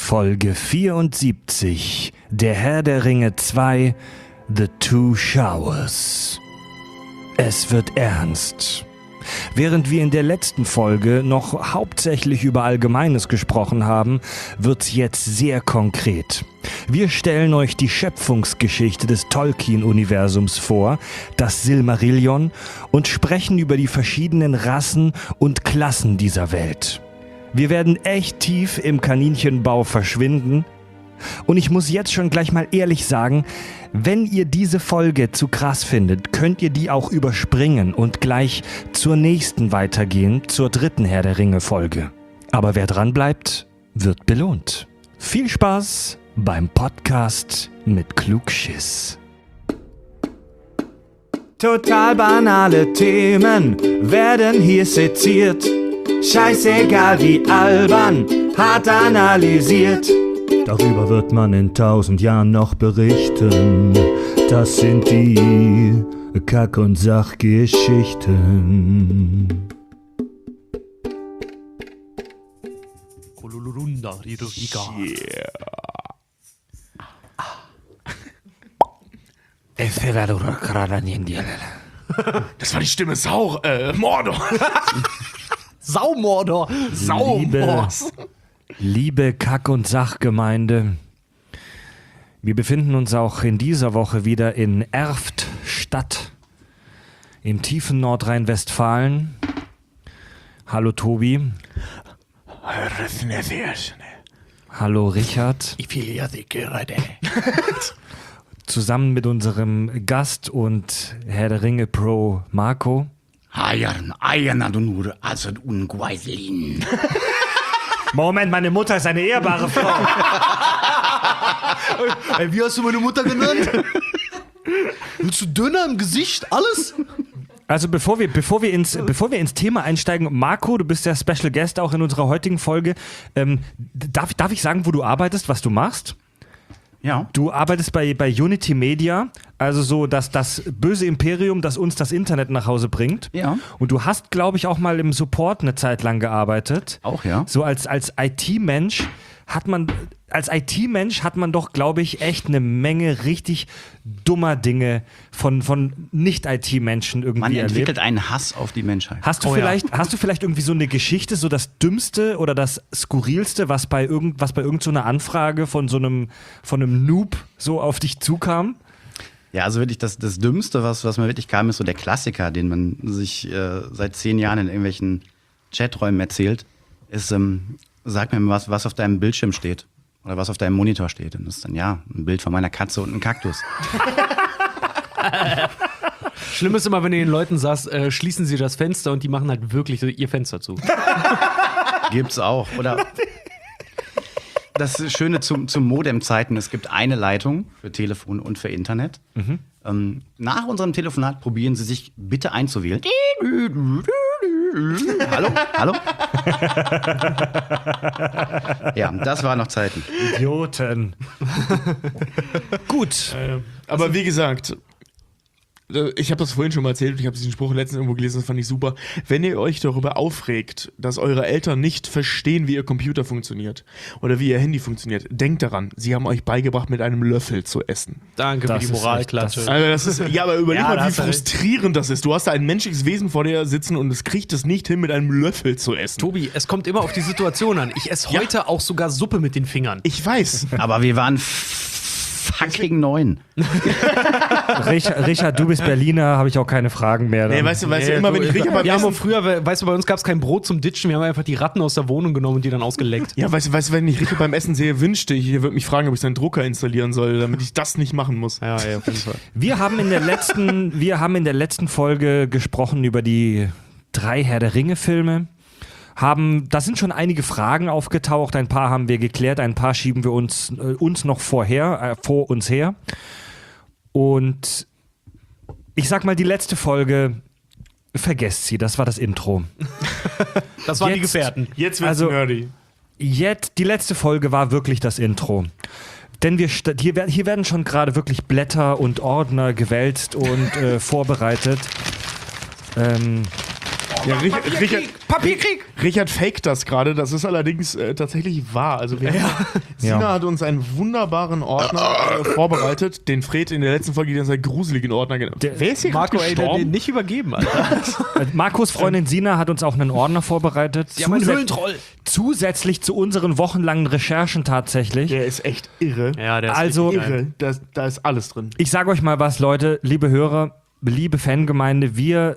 Folge 74, Der Herr der Ringe 2, The Two Showers. Es wird ernst. Während wir in der letzten Folge noch hauptsächlich über Allgemeines gesprochen haben, wird's jetzt sehr konkret. Wir stellen euch die Schöpfungsgeschichte des Tolkien-Universums vor, das Silmarillion, und sprechen über die verschiedenen Rassen und Klassen dieser Welt. Wir werden echt tief im Kaninchenbau verschwinden. Und ich muss jetzt schon gleich mal ehrlich sagen, wenn ihr diese Folge zu krass findet, könnt ihr die auch überspringen und gleich zur nächsten weitergehen, zur dritten Herr der Ringe Folge. Aber wer dran bleibt, wird belohnt. Viel Spaß beim Podcast mit Klugschiss. Total banale Themen werden hier seziert. Scheißegal wie albern, hart analysiert. Darüber wird man in 1000 Jahren noch berichten. Das sind die Kack- und Sachgeschichten. Das war die Stimme Mordor. Saumordor. Saumors. Liebe Kack- und Sachgemeinde, wir befinden uns auch in dieser Woche wieder in Erftstadt im tiefen Nordrhein-Westfalen. Hallo Tobi. Hallo Richard. Zusammen mit unserem Gast und Herr der Ringe Pro Marco. Moment, meine Mutter ist eine ehrbare Frau. Wie hast du meine Mutter genannt? Willst du dünner im Gesicht? Alles? Also bevor wir ins Thema einsteigen, Marco, du bist der Special Guest auch in unserer heutigen Folge. Darf ich sagen, wo du arbeitest, was du machst? Ja. Du arbeitest bei Unity Media, also so das böse Imperium, das uns das Internet nach Hause bringt. Ja. Und du hast, glaube ich, auch mal im Support eine Zeit lang gearbeitet. Auch, ja. So als IT-Mensch hat man doch, glaube ich, echt eine Menge richtig dummer Dinge von Nicht-IT-Menschen irgendwie Man entwickelt erlebt. einen Hass auf die Menschheit. Hast du vielleicht irgendwie so eine Geschichte, so das Dümmste oder das Skurrilste, was bei irgend so einer Anfrage von einem Noob so auf dich zukam? Ja, also wirklich das Dümmste, was mir wirklich kam, ist so der Klassiker, den man sich seit 10 Jahren in irgendwelchen Chaträumen erzählt, ist, sag mir mal, was auf deinem Bildschirm steht oder was auf deinem Monitor steht. Und das ist dann, ja, ein Bild von meiner Katze und ein Kaktus. Schlimm ist immer, wenn du den Leuten sagst, schließen sie das Fenster und die machen halt wirklich so ihr Fenster zu. Gibt's auch. Oder das Schöne zu Modem-Zeiten, es gibt eine Leitung für Telefon und für Internet. Nach unserem Telefonat probieren Sie sich bitte einzuwählen. Hallo? Ja, das waren noch Zeiten. Idioten. Gut. Aber wie gesagt, ich habe das vorhin schon mal erzählt und ich habe diesen Spruch letztens irgendwo gelesen, das fand ich super. Wenn ihr euch darüber aufregt, dass eure Eltern nicht verstehen, wie ihr Computer funktioniert oder wie ihr Handy funktioniert, denkt daran, sie haben euch beigebracht, mit einem Löffel zu essen. Danke für die Moralklatsche. Aber überleg mal, wie das ist frustrierend das ist. Du hast da ein menschliches Wesen vor dir sitzen und es kriegt es nicht hin, mit einem Löffel zu essen. Tobi, es kommt immer auf die Situation an. Ich esse heute auch sogar Suppe mit den Fingern. Ich weiß. Aber wir waren fucking 9. Richard, du bist Berliner, habe ich auch keine Fragen mehr. Nee, weißt du, immer wenn ich Richard beim wir haben Essen... früher, weißt du, bei uns gab es kein Brot zum Ditchen, wir haben einfach die Ratten aus der Wohnung genommen und die dann ausgeleckt. Ja, weißt du, wenn ich Richard beim Essen sehe, wünschte ich, er würde mich fragen, ob ich seinen Drucker installieren soll, damit ich das nicht machen muss. Ja, auf jeden Fall. Wir haben in der letzten Folge gesprochen über die 3 Herr der Ringe-Filme. Da sind schon einige Fragen aufgetaucht, ein paar haben wir geklärt, ein paar schieben wir uns noch vor uns her. Und ich sag mal, die letzte Folge, vergesst sie, das war das Intro. Das waren die Gefährten. Jetzt wird's nerdy. Die letzte Folge war wirklich das Intro. Denn hier werden schon gerade wirklich Blätter und Ordner gewälzt und vorbereitet. Ja, Papierkrieg! Richard faked das gerade, das ist allerdings tatsächlich wahr. Also Sina hat uns einen wunderbaren Ordner vorbereitet, den Fred in der letzten Folge die ganze Zeit gruseligen Ordner genannt. Wer ist hier Marco, ey, der den nicht übergeben, Alter. Marcos Freundin Sina hat uns auch einen Ordner vorbereitet. Sie haben einen Höhlentroll. Zusätzlich zu unseren wochenlangen Recherchen tatsächlich. Der ist echt irre. Ja, der ist Also, Irre, da ist alles drin. ich sage euch mal was, Leute, liebe Hörer, liebe Fangemeinde, wir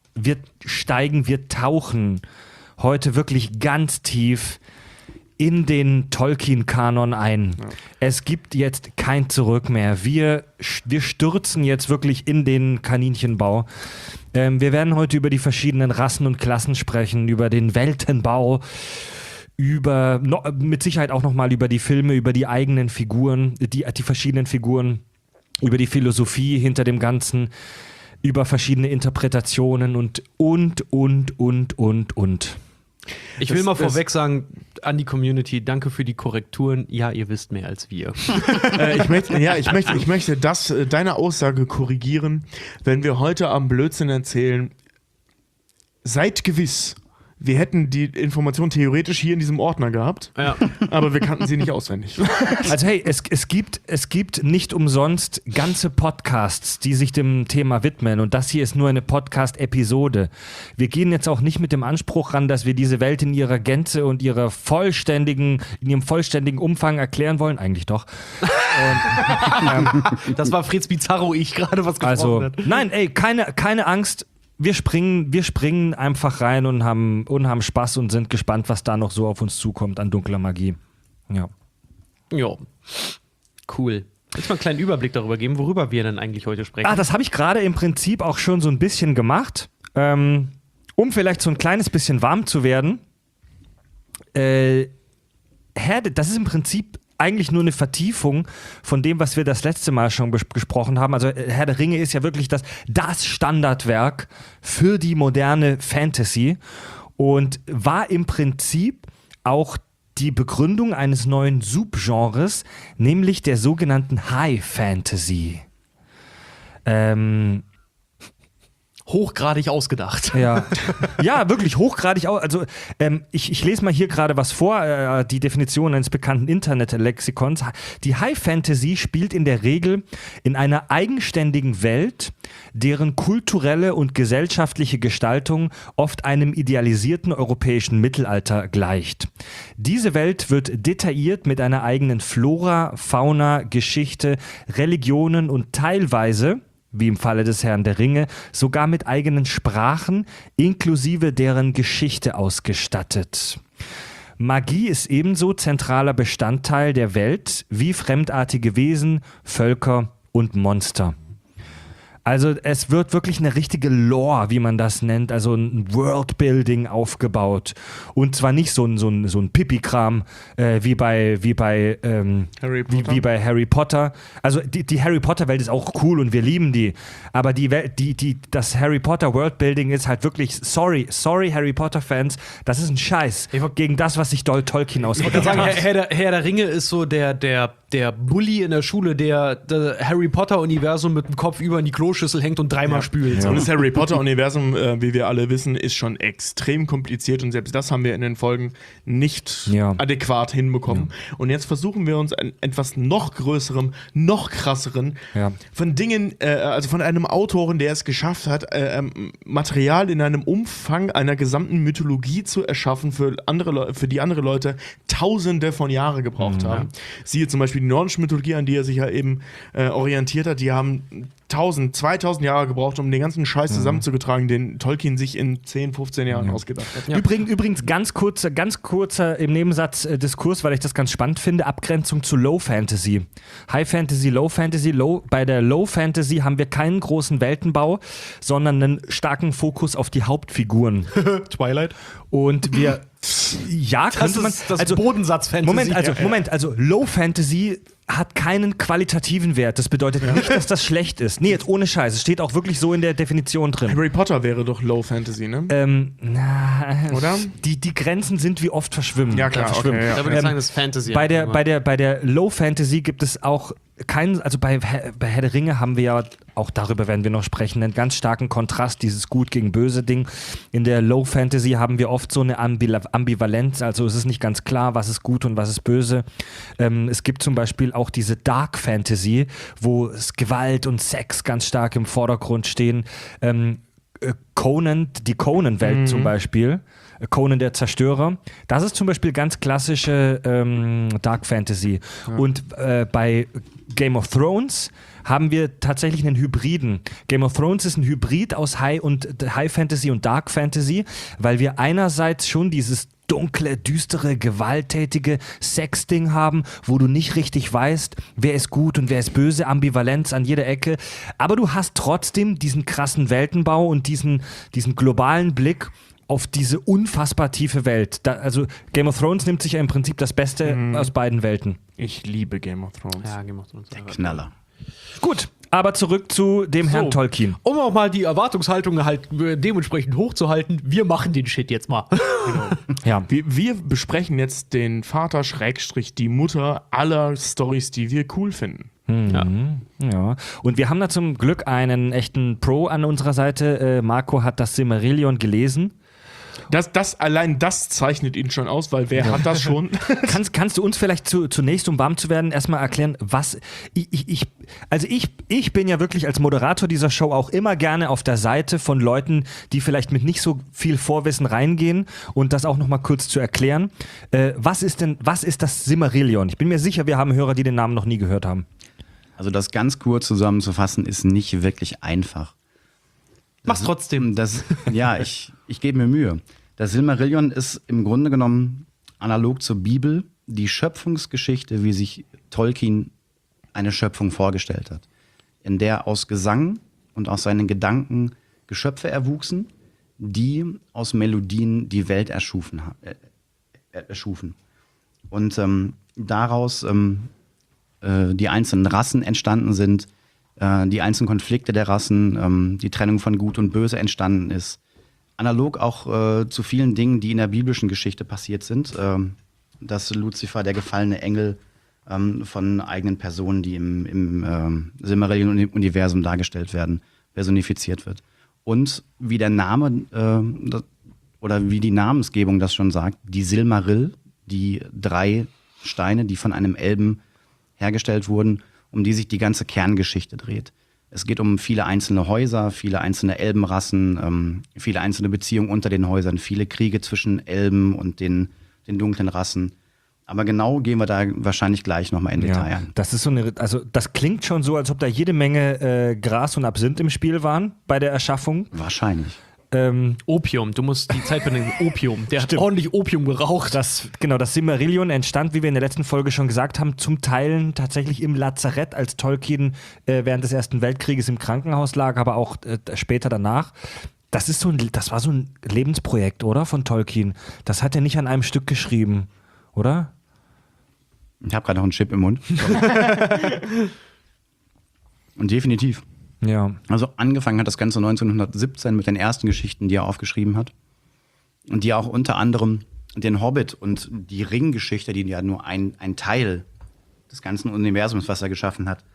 tauchen heute wirklich ganz tief in den Tolkien-Kanon ein. Ja. Es gibt jetzt kein Zurück mehr. Wir stürzen jetzt wirklich in den Kaninchenbau. Wir werden heute über die verschiedenen Rassen und Klassen sprechen, über den Weltenbau, mit Sicherheit auch nochmal über die Filme, über die eigenen Figuren, die verschiedenen Figuren, über die Philosophie hinter dem Ganzen, über verschiedene Interpretationen und. Ich will mal vorweg sagen, an die Community, danke für die Korrekturen. Ja, ihr wisst mehr als wir. Ich möchte deine Aussage korrigieren, wenn wir heute am Blödsinn erzählen, seid gewiss, wir hätten die Information theoretisch hier in diesem Ordner gehabt, aber wir kannten sie nicht auswendig. Also hey, es gibt nicht umsonst ganze Podcasts, die sich dem Thema widmen, und das hier ist nur eine Podcast-Episode. Wir gehen jetzt auch nicht mit dem Anspruch ran, dass wir diese Welt in ihrer Gänze und in ihrem vollständigen Umfang erklären wollen. Eigentlich doch. Das war Fritz Bizarro, ich gerade was gesprochen hat. Nein, ey, keine Angst. Wir springen einfach rein und haben Spaß und sind gespannt, was da noch so auf uns zukommt an dunkler Magie. Ja. Jo. Cool. Jetzt mal einen kleinen Überblick darüber geben, worüber wir denn eigentlich heute sprechen. Das habe ich gerade im Prinzip auch schon so ein bisschen gemacht, um vielleicht so ein kleines bisschen warm zu werden. Das ist im Prinzip eigentlich nur eine Vertiefung von dem, was wir das letzte Mal schon gesprochen haben. Also Herr der Ringe ist ja wirklich das Standardwerk für die moderne Fantasy und war im Prinzip auch die Begründung eines neuen Subgenres, nämlich der sogenannten High Fantasy. Hochgradig ausgedacht. Ja, wirklich hochgradig. Also ich lese mal hier gerade was vor, die Definition eines bekannten Internet-Lexikons. Die High Fantasy spielt in der Regel in einer eigenständigen Welt, deren kulturelle und gesellschaftliche Gestaltung oft einem idealisierten europäischen Mittelalter gleicht. Diese Welt wird detailliert mit einer eigenen Flora, Fauna, Geschichte, Religionen und teilweise, wie im Falle des Herrn der Ringe, sogar mit eigenen Sprachen inklusive deren Geschichte ausgestattet. Magie ist ebenso zentraler Bestandteil der Welt wie fremdartige Wesen, Völker und Monster. Also es wird wirklich eine richtige Lore, wie man das nennt, also ein Worldbuilding aufgebaut. Und zwar nicht so ein Pipi-Kram wie bei Harry Potter. Also die Harry Potter-Welt ist auch cool und wir lieben die. Aber die Welt, das Harry Potter Worldbuilding ist halt wirklich, sorry Harry Potter-Fans, das ist ein Scheiß gegen das, was sich Tolkien ausgedacht hat. Ich würde sagen, Herr der Ringe ist so der Bully in der Schule, der Harry Potter-Universum mit dem Kopf über in die Kloschüssel hängt und dreimal spült. Ja. Und das Harry Potter-Universum, wie wir alle wissen, ist schon extrem kompliziert und selbst das haben wir in den Folgen nicht adäquat hinbekommen. Ja. Und jetzt versuchen wir uns an etwas noch größerem, noch krasseren von Dingen, also von einem Autoren, der es geschafft hat, Material in einem Umfang einer gesamten Mythologie zu erschaffen, für die andere Leute Tausende von Jahren gebraucht haben. Siehe zum Beispiel die nordische Mythologie, an die er sich ja eben orientiert hat, die haben 2000 Jahre gebraucht, um den ganzen Scheiß zusammenzutragen, den Tolkien sich in 10, 15 Jahren ausgedacht hat. Ja. Übrigens ganz kurzer im Nebensatz Diskurs, weil ich das ganz spannend finde, Abgrenzung zu Low Fantasy. High Fantasy, Low Fantasy. Bei der Low Fantasy haben wir keinen großen Weltenbau, sondern einen starken Fokus auf die Hauptfiguren. Twilight. Und wir... Ja, das ist das Bodensatz-Fantasy. Moment, also Low Fantasy hat keinen qualitativen Wert. Das bedeutet nicht, dass das schlecht ist. Nee, jetzt ohne Scheiß. Es steht auch wirklich so in der Definition drin. Harry Potter wäre doch Low Fantasy, ne? Oder? Die Grenzen sind wie oft verschwimmen. Ja, klar, verschwimmen. okay, ja. Da würde ich sagen, das ist Fantasy. Bei der Low Fantasy gibt es auch keinen, also bei Herr der Ringe haben wir ja, auch darüber werden wir noch sprechen, einen ganz starken Kontrast, dieses Gut gegen Böse Ding. In der Low Fantasy haben wir oft so eine Ambivalenz, also es ist nicht ganz klar, was ist gut und was ist böse. Es gibt zum Beispiel auch diese Dark Fantasy, wo es Gewalt und Sex ganz stark im Vordergrund stehen. Conan, die Conan-Welt zum Beispiel, Conan der Zerstörer, das ist zum Beispiel ganz klassische Dark Fantasy. Ja. Und bei Game of Thrones haben wir tatsächlich einen Hybriden. Game of Thrones ist ein Hybrid aus High Fantasy und Dark Fantasy, weil wir einerseits schon dieses dunkle, düstere, gewalttätige Sex-Ding haben, wo du nicht richtig weißt, wer ist gut und wer ist böse, Ambivalenz an jeder Ecke. Aber du hast trotzdem diesen krassen Weltenbau und diesen globalen Blick auf diese unfassbar tiefe Welt. Also Game of Thrones nimmt sich ja im Prinzip das Beste aus beiden Welten. Ich liebe Game of Thrones. Ja, Game of Thrones. Der Knaller. Gut, aber zurück zu dem Herrn Tolkien. Um auch mal die Erwartungshaltung halt dementsprechend hochzuhalten, wir machen den Shit jetzt mal. Ja. Wir besprechen jetzt den Vater / die Mutter aller Storys, die wir cool finden. Ja. Und wir haben da zum Glück einen echten Pro an unserer Seite. Marco hat das Silmarillion gelesen. Allein das zeichnet ihn schon aus, weil wer hat das schon? Kannst du uns vielleicht zunächst, um warm zu werden, erstmal erklären, was ich bin ja wirklich als Moderator dieser Show auch immer gerne auf der Seite von Leuten, die vielleicht mit nicht so viel Vorwissen reingehen und das auch nochmal kurz zu erklären. Was ist das Silmarillion? Ich bin mir sicher, wir haben Hörer, die den Namen noch nie gehört haben. Also das ganz kurz zusammenzufassen ist nicht wirklich einfach. Mach's trotzdem. Ich gebe mir Mühe. Das Silmarillion ist im Grunde genommen analog zur Bibel die Schöpfungsgeschichte, wie sich Tolkien eine Schöpfung vorgestellt hat. In der aus Gesang und aus seinen Gedanken Geschöpfe erwuchsen, die aus Melodien die Welt erschufen. Und daraus die einzelnen Rassen entstanden sind, die einzelnen Konflikte der Rassen, die Trennung von Gut und Böse entstanden ist. Analog auch zu vielen Dingen, die in der biblischen Geschichte passiert sind. Dass Luzifer, der gefallene Engel, von eigenen Personen, die im Silmarillion-Universum dargestellt werden, personifiziert wird. Und wie der Name oder wie die Namensgebung das schon sagt, die Silmarill, die 3 Steine, die von einem Elben hergestellt wurden, um die sich die ganze Kerngeschichte dreht. Es geht um viele einzelne Häuser, viele einzelne Elbenrassen, viele einzelne Beziehungen unter den Häusern, viele Kriege zwischen Elben und den dunklen Rassen. Aber genau gehen wir da wahrscheinlich gleich nochmal in Detail an. Das ist das klingt schon so, als ob da jede Menge Gras und Absinth im Spiel waren bei der Erschaffung. Wahrscheinlich. Opium, du musst die Zeit benennen. Opium, der hat ordentlich Opium geraucht. Das Silmarillion entstand, wie wir in der letzten Folge schon gesagt haben, zum Teil tatsächlich im Lazarett, als Tolkien während des Ersten Weltkrieges im Krankenhaus lag, aber auch später danach. Das war so ein Lebensprojekt, oder? Von Tolkien. Das hat er nicht an einem Stück geschrieben, oder? Ich habe gerade noch einen Chip im Mund. Und definitiv. Ja. Also angefangen hat das Ganze 1917 mit den ersten Geschichten, die er aufgeschrieben hat. Und die auch unter anderem den Hobbit und die Ringgeschichte, die ja nur ein Teil des ganzen Universums, was er geschaffen hat,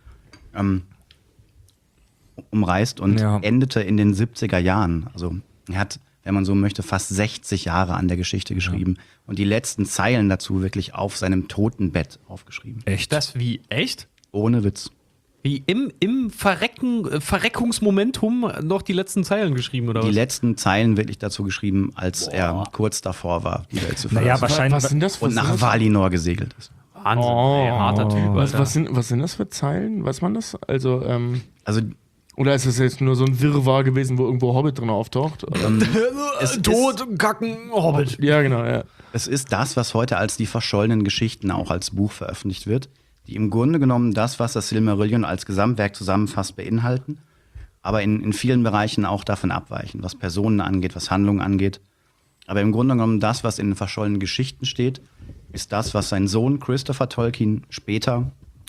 umreißt und endete in den 70er Jahren. Also er hat, wenn man so möchte, fast 60 Jahre an der Geschichte geschrieben und die letzten Zeilen dazu wirklich auf seinem Totenbett aufgeschrieben. Echt? Das wie? Echt? Ohne Witz. Wie im Verreckungsmomentum noch die letzten Zeilen geschrieben, oder was? Die letzten Zeilen wirklich dazu geschrieben, als er kurz davor war, die Welt zu verlassen. Naja, wahrscheinlich. Was sind das für und nach Valinor gesegelt ist. Wahnsinn, ey, harter Typ. Was sind das für Zeilen? Weiß man das? Also, oder ist das jetzt nur so ein Wirrwarr gewesen, wo irgendwo Hobbit drin auftaucht? Tod, Kacken, Hobbit. Ja, genau, ja. Es ist das, was heute als die verschollenen Geschichten auch als Buch veröffentlicht wird, die im Grunde genommen das, was das Silmarillion als Gesamtwerk zusammenfasst, beinhalten, aber in vielen Bereichen auch davon abweichen, was Personen angeht, was Handlungen angeht. Aber im Grunde genommen das, was in den verschollenen Geschichten steht, ist das, was sein Sohn Christopher Tolkien später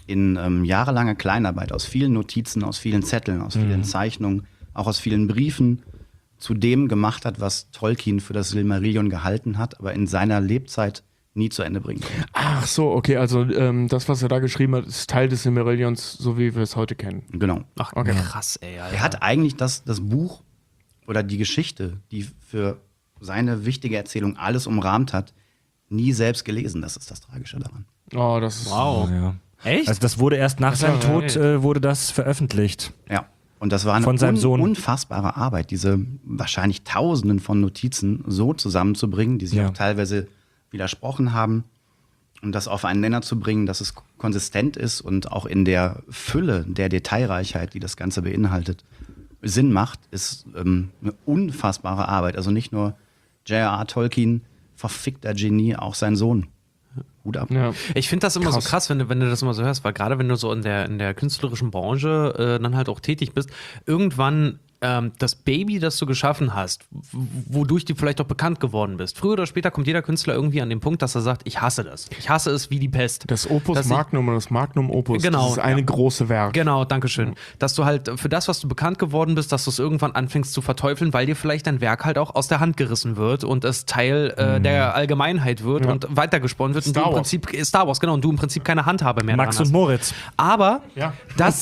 in jahrelanger Kleinarbeit aus vielen Notizen, aus vielen Zetteln, aus vielen Zeichnungen, auch aus vielen Briefen zu dem gemacht hat, was Tolkien für das Silmarillion gehalten hat, aber in seiner Lebzeit nie zu Ende bringen konnte. Ach so, okay, also das, was er da geschrieben hat, ist Teil des Silmarillions, so wie wir es heute kennen. Genau. Ach, Okay. krass, ey. Alter. Er hat eigentlich das Buch oder die Geschichte, die für seine wichtige Erzählung alles umrahmt hat, nie selbst gelesen. Das ist das Tragische daran. Oh, das ist... Wow. Ja. Echt? Also das wurde erst nach seinem war Tod wurde das veröffentlicht. Ja. Und das war eine Von seinem Sohn. unfassbare Arbeit, diese wahrscheinlich Tausenden von Notizen so zusammenzubringen, die sich Ja. auch teilweise widersprochen haben, um das auf einen Nenner zu bringen, dass es konsistent ist und auch in der Fülle der Detailreichheit, die das Ganze beinhaltet, Sinn macht, ist eine unfassbare Arbeit. Also nicht nur J.R.R. Tolkien, verfickter Genie, auch sein Sohn. Hut ab. Ja. Ich finde das immer so krass, wenn du das immer so hörst, weil gerade wenn du so in der künstlerischen Branche dann halt auch tätig bist, irgendwann das Baby, das du geschaffen hast, wodurch du vielleicht auch bekannt geworden bist. Früher oder später kommt jeder Künstler irgendwie an den Punkt, dass er sagt, ich hasse das. Ich hasse es wie die Pest. Das Opus Dass ich- Magnum und das Magnum Opus, Genau, das ist eine große Werk. Genau, dankeschön. Dass du halt für das, was du bekannt geworden bist, dass du es irgendwann anfängst zu verteufeln, weil dir vielleicht dein Werk halt auch aus der Hand gerissen wird und es Teil der Allgemeinheit wird und weitergesponnen wird. Star und du im Wars. Prinzip, Star Wars, genau, und du im Prinzip keine Handhabe mehr Max dran und hast. Moritz. Aber, Ja.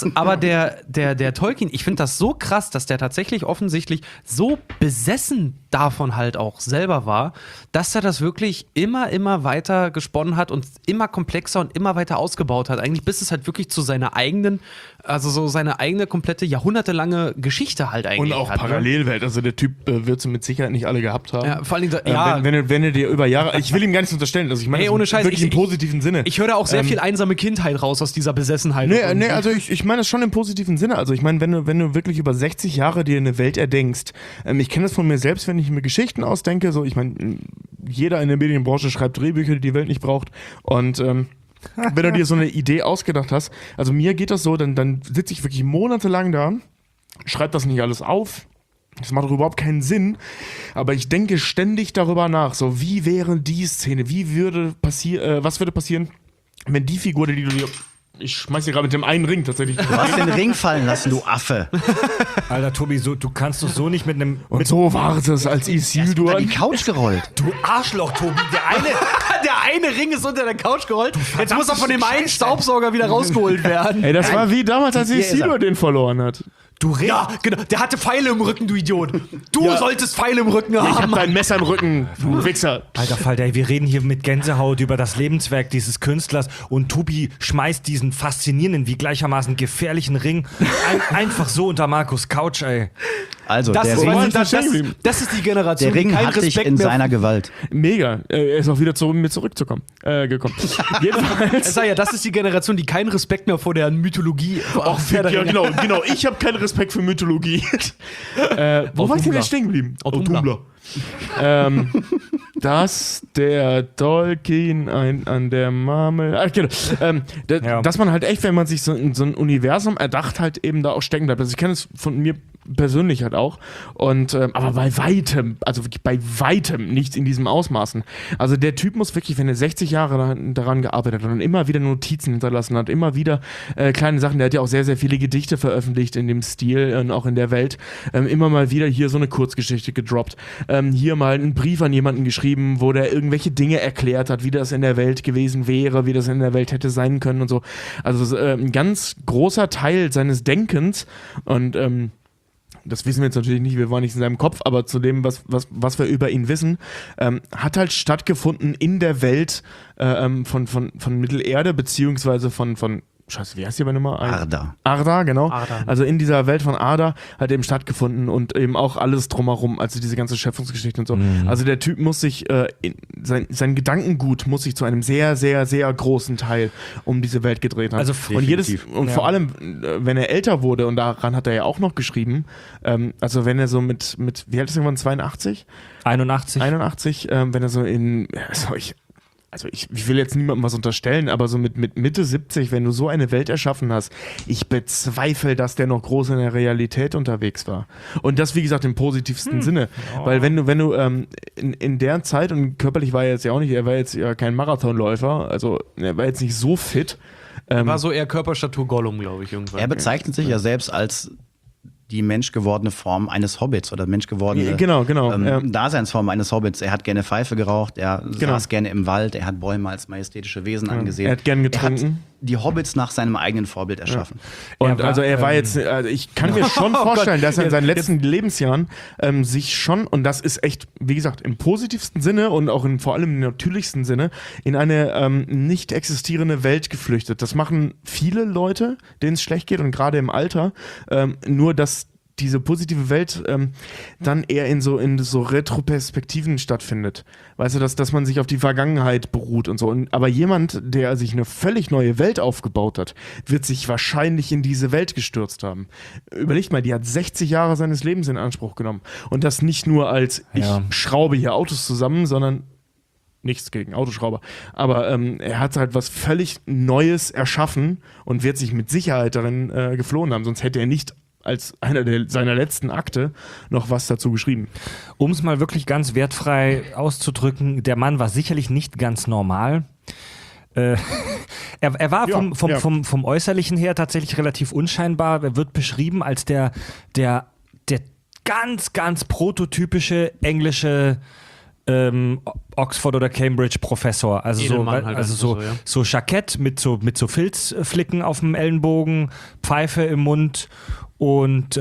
der Tolkien, ich finde das so krass, dass der tatsächlich offensichtlich so besessen davon halt auch selber war, dass er das wirklich immer weiter gesponnen hat und immer komplexer und immer weiter ausgebaut hat. Eigentlich bis es halt wirklich zu seiner eigenen, also so seine eigene komplette jahrhundertelange Geschichte halt eigentlich Und auch hat. Ne? Parallelwelt. Also der Typ wird sie mit Sicherheit nicht alle gehabt haben. Ja, vor allen Dingen, ja. Wenn er dir über Jahre... Ich will ihm gar nichts unterstellen. Also ich meine, Hey, das ohne Scheiß, wirklich im positiven Sinne. Ich höre da auch sehr viel einsame Kindheit raus aus dieser Besessenheit. Nee, also ich meine das schon im positiven Sinne. Also ich meine, wenn du wirklich über 60 Jahre dir eine Welt erdenkst, ich kenne das von mir selbst, wenn ich mir Geschichten ausdenke, so ich meine, jeder in der Medienbranche schreibt Drehbücher, die die Welt nicht braucht und wenn du dir so eine Idee ausgedacht hast, also mir geht das so, dann sitze ich wirklich monatelang da, schreibe das nicht alles auf. Das macht doch überhaupt keinen Sinn, aber ich denke ständig darüber nach, so wie wäre die Szene, was würde passieren, wenn die Figur, die du dir... Ich schmeiß dir gerade mit dem einen Ring tatsächlich. Du hast den Ring fallen lassen, du Affe. Alter, Tobi, du kannst doch so nicht mit einem... Und so war es, als Isildur... Unter die Couch gerollt. Du Arschloch, Tobi, Der eine Ring ist unter der Couch gerollt. Jetzt muss er von dem einen Staubsauger wieder rausgeholt werden. Ey, das war wie damals, als Hier ist Isildur er. den verloren hat. Du Ring... Ja, genau. Der hatte Pfeile im Rücken, du Idiot. Du solltest Pfeile im Rücken Ich hab haben. dein Messer im Rücken, du Wichser. Alter Falter, ey, wir reden hier mit Gänsehaut über das Lebenswerk dieses Künstlers und Tobi schmeißt diesen faszinierenden wie gleichermaßen gefährlichen Ring einfach so unter Markus Couch, ey. Also, Das der ist, Ring, Ring- das ist die Generation, der Ring die keinen hat dich Respekt in mehr. seiner Gewalt. Mega. Er ist auch wieder zurückgekommen. Jedenfalls. Ja, das ist die Generation, die keinen Respekt mehr vor der Mythologie. Ja, genau. Ich habe keinen Respekt für Mythologie. Wo war ich denn jetzt stehen geblieben? Autumnbla. Dass der Tolkien an der Marmel. Ach, genau. Ja. Dass man halt echt, wenn man sich so ein Universum erdacht, halt eben da auch stecken bleibt. Also ich kenne es von mir persönlich halt auch. Und aber bei weitem, also wirklich bei weitem nicht in diesem Ausmaßen. Also der Typ muss wirklich, wenn er 60 Jahre daran gearbeitet hat und immer wieder Notizen hinterlassen hat, immer wieder kleine Sachen, der hat ja auch sehr, sehr viele Gedichte veröffentlicht in dem Stil und auch in der Welt. Immer mal wieder hier so eine Kurzgeschichte gedroppt. Hier mal einen Brief an jemanden geschrieben, wo der irgendwelche Dinge erklärt hat, wie das in der Welt gewesen wäre, wie das in der Welt hätte sein können und so. Also ein ganz großer Teil seines Denkens und das wissen wir jetzt natürlich nicht, wir waren nicht in seinem Kopf, aber zu dem, was wir über ihn wissen, hat halt stattgefunden in der Welt von Mittelerde, beziehungsweise von Scheiße, wie heißt die aber nochmal? Arda. Arda, genau. Arda. Also in dieser Welt von Arda hat eben stattgefunden und eben auch alles drumherum, also diese ganze Schöpfungsgeschichte und so. Also der Typ muss sich, sein Gedankengut muss sich zu einem sehr, sehr, sehr großen Teil um diese Welt gedreht haben. Also und definitiv. vor allem, wenn er älter wurde, und daran hat er ja auch noch geschrieben, also wenn er so mit wie alt ist er geworden, 82? 81. 81, wenn er so ich will jetzt niemandem was unterstellen, aber so mit Mitte 70, wenn du so eine Welt erschaffen hast, ich bezweifle, dass der noch groß in der Realität unterwegs war. Und das, wie gesagt, im positivsten Sinne. Weil wenn du in der Zeit, und körperlich war er jetzt ja auch nicht, er war jetzt ja kein Marathonläufer, also er war jetzt nicht so fit, War so eher Körperstatur Gollum, glaube ich, irgendwann. Er bezeichnet sich ja selbst als die menschgewordene Form eines Hobbits oder menschgewordene Genau. Daseinsform eines Hobbits. Er hat gerne Pfeife geraucht, er saß gerne im Wald, er hat Bäume als majestätische Wesen angesehen. Er hat gern getrunken. Er hat die Hobbits nach seinem eigenen Vorbild erschaffen. Und er war jetzt, ich kann mir schon vorstellen, dass er in seinen letzten Lebensjahren sich schon, und das ist echt, wie gesagt, im positivsten Sinne und auch vor allem im natürlichsten Sinne, in eine nicht existierende Welt geflüchtet. Das machen viele Leute, denen es schlecht geht und gerade im Alter, nur dass diese positive Welt dann eher in so Retroperspektiven stattfindet. Weißt du, dass man sich auf die Vergangenheit beruht und so. Aber jemand, der sich eine völlig neue Welt aufgebaut hat, wird sich wahrscheinlich in diese Welt gestürzt haben. Überlegt mal, die hat 60 Jahre seines Lebens in Anspruch genommen. Und das nicht nur als ich schraube hier Autos zusammen, sondern nichts gegen Autoschrauber. Aber er hat halt was völlig Neues erschaffen und wird sich mit Sicherheit darin geflohen haben. Sonst hätte er nicht als einer seiner letzten Akte noch was dazu geschrieben. Um es mal wirklich ganz wertfrei auszudrücken, der Mann war sicherlich nicht ganz normal. Er war vom Äußerlichen her tatsächlich relativ unscheinbar. Er wird beschrieben als der ganz, ganz prototypische englische Oxford oder Cambridge Professor, so Jackett mit so Filzflicken auf dem Ellenbogen, Pfeife im Mund und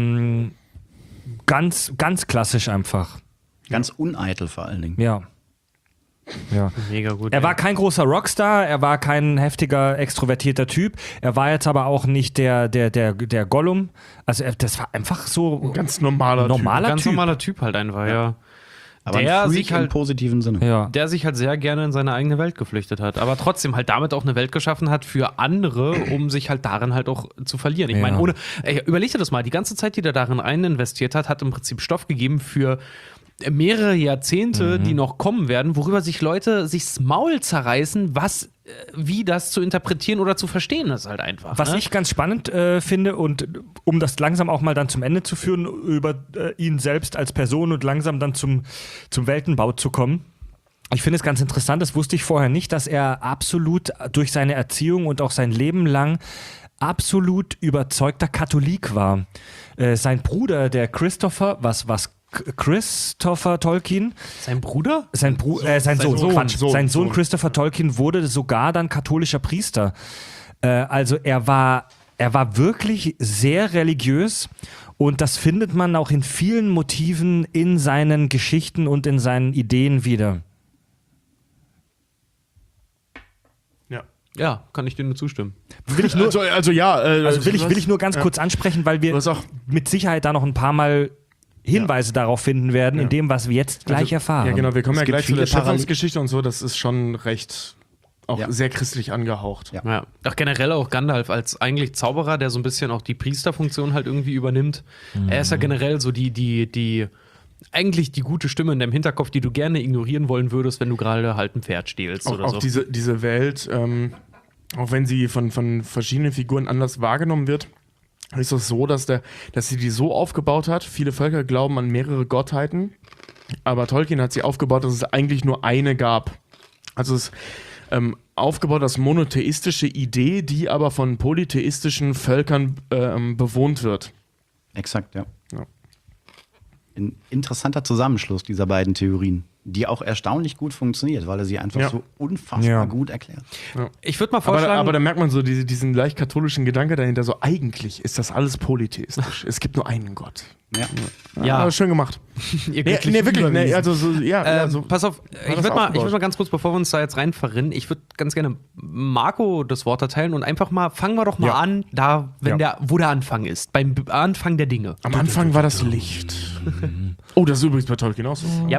ganz, ganz klassisch einfach. Ganz uneitel vor allen Dingen. Ja. Mega gut. Er war kein großer Rockstar, er war kein heftiger, extrovertierter Typ, er war jetzt aber auch nicht der Gollum. Also das war einfach so ein ganz normaler Typ. Ganz normaler Typ halt einfach, ja. Aber der sich halt im positiven Sinne. Der sich halt sehr gerne in seine eigene Welt geflüchtet hat, aber trotzdem halt damit auch eine Welt geschaffen hat für andere, um sich halt darin halt auch zu verlieren. Ich meine, überleg dir das mal, die ganze Zeit, die der darin investiert hat im Prinzip Stoff gegeben für mehrere Jahrzehnte, die noch kommen werden, worüber sich Leute sich's Maul zerreißen, wie das zu interpretieren oder zu verstehen ist halt einfach. Was ich ganz spannend finde und um das langsam auch mal dann zum Ende zu führen, über ihn selbst als Person und langsam dann zum Weltenbau zu kommen. Ich finde es ganz interessant, das wusste ich vorher nicht, dass er absolut durch seine Erziehung und auch sein Leben lang absolut überzeugter Katholik war. Sein Bruder, der Christopher Tolkien. Sein Bruder? Sein Sohn Christopher Tolkien wurde sogar dann katholischer Priester. Also er war wirklich sehr religiös und das findet man auch in vielen Motiven in seinen Geschichten und in seinen Ideen wieder. Ja, kann ich dir nur zustimmen. Will ich nur ganz kurz ansprechen, weil wir mit Sicherheit da noch ein paar Mal Hinweise darauf finden werden, in dem, was wir jetzt gleich erfahren. Ja, genau, wir kommen gleich zu der Schöpfungsgeschichte und so, das ist schon recht sehr christlich angehaucht. Ja. Auch generell auch Gandalf als eigentlich Zauberer, der so ein bisschen auch die Priesterfunktion halt irgendwie übernimmt. Er ist ja generell so eigentlich die gute Stimme in deinem Hinterkopf, die du gerne ignorieren wollen würdest, wenn du gerade halt ein Pferd stehlst oder so. Auch diese Welt, auch wenn sie von verschiedenen Figuren anders wahrgenommen wird, ist es so, dass sie die so aufgebaut hat. Viele Völker glauben an mehrere Gottheiten, aber Tolkien hat sie aufgebaut, dass es eigentlich nur eine gab. Also es ist aufgebaut als monotheistische Idee, die aber von polytheistischen Völkern bewohnt wird. Exakt, ja. Ein interessanter Zusammenschluss dieser beiden Theorien, die auch erstaunlich gut funktioniert, weil er sie einfach so unfassbar gut erklärt. Ja. Ich würde mal vorschlagen... Aber da merkt man so diesen leicht katholischen Gedanke dahinter, so eigentlich ist das alles polytheistisch. Es gibt nur einen Gott. Ja. Aber schön gemacht. Pass auf, ich würde mal ganz kurz, bevor wir uns da jetzt rein verrinnen, ich würde ganz gerne Marco das Wort erteilen und einfach mal, fangen wir doch mal an, wo der Anfang ist, beim Anfang der Dinge. Am Anfang war das Licht. Oh, das ist übrigens bei Tolkien auch so. Ja.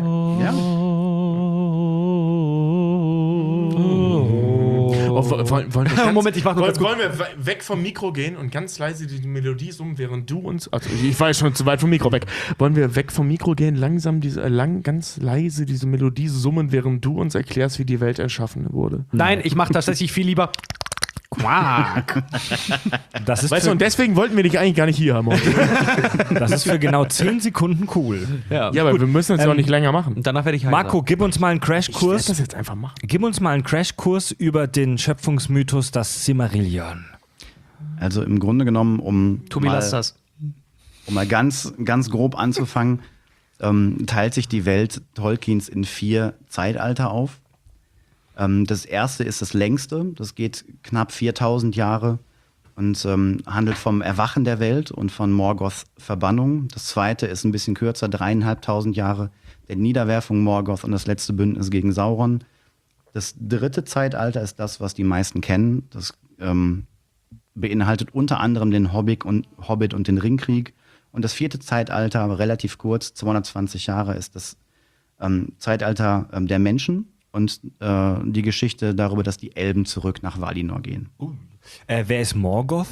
Moment, ich mach noch ganz kurz. Wollen wir weg vom Mikro gehen und ganz leise die Melodie summen, während du uns... Also ich war jetzt schon zu weit vom Mikro weg. Wollen wir weg vom Mikro gehen, langsam ganz leise diese Melodie summen, während du uns erklärst, wie die Welt erschaffen wurde? Nein, ich mache tatsächlich viel lieber... Quark. Das ist, Weißt du, und deswegen wollten wir dich eigentlich gar nicht hier haben. das ist für genau 10 Sekunden cool. Ja, aber wir müssen es auch nicht länger machen. Und danach werde ich heiser. Marco, gib uns mal einen Ich werde Crashkurs. das jetzt einfach machen. Gib uns mal einen Crashkurs über den Schöpfungsmythos, das Silmarillion. Also im Grunde genommen, Tobi, lass das. um mal ganz grob anzufangen, teilt sich die Welt Tolkiens in 4 Zeitalter auf. Das erste ist das längste, das geht knapp 4000 Jahre und handelt vom Erwachen der Welt und von Morgoths Verbannung. Das zweite ist ein bisschen kürzer, 3500 Jahre, der Niederwerfung Morgoth und das letzte Bündnis gegen Sauron. Das dritte Zeitalter ist das, was die meisten kennen. Das beinhaltet unter anderem den Hobbit und den Ringkrieg. Und das vierte Zeitalter, relativ kurz, 220 Jahre, ist das Zeitalter der Menschen und die Geschichte darüber, dass die Elben zurück nach Valinor gehen. Wer ist Morgoth?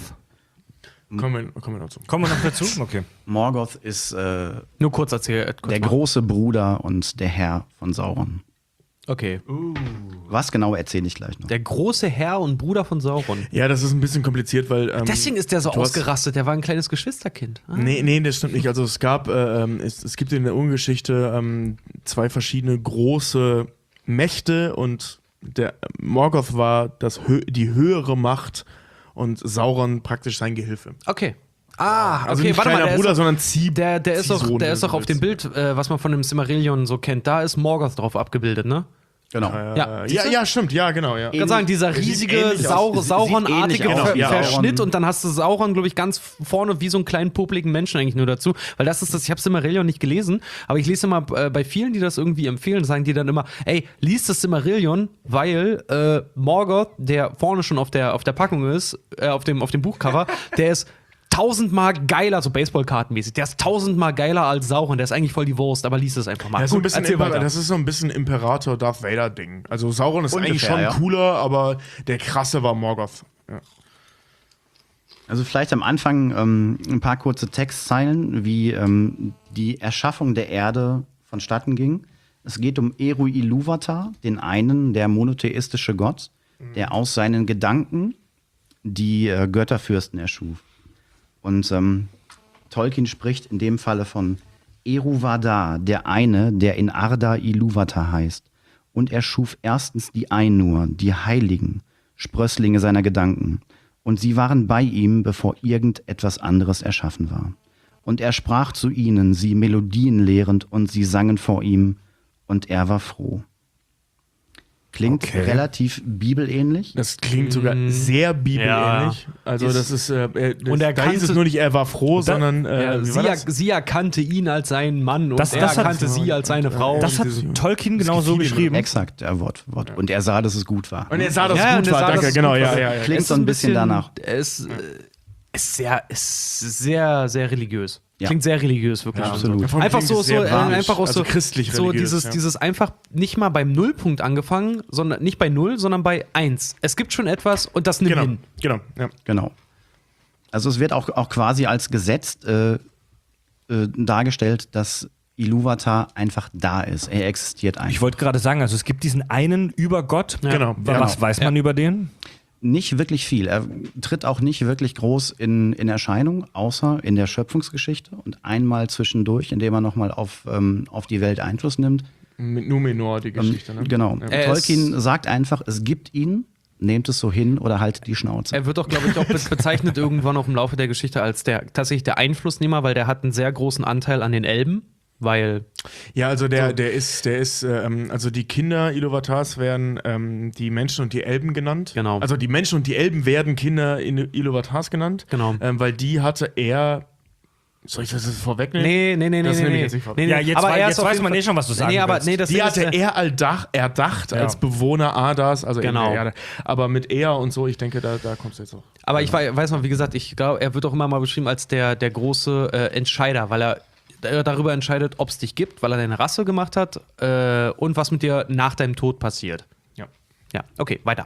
Kommen wir noch zu. Kommen wir noch dazu? Okay. Morgoth ist Nur kurz erzählen. der große Bruder und der Herr von Sauron. Okay. Was genau erzähle ich gleich noch. Der große Herr und Bruder von Sauron. Ja, das ist ein bisschen kompliziert, weil. Deswegen ist der so du hast- ausgerastet. Der war ein kleines Geschwisterkind. Ah. Nee, das stimmt nicht. Also es gab, es gibt in der Urgeschichte 2 verschiedene große Mächte und der Morgoth war die höhere Macht und Sauron praktisch sein Gehilfe. Okay. Ah, Also okay, nicht warte mal. kleiner Der Bruder, ist doch, sondern der ist Ziehsohn, doch, der ist wenn doch du auf dem willst. Bild, was man von dem Silmarillion so kennt. Da ist Morgoth drauf abgebildet, ne? Genau. Ja, stimmt, ja, genau, ja. Ich kann sagen, dieser Sieht riesige ähnlich aus. Sauron-artige Sieht ähnlich aus wie Verschnitt Sauron. und dann hast du Sauron, glaube ich, ganz vorne wie so einen kleinen popligen Menschen eigentlich nur dazu. Weil das ist das, ich habe Silmarillion nicht gelesen, aber ich lese immer bei vielen, die das irgendwie empfehlen, sagen die dann immer, ey, lies das Silmarillion, weil Morgoth, der vorne schon auf der Packung ist, auf dem Buchcover, der ist 1000-mal geiler, so Baseballkartenmäßig. Der ist 1000-mal geiler als Sauron. Der ist eigentlich voll die Wurst, aber lies es einfach mal. Ja, so ein Gut, bisschen erzähl weiter. das ist so ein bisschen Imperator Darth Vader Ding. Also Sauron ist Ungefähr, eigentlich schon ja. cooler, aber der krasse war Morgoth. Ja. Also vielleicht am Anfang ein paar kurze Textzeilen, wie die Erschaffung der Erde vonstatten ging. Es geht um Eru Ilúvatar, den einen, der monotheistische Gott, der aus seinen Gedanken die Götterfürsten erschuf. Und Tolkien spricht in dem Falle von Eru-Vadar, der eine, der in Arda Ilúvatar heißt. Und er schuf erstens die Ainur, die Heiligen, Sprösslinge seiner Gedanken. Und sie waren bei ihm, bevor irgendetwas anderes erschaffen war. Und er sprach zu ihnen, sie Melodien lehrend, und sie sangen vor ihm, und er war froh. Klingt Okay. relativ bibelähnlich. Das klingt sogar sehr bibelähnlich. Also das ist, Und er da hieß kannte- es nur nicht, er war froh, sondern wie war das? Sie erkannte ihn als seinen Mann und Das er hat- erkannte sie als seine Frau. Das hat Tolkien genau so gefiel ihm. geschrieben. Exakt, Wort. Und er sah, dass es gut war. Und er sah, dass Ja, es und gut er war, sah, dass danke, es genau, gut ja, war. ja, ja. Klingt so ein bisschen danach. Es ist sehr, sehr religiös. Ja. Klingt sehr religiös, wirklich. Ja, absolut. Davon Einfach klingt so, es sehr brahmisch, einfach auch also so christlich so religiös, dieses einfach nicht mal beim Nullpunkt angefangen, sondern nicht bei 0, sondern bei 1. Es gibt schon etwas und das nimmt hin. Genau, ja. Genau. Also es wird auch quasi als Gesetz dargestellt, dass Ilúvatar einfach da ist. Er existiert Ich einfach. wollte gerade sagen, also es gibt diesen einen Übergott. Genau. Was weiß man über den? Nicht wirklich viel. Er tritt auch nicht wirklich groß in Erscheinung, außer in der Schöpfungsgeschichte und einmal zwischendurch, indem er nochmal auf die Welt Einfluss nimmt. Mit Numenor die Geschichte, ne? Genau. Ja. Tolkien sagt einfach, es gibt ihn, nehmt es so hin oder haltet die Schnauze. Er wird doch, glaube ich, auch bezeichnet irgendwann auch im Laufe der Geschichte als tatsächlich der Einflussnehmer, weil der hat einen sehr großen Anteil an den Elben, weil Ja, also der ist, also die Kinder Ilúvatars werden die Menschen und die Elben genannt. Genau. Also die Menschen und die Elben werden Kinder Ilúvatars genannt. Genau. Weil die hatte er. Soll ich das jetzt vorwegnehmen? Nee. Das nehme ich jetzt nicht vorweg. Ja, jetzt Aber wei- er jetzt ist auf weiß jeden man Fall- eh schon, was du sagen Nee, aber willst. nee, das Die Ding hatte ist, er erdacht als Bewohner Adas, also Genau. in der Erde. Aber mit er und so, ich denke, da kommst du jetzt auch. aber ich weiß noch, wie gesagt, ich glaube, er wird auch immer mal beschrieben als der große Entscheider, weil er darüber entscheidet, ob es dich gibt, weil er deine Rasse gemacht hat und was mit dir nach deinem Tod passiert. Ja. Ja, okay, weiter.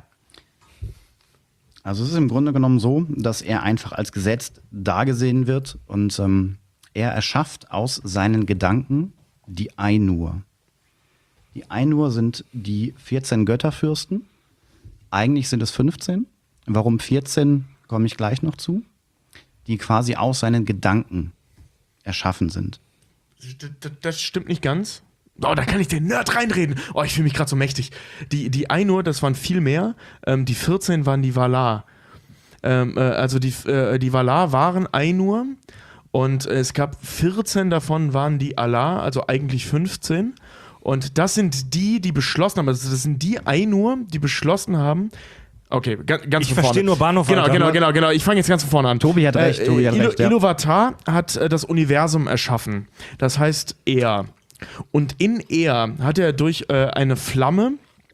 Also es ist im Grunde genommen so, dass er einfach als Gesetz dargesehen wird und er erschafft aus seinen Gedanken die Ainur. Die Ainur sind die 14 Götterfürsten. Eigentlich sind es 15. Warum 14, komme ich gleich noch zu, die quasi aus seinen Gedanken erschaffen sind. Das stimmt nicht ganz. Oh, da kann ich den Nerd reinreden. Oh, ich fühle mich gerade so mächtig. Die Ainur, das waren viel mehr. Die 14 waren die Valar. Also die Valar waren Ainur und es gab 14 davon waren die Alar, also eigentlich 15. Und das sind die beschlossen haben, also das sind die Ainur, die beschlossen haben. Okay, ganz von vorne. Ich verstehe nur Bahnhof. Genau. Ich fange jetzt ganz von vorne an. Tobi hat recht. Ja. Iluvatar hat das Universum erschaffen. Das heißt er. Und in er hat er durch eine Flamme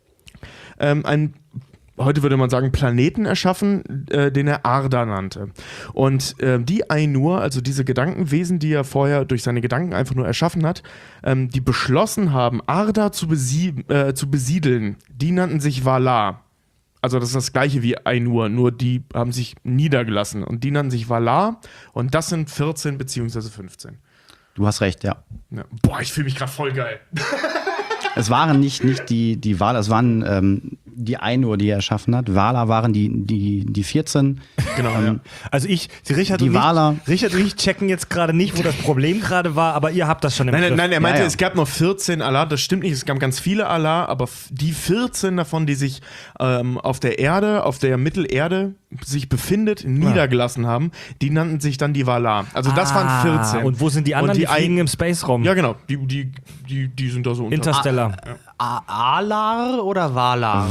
heute würde man sagen, Planeten erschaffen, den er Arda nannte. Und die Ainur, also diese Gedankenwesen, die er vorher durch seine Gedanken einfach nur erschaffen hat, die beschlossen haben, Arda zu besiedeln, die nannten sich Valar. Also das ist das gleiche wie Ainur, nur die haben sich niedergelassen. Und die nannten sich Valar und das sind 14 bzw. 15. Du hast recht, ja. Ja. Boah, ich fühle mich gerade voll geil. Es waren nicht die Valar, es waren die Ainur, die er erschaffen hat. Valar waren die 14. Genau, ja. Also Richard und ich checken jetzt gerade nicht, wo das Problem gerade war, aber ihr habt das schon im Griff. Nein, er meinte, Ja. es gab noch 14 Alar, das stimmt nicht, es gab ganz viele Alar, aber die 14 davon, die sich auf der Erde, auf der Mittelerde sich befindet, niedergelassen haben, die nannten sich dann die Valar. Also das waren 14. Und wo sind die anderen? Und Die fliegen im Space-Raum. Ja, genau, die sind da so unter. Interstellar. Alar oder Valar?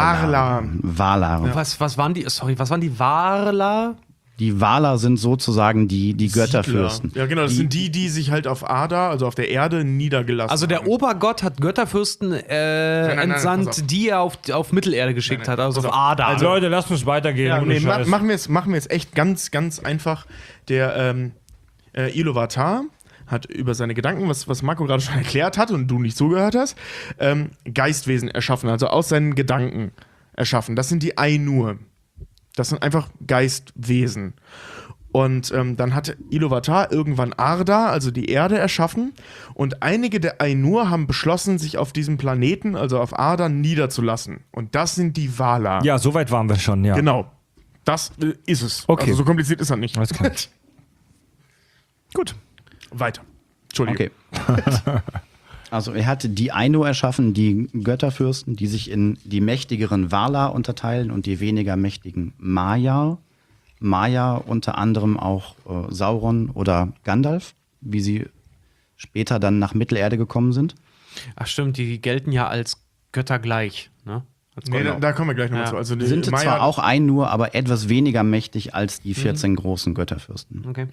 Valar. Ja. Was waren die? Sorry, was waren die Valar? Die Valar sind sozusagen die Götterfürsten. Ja, genau, das sind die sich halt auf Arda, also auf der Erde, niedergelassen Also der haben. Obergott hat Götterfürsten nein, entsandt, pass auf. die er auf Mittelerde geschickt hat, also pass auf auf. Arda. Also Leute, lasst uns weitergehen. Ja, ohne nee, Scheiß. machen wir es echt ganz einfach. Der Iluvatar hat über seine Gedanken, was Marco gerade schon erklärt hat und du nicht zugehört hast, Geistwesen erschaffen, also aus seinen Gedanken erschaffen. Das sind die Ainur. Das sind einfach Geistwesen. Und dann hat Iluvatar irgendwann Arda, also die Erde, erschaffen. Und einige der Ainur haben beschlossen, sich auf diesem Planeten, also auf Arda, niederzulassen. Und das sind die Valar. Ja, so weit waren wir schon, ja. Genau. Das ist es. Okay. Also so kompliziert ist das nicht. Alles klar. Gut. Weiter. Entschuldigung. Okay. Also er hat die Ainur erschaffen, die Götterfürsten, die sich in die mächtigeren Valar unterteilen und die weniger mächtigen Maiar. Maiar unter anderem auch Sauron oder Gandalf, wie sie später dann nach Mittelerde gekommen sind. Ach stimmt, die gelten ja als Götter gleich, ne? Als Nee, Gott. da kommen wir gleich nochmal zu. Also die Sind Maya- zwar auch Ainur, aber etwas weniger mächtig als die 14 großen Götterfürsten. Okay.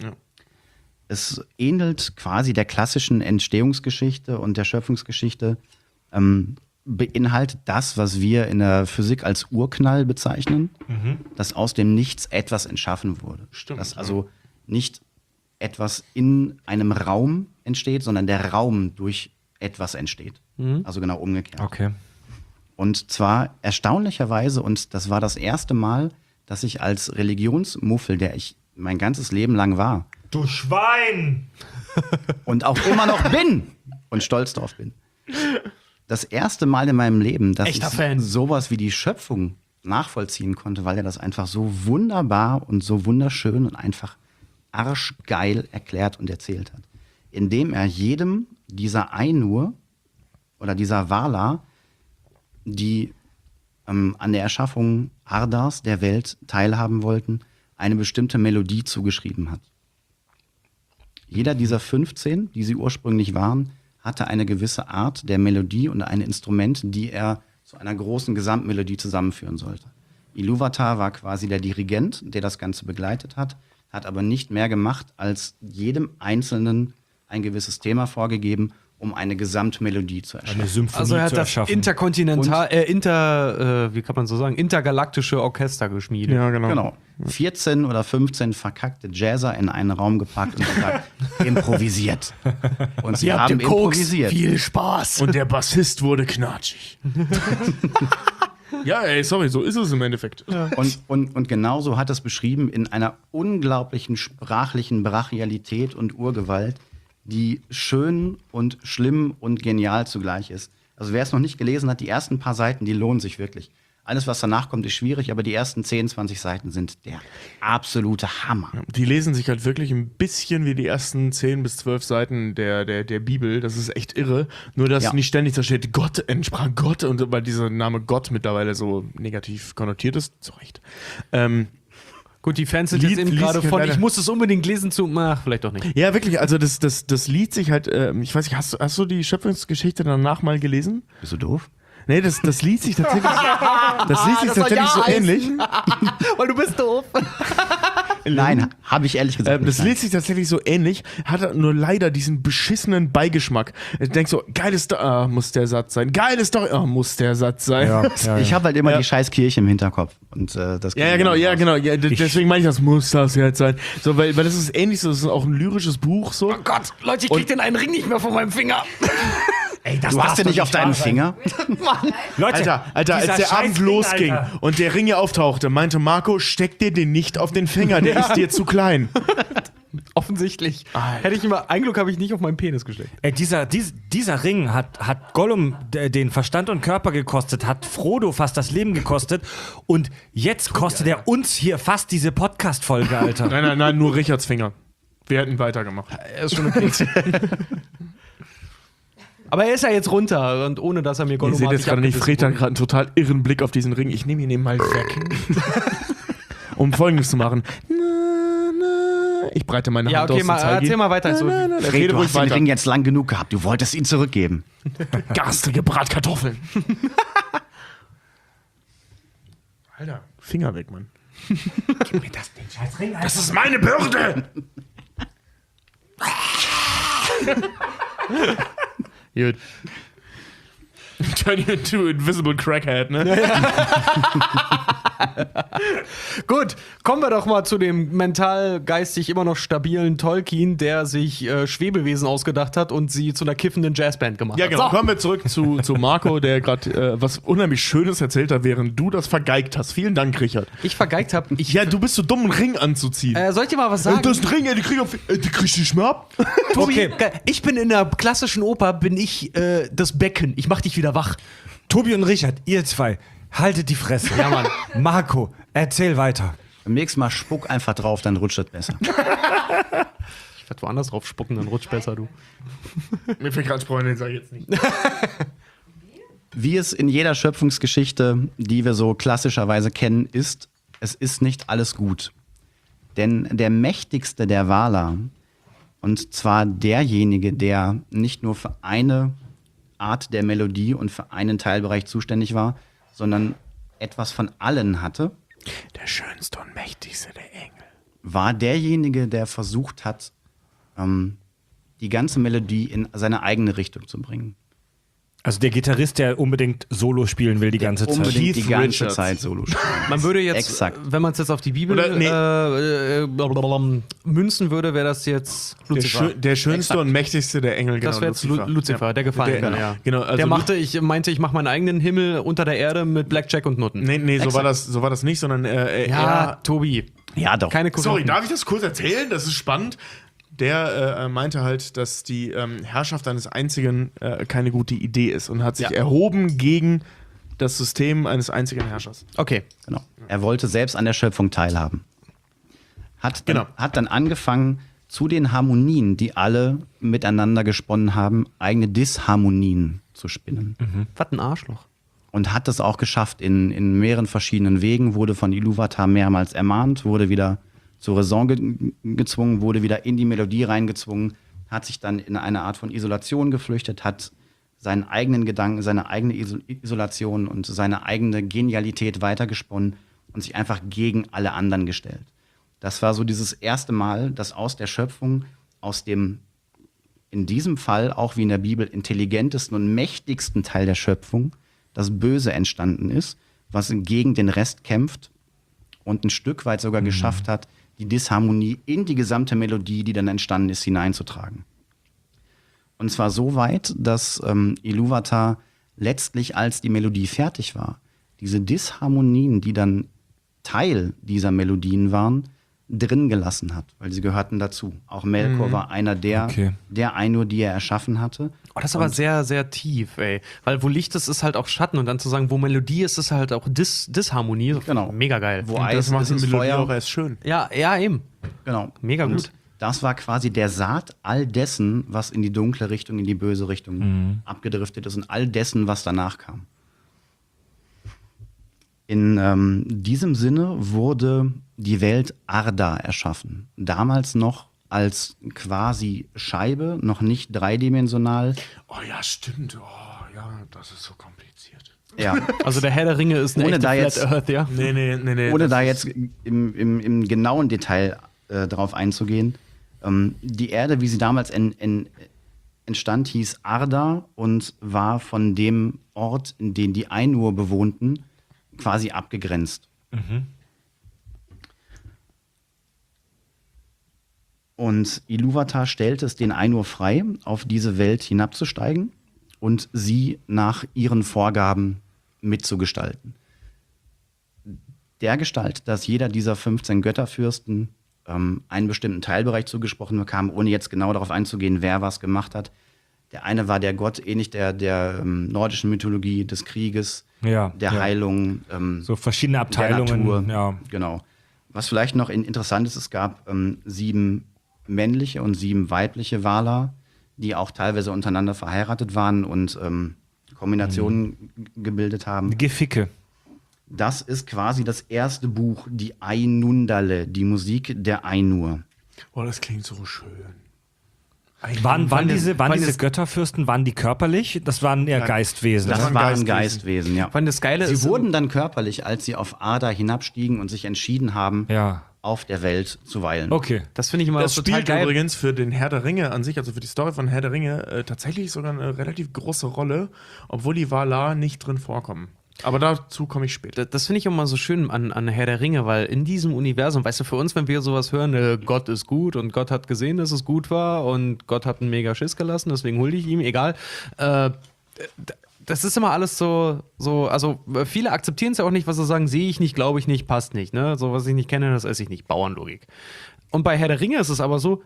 Es ähnelt quasi der klassischen Entstehungsgeschichte und der Schöpfungsgeschichte, beinhaltet das, was wir in der Physik als Urknall bezeichnen, dass aus dem Nichts etwas entschaffen wurde. Stimmt, Dass also nicht etwas in einem Raum entsteht, sondern der Raum durch etwas entsteht. Also genau umgekehrt. Okay. Und zwar erstaunlicherweise, und das war das erste Mal, dass ich als Religionsmuffel, der ich mein ganzes Leben lang war, Du Schwein! und auch immer noch bin und stolz drauf bin. Das erste Mal in meinem Leben, dass Echter ich Fan. sowas wie die Schöpfung nachvollziehen konnte, weil er das einfach so wunderbar und so wunderschön und einfach arschgeil erklärt und erzählt hat. Indem er jedem dieser Ainur oder dieser Valar, die an der Erschaffung Ardas, der Welt, teilhaben wollten, eine bestimmte Melodie zugeschrieben hat. Jeder dieser 15, die sie ursprünglich waren, hatte eine gewisse Art der Melodie und ein Instrument, die er zu einer großen Gesamtmelodie zusammenführen sollte. Iluvatar war quasi der Dirigent, der das Ganze begleitet hat aber nicht mehr gemacht, als jedem Einzelnen ein gewisses Thema vorgegeben, um eine Gesamtmelodie zu erschaffen. Eine Symphonie Also er hat zu das erschaffen. wie kann man so sagen, intergalaktische Orchester geschmiedet. Ja, genau. Genau. 14 oder 15 verkackte Jazzer in einen Raum gepackt und gesagt, improvisiert. Und sie haben improvisiert. Viel Spaß. Und der Bassist wurde knatschig. Ja, ey, sorry, so ist es im Endeffekt. Ja. Und genauso hat es beschrieben in einer unglaublichen sprachlichen Brachialität und Urgewalt, die schön und schlimm und genial zugleich ist. Also wer es noch nicht gelesen hat, die ersten paar Seiten, die lohnen sich wirklich. Alles, was danach kommt, ist schwierig, aber die ersten 10, 20 Seiten sind der absolute Hammer. Die lesen sich halt wirklich ein bisschen wie die ersten 10 bis 12 Seiten der Bibel. Das ist echt irre. Nur, dass nicht ständig da steht, Gott entsprach Gott und weil dieser Name Gott mittlerweile so negativ konnotiert ist. Zu Recht. Gut, die Fans sind jetzt eben gerade von, ich muss es unbedingt lesen vielleicht doch nicht. Ja, wirklich, also das liest sich halt, ich weiß nicht, hast du die Schöpfungsgeschichte danach mal gelesen? Bist du doof? Nee, das liest sich tatsächlich, so ähnlich. Weil du bist doof. Nein, habe ich ehrlich gesagt Das nicht. liest sich tatsächlich so ähnlich, hat nur leider diesen beschissenen Beigeschmack. Du denkst so, geiles muss der Satz sein. Geiles Story, muss der Satz sein. Ich habe halt immer die scheiß Kirche im Hinterkopf. Und, das Ja, genau. Ja, deswegen meine ich, das muss das jetzt sein. So, weil das ist ähnlich so, das ist auch ein lyrisches Buch so. Oh Gott, Leute, ich krieg den einen Ring nicht mehr von meinem Finger. Ey, Du hast den nicht auf deinen Finger? Mann. Alter, als der Abend losging und der Ring hier auftauchte, meinte Marco, steck dir den nicht auf den Finger, der ist dir zu klein. Offensichtlich. Hätte ich immer, ein Glück habe ich nicht auf meinen Penis gesteckt. Ey, dieser Ring hat Gollum den Verstand und Körper gekostet, hat Frodo fast das Leben gekostet und jetzt kostet er uns hier fast diese Podcast-Folge, Alter. Nein, nur Richards Finger. Wir hätten weitergemacht. Er ist schon okay. Aber er ist ja jetzt runter und ohne dass er mir Ihr Gollum seht jetzt gerade nicht, Fred hat gerade einen total irren Blick auf diesen Ring. Ich nehme ihn eben mal weg. Um Folgendes zu machen. Ich breite meine Hand aus und zeige erzähl mal weiter. Fred, Rede du ruhig hast den weiter. Ring jetzt lang genug gehabt. Du wolltest ihn zurückgeben. Garstige Bratkartoffeln. Alter, Finger weg, Mann. Gib mir den scheiß Ring, Alter. Das ist meine Bürde! Gut. Turn you into invisible crackhead, ne? Gut, kommen wir doch mal zu dem mental, geistig immer noch stabilen Tolkien, der sich Schwebewesen ausgedacht hat und sie zu einer kiffenden Jazzband gemacht Ja, hat. genau. So. Kommen wir zurück zu Marco, der gerade was unheimlich Schönes erzählt hat, während du das vergeigt hast. Vielen Dank, Richard. Ich vergeigt habe. Ja, du bist so dumm, einen Ring anzuziehen. Soll ich dir mal was sagen? Das ist ein Ring, ey, die kriegst du nicht mehr ab. Tobi, Okay. ich bin in der klassischen Oper, bin ich das Becken. Ich mach dich wieder wach. Tobi und Richard, ihr zwei, haltet die Fresse. Ja, Mann. Marco, erzähl weiter. Beim nächsten Mal spuck einfach drauf, dann rutscht das besser. Ich werde woanders drauf spucken, dann rutscht besser, du. Mir fällt gerade Freundin, sag ich jetzt nicht. Wie es in jeder Schöpfungsgeschichte, die wir so klassischerweise kennen, ist, es ist nicht alles gut. Denn der mächtigste der Valar, und zwar derjenige, der nicht nur für eine Art der Melodie und für einen Teilbereich zuständig war, sondern etwas von allen hatte, Der schönste und mächtigste der Engel. war derjenige, der versucht hat, die ganze Melodie in seine eigene Richtung zu bringen. Also der Gitarrist, der unbedingt Solo spielen will die ganze Zeit. Unbedingt die Keith ganze Richards. Zeit Solo spielen. Man würde jetzt, Exakt. wenn man es jetzt auf die Bibel Oder, nee. münzen würde, wäre das jetzt Lucifer. Der schönste Exakt. und mächtigste der Engel, genau. Das wäre jetzt Lucifer, Ja. der Gefallene. Genau. Ja. Genau, also der meinte, ich mache meinen eigenen Himmel unter der Erde mit Blackjack und Nutten. Nee, so war das nicht, sondern Ja, er, Tobi. Ja, doch. Keine sorry, Korrektur. darf ich das kurz erzählen? Das ist spannend. Der meinte halt, dass die Herrschaft eines Einzigen keine gute Idee ist und hat sich erhoben gegen das System eines einzigen Herrschers. Okay. Genau. Er wollte selbst an der Schöpfung teilhaben. Hat dann angefangen, zu den Harmonien, die alle miteinander gesponnen haben, eigene Disharmonien zu spinnen. Was ein Arschloch. Und hat das auch geschafft in mehreren verschiedenen Wegen, wurde von Ilúvatar mehrmals ermahnt, wurde wieder zur Raison gezwungen, wurde wieder in die Melodie reingezwungen, hat sich dann in eine Art von Isolation geflüchtet, hat seinen eigenen Gedanken, seine eigene Isolation und seine eigene Genialität weitergesponnen und sich einfach gegen alle anderen gestellt. Das war so dieses erste Mal, dass aus der Schöpfung, aus dem in diesem Fall auch wie in der Bibel intelligentesten und mächtigsten Teil der Schöpfung das Böse entstanden ist, was gegen den Rest kämpft und ein Stück weit sogar geschafft hat, die Disharmonie in die gesamte Melodie, die dann entstanden ist, hineinzutragen. Und zwar so weit, dass Ilúvatar letztlich, als die Melodie fertig war, diese Disharmonien, die dann Teil dieser Melodien waren, drin gelassen hat, weil sie gehörten dazu. Auch Melkor war einer der Ainur, die er erschaffen hatte. Oh, das ist aber sehr, sehr tief, ey. Weil wo Licht ist, ist halt auch Schatten. Und dann zu sagen, wo Melodie ist, ist halt auch Disharmonie. Genau. Mega geil. Wo Und Eis das macht ist, die ist Melodie Feuer. auch erst schön. Ja, eben. Genau. Mega Und gut. das war quasi der Saat all dessen, was in die dunkle Richtung, in die böse Richtung abgedriftet ist und all dessen, was danach kam. In diesem Sinne wurde die Welt Arda erschaffen. Damals noch als quasi Scheibe, noch nicht dreidimensional. Oh ja, stimmt. Oh ja, das ist so kompliziert. Ja, Also der Herr der Ringe ist eine Ohne echte da Flat jetzt- Earth, ja. Nee. ohne da jetzt im genauen Detail drauf einzugehen. Die Erde, wie sie damals entstand, hieß Arda und war von dem Ort, in den die Ainur bewohnten, quasi abgegrenzt. Und Ilúvatar stellte es den Ainur frei, auf diese Welt hinabzusteigen und sie nach ihren Vorgaben mitzugestalten. Dergestalt, dass jeder dieser 15 Götterfürsten einen bestimmten Teilbereich zugesprochen bekam, ohne jetzt genau darauf einzugehen, wer was gemacht hat. Der eine war der Gott, ähnlich der nordischen Mythologie, des Krieges, Ja, der ja. Heilung, So verschiedene der Abteilungen. Natur. Ja. Genau. Was vielleicht noch interessant ist, es gab 7 männliche und 7 weibliche Valar, die auch teilweise untereinander verheiratet waren und Kombinationen gebildet haben. Geficke. Das ist quasi das erste Buch, die Ainundale, die Musik der Ainur. Oh, das klingt so schön. Waren diese das- Götterfürsten, waren die körperlich? Das waren eher Geistwesen. Das waren waren Geistwesen. Geistwesen, ja. Vor allem das Geile Sie ist, wurden dann körperlich, als sie auf Arda hinabstiegen und sich entschieden haben, Ja. auf der Welt zu weilen. Okay. das finde ich immer Das total spielt geil. übrigens für den Herr der Ringe an sich, also für die Story von Herr der Ringe, tatsächlich sogar eine relativ große Rolle, obwohl die Valar nicht drin vorkommen. Aber dazu komme ich später. Das finde ich immer so schön an Herr der Ringe, weil in diesem Universum, weißt du, für uns, wenn wir sowas hören, Gott ist gut und Gott hat gesehen, dass es gut war und Gott hat einen mega Schiss gelassen, deswegen hulde ich ihm, egal. Das ist immer alles so, also viele akzeptieren es ja auch nicht, was sie sagen, sehe ich nicht, glaube ich nicht, passt nicht. Ne? So, was ich nicht kenne, das esse ich nicht. Bauernlogik. Und bei Herr der Ringe ist es aber so,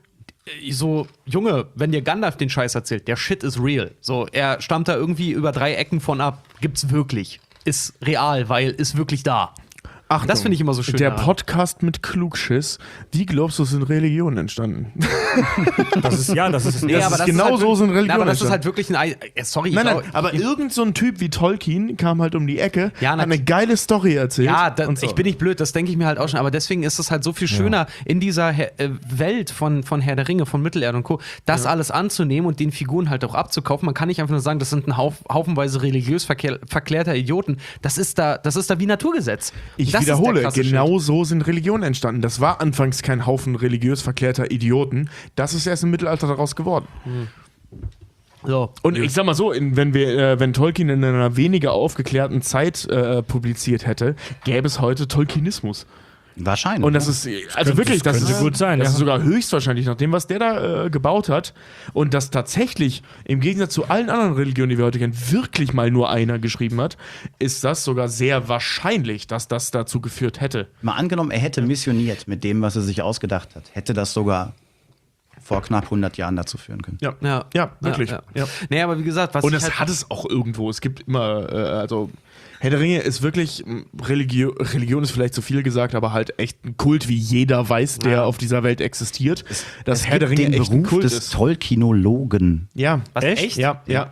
Junge, wenn dir Gandalf den Scheiß erzählt, der Shit ist real. So, er stammt da irgendwie über 3 Ecken von ab. Gibt's wirklich. Ist real, weil ist wirklich da. Achtung, Das finde ich immer so schön Der daran. Podcast mit Klugschiss, wie glaubst du, sind Religionen entstanden? Das ist Nee, aber ist das genau halt so sind wirklich- Religionen Na, aber das ist entstanden. halt wirklich ein. Sorry, Nein, ich nein, glaub- aber irgend so ein Typ wie Tolkien kam halt um die Ecke, Ja, hat eine geile Story erzählt. Ja, und so. ich bin nicht blöd, das denke ich mir halt auch schon. Aber deswegen ist es halt so viel schöner, in dieser Welt von Herr der Ringe, von Mittelerde und Co., das alles anzunehmen und den Figuren halt auch abzukaufen. Man kann nicht einfach nur sagen, das sind ein haufenweise religiös verklärter Idioten. Das ist da wie Naturgesetz. Ich Das ist der wiederhole, krasse genau so sind Religionen entstanden. Das war anfangs kein Haufen religiös verklärter Idioten. Das ist erst im Mittelalter daraus geworden. Shit. So. Und ich sag mal so, wenn Tolkien in einer weniger aufgeklärten Zeit publiziert hätte, gäbe es heute Tolkienismus. Wahrscheinlich. Und das ist, also wirklich, das könnte ist gut sein, Das ja. ist sogar höchstwahrscheinlich nach dem, was der da gebaut hat. Und das tatsächlich, im Gegensatz zu allen anderen Religionen, die wir heute kennen, wirklich mal nur einer geschrieben hat, ist das sogar sehr wahrscheinlich, dass das dazu geführt hätte. Mal angenommen, er hätte missioniert mit dem, was er sich ausgedacht hat, hätte das sogar vor knapp 100 Jahren dazu führen können. Ja, wirklich. Ja. Nee, aber wie gesagt, was Und ich es halt hat es auch irgendwo. Es gibt immer, also Herr der Ringe ist wirklich, Religion ist vielleicht zu viel gesagt, aber halt echt ein Kult, wie jeder weiß, der auf dieser Welt existiert. Dass Es Herr der gibt Ringe den echt ein Beruf Kult des ist. Tolkienologen. Ja. Was, echt? Ja, ja.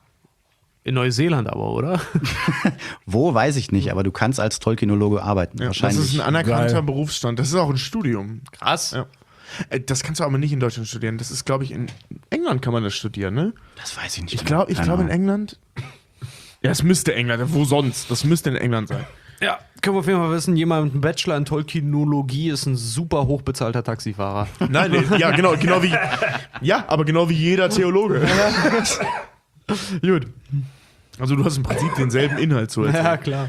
in Neuseeland aber, oder? Wo, weiß ich nicht, aber du kannst als Tolkienologe arbeiten. Ja, das Wahrscheinlich. ist ein anerkannter Geil. Berufsstand. Das ist auch ein Studium. Krass. Ja. Das kannst du aber nicht in Deutschland studieren. Das ist, glaube ich, in England kann man das studieren, ne? Das weiß ich nicht. Ich glaube Keine in Ahnung. England. Ja, es müsste England. Wo sonst? Das müsste in England sein. Ja, können wir auf jeden Fall wissen, jemand mit einem Bachelor in Tolkienologie ist ein super hochbezahlter Taxifahrer. Nein, nee, ja, genau wie. Ja, aber genau wie jeder Theologe. Gut. Also du hast im Prinzip denselben Inhalt zu erzählen. klar.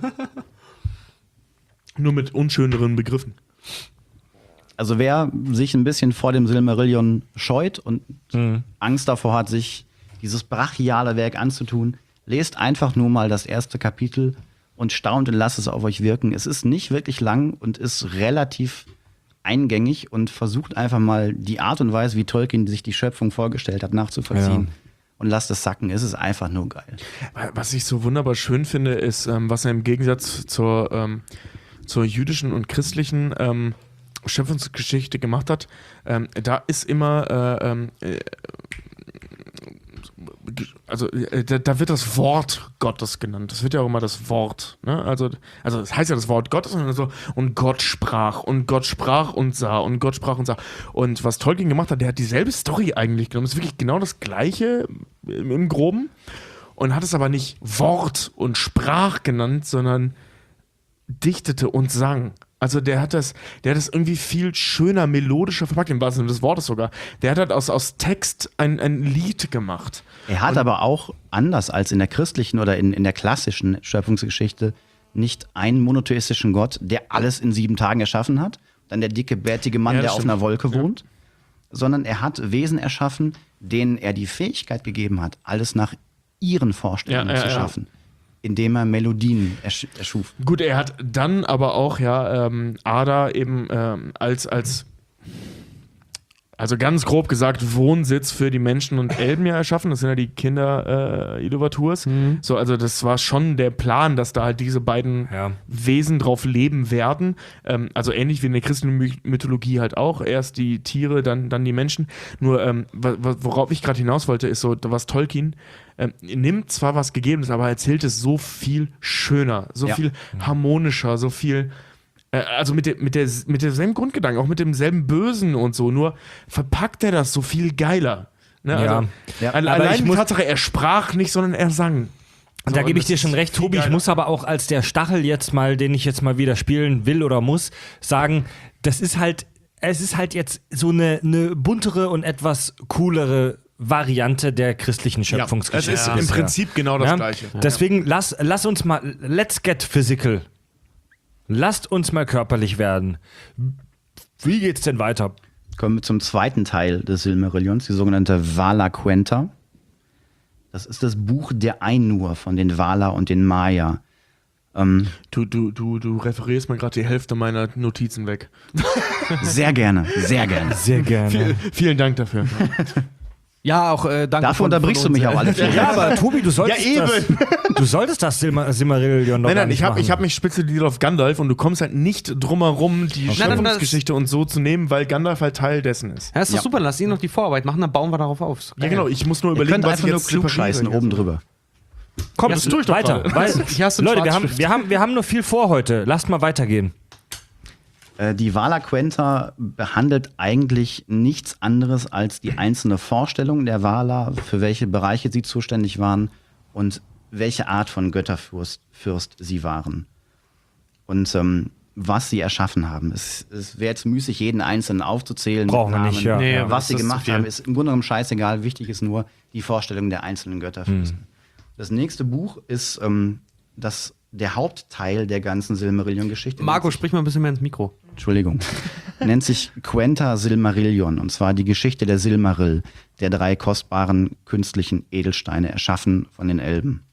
Nur mit unschöneren Begriffen. Also wer sich ein bisschen vor dem Silmarillion scheut und Angst davor hat, sich dieses brachiale Werk anzutun, lest einfach nur mal das erste Kapitel und staunt und lasst es auf euch wirken. Es ist nicht wirklich lang und ist relativ eingängig und versucht einfach mal die Art und Weise, wie Tolkien sich die Schöpfung vorgestellt hat, nachzuvollziehen. Ja. Und lasst es sacken. Es ist einfach nur geil. Was ich so wunderbar schön finde, ist, was er im Gegensatz zur jüdischen und christlichen Schöpfungsgeschichte gemacht hat. Da ist immer da wird das Wort Gottes genannt. Das wird ja auch immer das Wort. Ne? Also das heißt ja das Wort Gottes und Gott sprach und Gott sprach und sah und Gott sprach und sah. Und was Tolkien gemacht hat, der hat dieselbe Story eigentlich genommen. Es ist wirklich genau das Gleiche im Groben und hat es aber nicht Wort und Sprach genannt, sondern dichtete und sang. Also der hat das irgendwie viel schöner, melodischer verpackt, im wahrsten Sinne des Wortes sogar. Der hat halt aus Text ein Lied gemacht. Er hat aber auch, anders als in der christlichen oder in der klassischen Schöpfungsgeschichte, nicht einen monotheistischen Gott, der alles in 7 Tagen erschaffen hat, dann der dicke, bärtige Mann, der auf einer Wolke wohnt, sondern er hat Wesen erschaffen, denen er die Fähigkeit gegeben hat, alles nach ihren Vorstellungen zu schaffen. Indem er Melodien erschuf. Gut, er hat dann aber auch Ada eben also ganz grob gesagt, Wohnsitz für die Menschen und Elben ja erschaffen. Das sind ja die Kinder Iluvaturs. So, also das war schon der Plan, dass da halt diese beiden Wesen drauf leben werden. Also ähnlich wie in der christlichen Mythologie halt auch. Erst die Tiere, dann die Menschen. Nur, worauf ich gerade hinaus wollte, ist so, was Tolkien nimmt zwar was Gegebenes, aber erzählt es so viel schöner, so viel harmonischer, so viel also mit derselben Grundgedanken, auch mit demselben Bösen und so, nur verpackt er das so viel geiler. Ne? Also, allein die Tatsache, er sprach nicht, sondern er sang. Und da gebe ich dir schon recht, Tobi. Ich muss aber auch als der Stachel jetzt mal, den ich jetzt mal wieder spielen will oder muss, sagen, es ist halt jetzt so eine buntere und etwas coolere Variante der christlichen Schöpfungsgeschichte. Es ist im Prinzip genau das Gleiche. Deswegen lass uns mal, let's get physical. Lasst uns mal körperlich werden. Wie geht's denn weiter? Kommen wir zum zweiten Teil des Silmarillions, die sogenannte Vala Quenta. Das ist das Buch der Ainur von den Valar und den Maya. Du referierst mal gerade die Hälfte meiner Notizen weg. Sehr gerne, sehr gerne. Sehr gerne. Vielen Dank dafür. Ja, auch danke. Dafür unterbrichst du mich auch alle 4 Jahre. Ja, aber Tobi, du solltest das Silmarillion noch Nein, nicht machen. ich hab mich spezialisiert auf Gandalf und du kommst halt nicht drum herum, die Schöpfungsgeschichte und so zu nehmen, weil Gandalf halt Teil dessen ist. Ja, ist doch super, lass ihn noch die Vorarbeit machen, dann bauen wir darauf auf. Ja, genau, ich muss nur überlegen, was ich jetzt klug scheißen oben drüber. Komm, das tue ich doch weiter. Leute, wir haben nur viel vor heute. Lasst mal weitergehen. Die Vala Quenta behandelt eigentlich nichts anderes als die einzelne Vorstellung der Valar, für welche Bereiche sie zuständig waren und welche Art von Götterfürst sie waren. Und was sie erschaffen haben. Es wäre jetzt müßig, jeden Einzelnen aufzuzählen. Brauchen wir nicht, ja. Nee, was sie gemacht haben, ist im Grunde genommen scheißegal. Wichtig ist nur die Vorstellung der einzelnen Götterfürsten. Das nächste Buch ist der Hauptteil der ganzen Silmarillion-Geschichte. Marco, sprich mal ein bisschen mehr ins Mikro. Entschuldigung. Nennt sich Quenta Silmarillion, und zwar die Geschichte der Silmaril, der 3 kostbaren künstlichen Edelsteine, erschaffen von den Elben.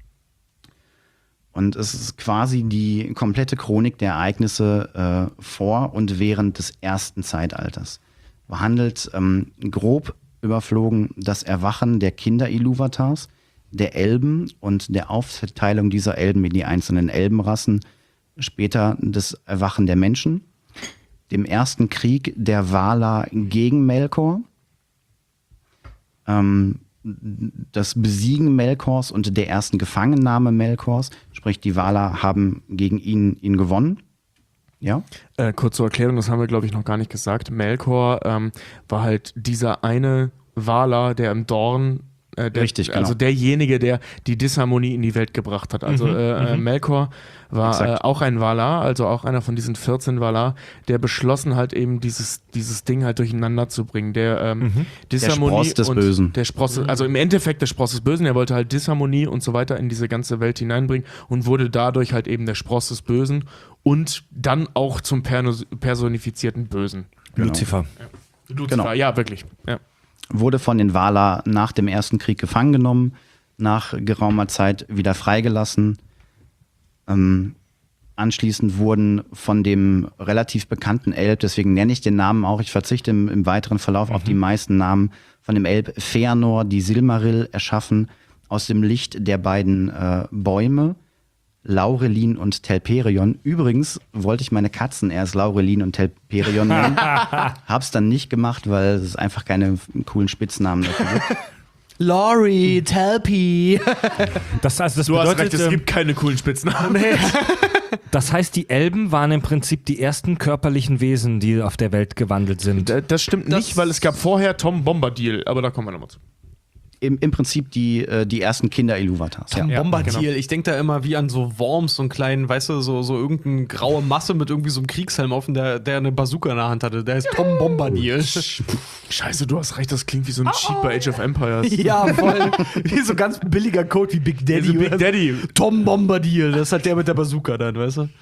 Und es ist quasi die komplette Chronik der Ereignisse vor und während des ersten Zeitalters. Behandelt grob überflogen das Erwachen der Kinder Ilúvatars, der Elben und der Aufteilung dieser Elben in die einzelnen Elbenrassen, später das Erwachen der Menschen, dem ersten Krieg der Valar gegen Melkor, das Besiegen Melkors und der ersten Gefangennahme Melkors, sprich die Valar haben gegen ihn gewonnen. Ja? Kurz zur Erklärung, das haben wir glaube ich noch gar nicht gesagt. Melkor war halt dieser eine Valar, der im Dorn Richtig, genau. Also derjenige, der die Disharmonie in die Welt gebracht hat. Also Melkor war auch ein Valar, also auch einer von diesen 14 Valar, der beschlossen halt eben dieses Ding halt durcheinander zu bringen. Der Disharmonie der Spross des Bösen. Der Spross, also im Endeffekt der Spross des Bösen. Er wollte halt Disharmonie und so weiter in diese ganze Welt hineinbringen und wurde dadurch halt eben der Spross des Bösen und dann auch zum personifizierten Bösen. Genau. Lucifer. Genau. Ja, wirklich. Ja. Wurde von den Valar nach dem ersten Krieg gefangen genommen, nach geraumer Zeit wieder freigelassen. Anschließend wurden von dem relativ bekannten Elb, deswegen nenne ich den Namen auch, ich verzichte im weiteren Verlauf auf die meisten Namen, von dem Elb Fëanor die Silmaril erschaffen, aus dem Licht der beiden Bäume, Laurelin und Telperion. Übrigens wollte ich meine Katzen erst Laurelin und Telperion nennen, hab's dann nicht gemacht, weil es einfach keine coolen Spitznamen dafür gibt. Laurie, Telpi. Das Du hast bedeutet, recht, es gibt keine coolen Spitznamen. das heißt, die Elben waren im Prinzip die ersten körperlichen Wesen, die auf der Welt gewandelt sind. Das stimmt nicht, weil es gab vorher Tom Bombadil, aber da kommen wir nochmal zu. Im Prinzip die ersten Kinder Iluvatars. Tom Ja, Bombadil. genau. Ich denke da immer wie an so Worms, so einen kleinen, weißt du, so irgendeine graue Masse mit irgendwie so einem Kriegshelm auf, der eine Bazooka in der Hand hatte. Der ist Tom Bombadil. Scheiße, du hast recht, das klingt wie so ein Cheat bei Age of Empires. Ja, voll. Wie so ganz billiger Code wie Big Daddy. Also Big Daddy. Tom Bombadil, das hat der mit der Bazooka dann, weißt du?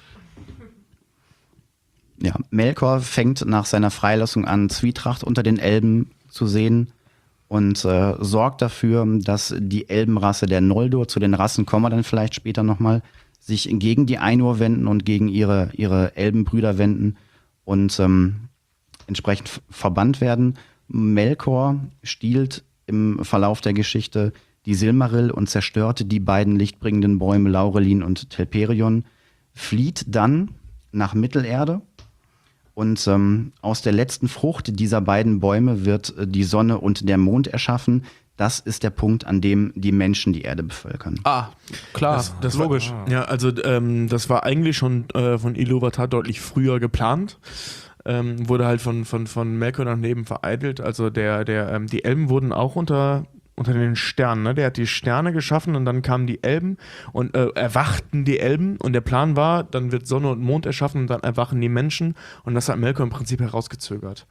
Ja, Melkor fängt nach seiner Freilassung an, Zwietracht unter den Elben zu sehen und sorgt dafür, dass die Elbenrasse der Noldor, zu den Rassen kommen wir dann vielleicht später nochmal, sich gegen die Ainur wenden und gegen ihre Elbenbrüder wenden und entsprechend verbannt werden. Melkor stiehlt im Verlauf der Geschichte die Silmaril und zerstört die beiden lichtbringenden Bäume Laurelin und Telperion, flieht dann nach Mittelerde. Und aus der letzten Frucht dieser beiden Bäume wird die Sonne und der Mond erschaffen. Das ist der Punkt, an dem die Menschen die Erde bevölkern. Ah, klar, Das logisch. Ja, also das war eigentlich schon von Iluvatar deutlich früher geplant. Wurde halt von Melkor nach neben vereitelt. Also die Elben wurden auch unter den Sternen, ne? Der hat die Sterne geschaffen und dann kamen die Elben und erwachten die Elben und der Plan war, dann wird Sonne und Mond erschaffen und dann erwachen die Menschen und das hat Melkor im Prinzip herausgezögert.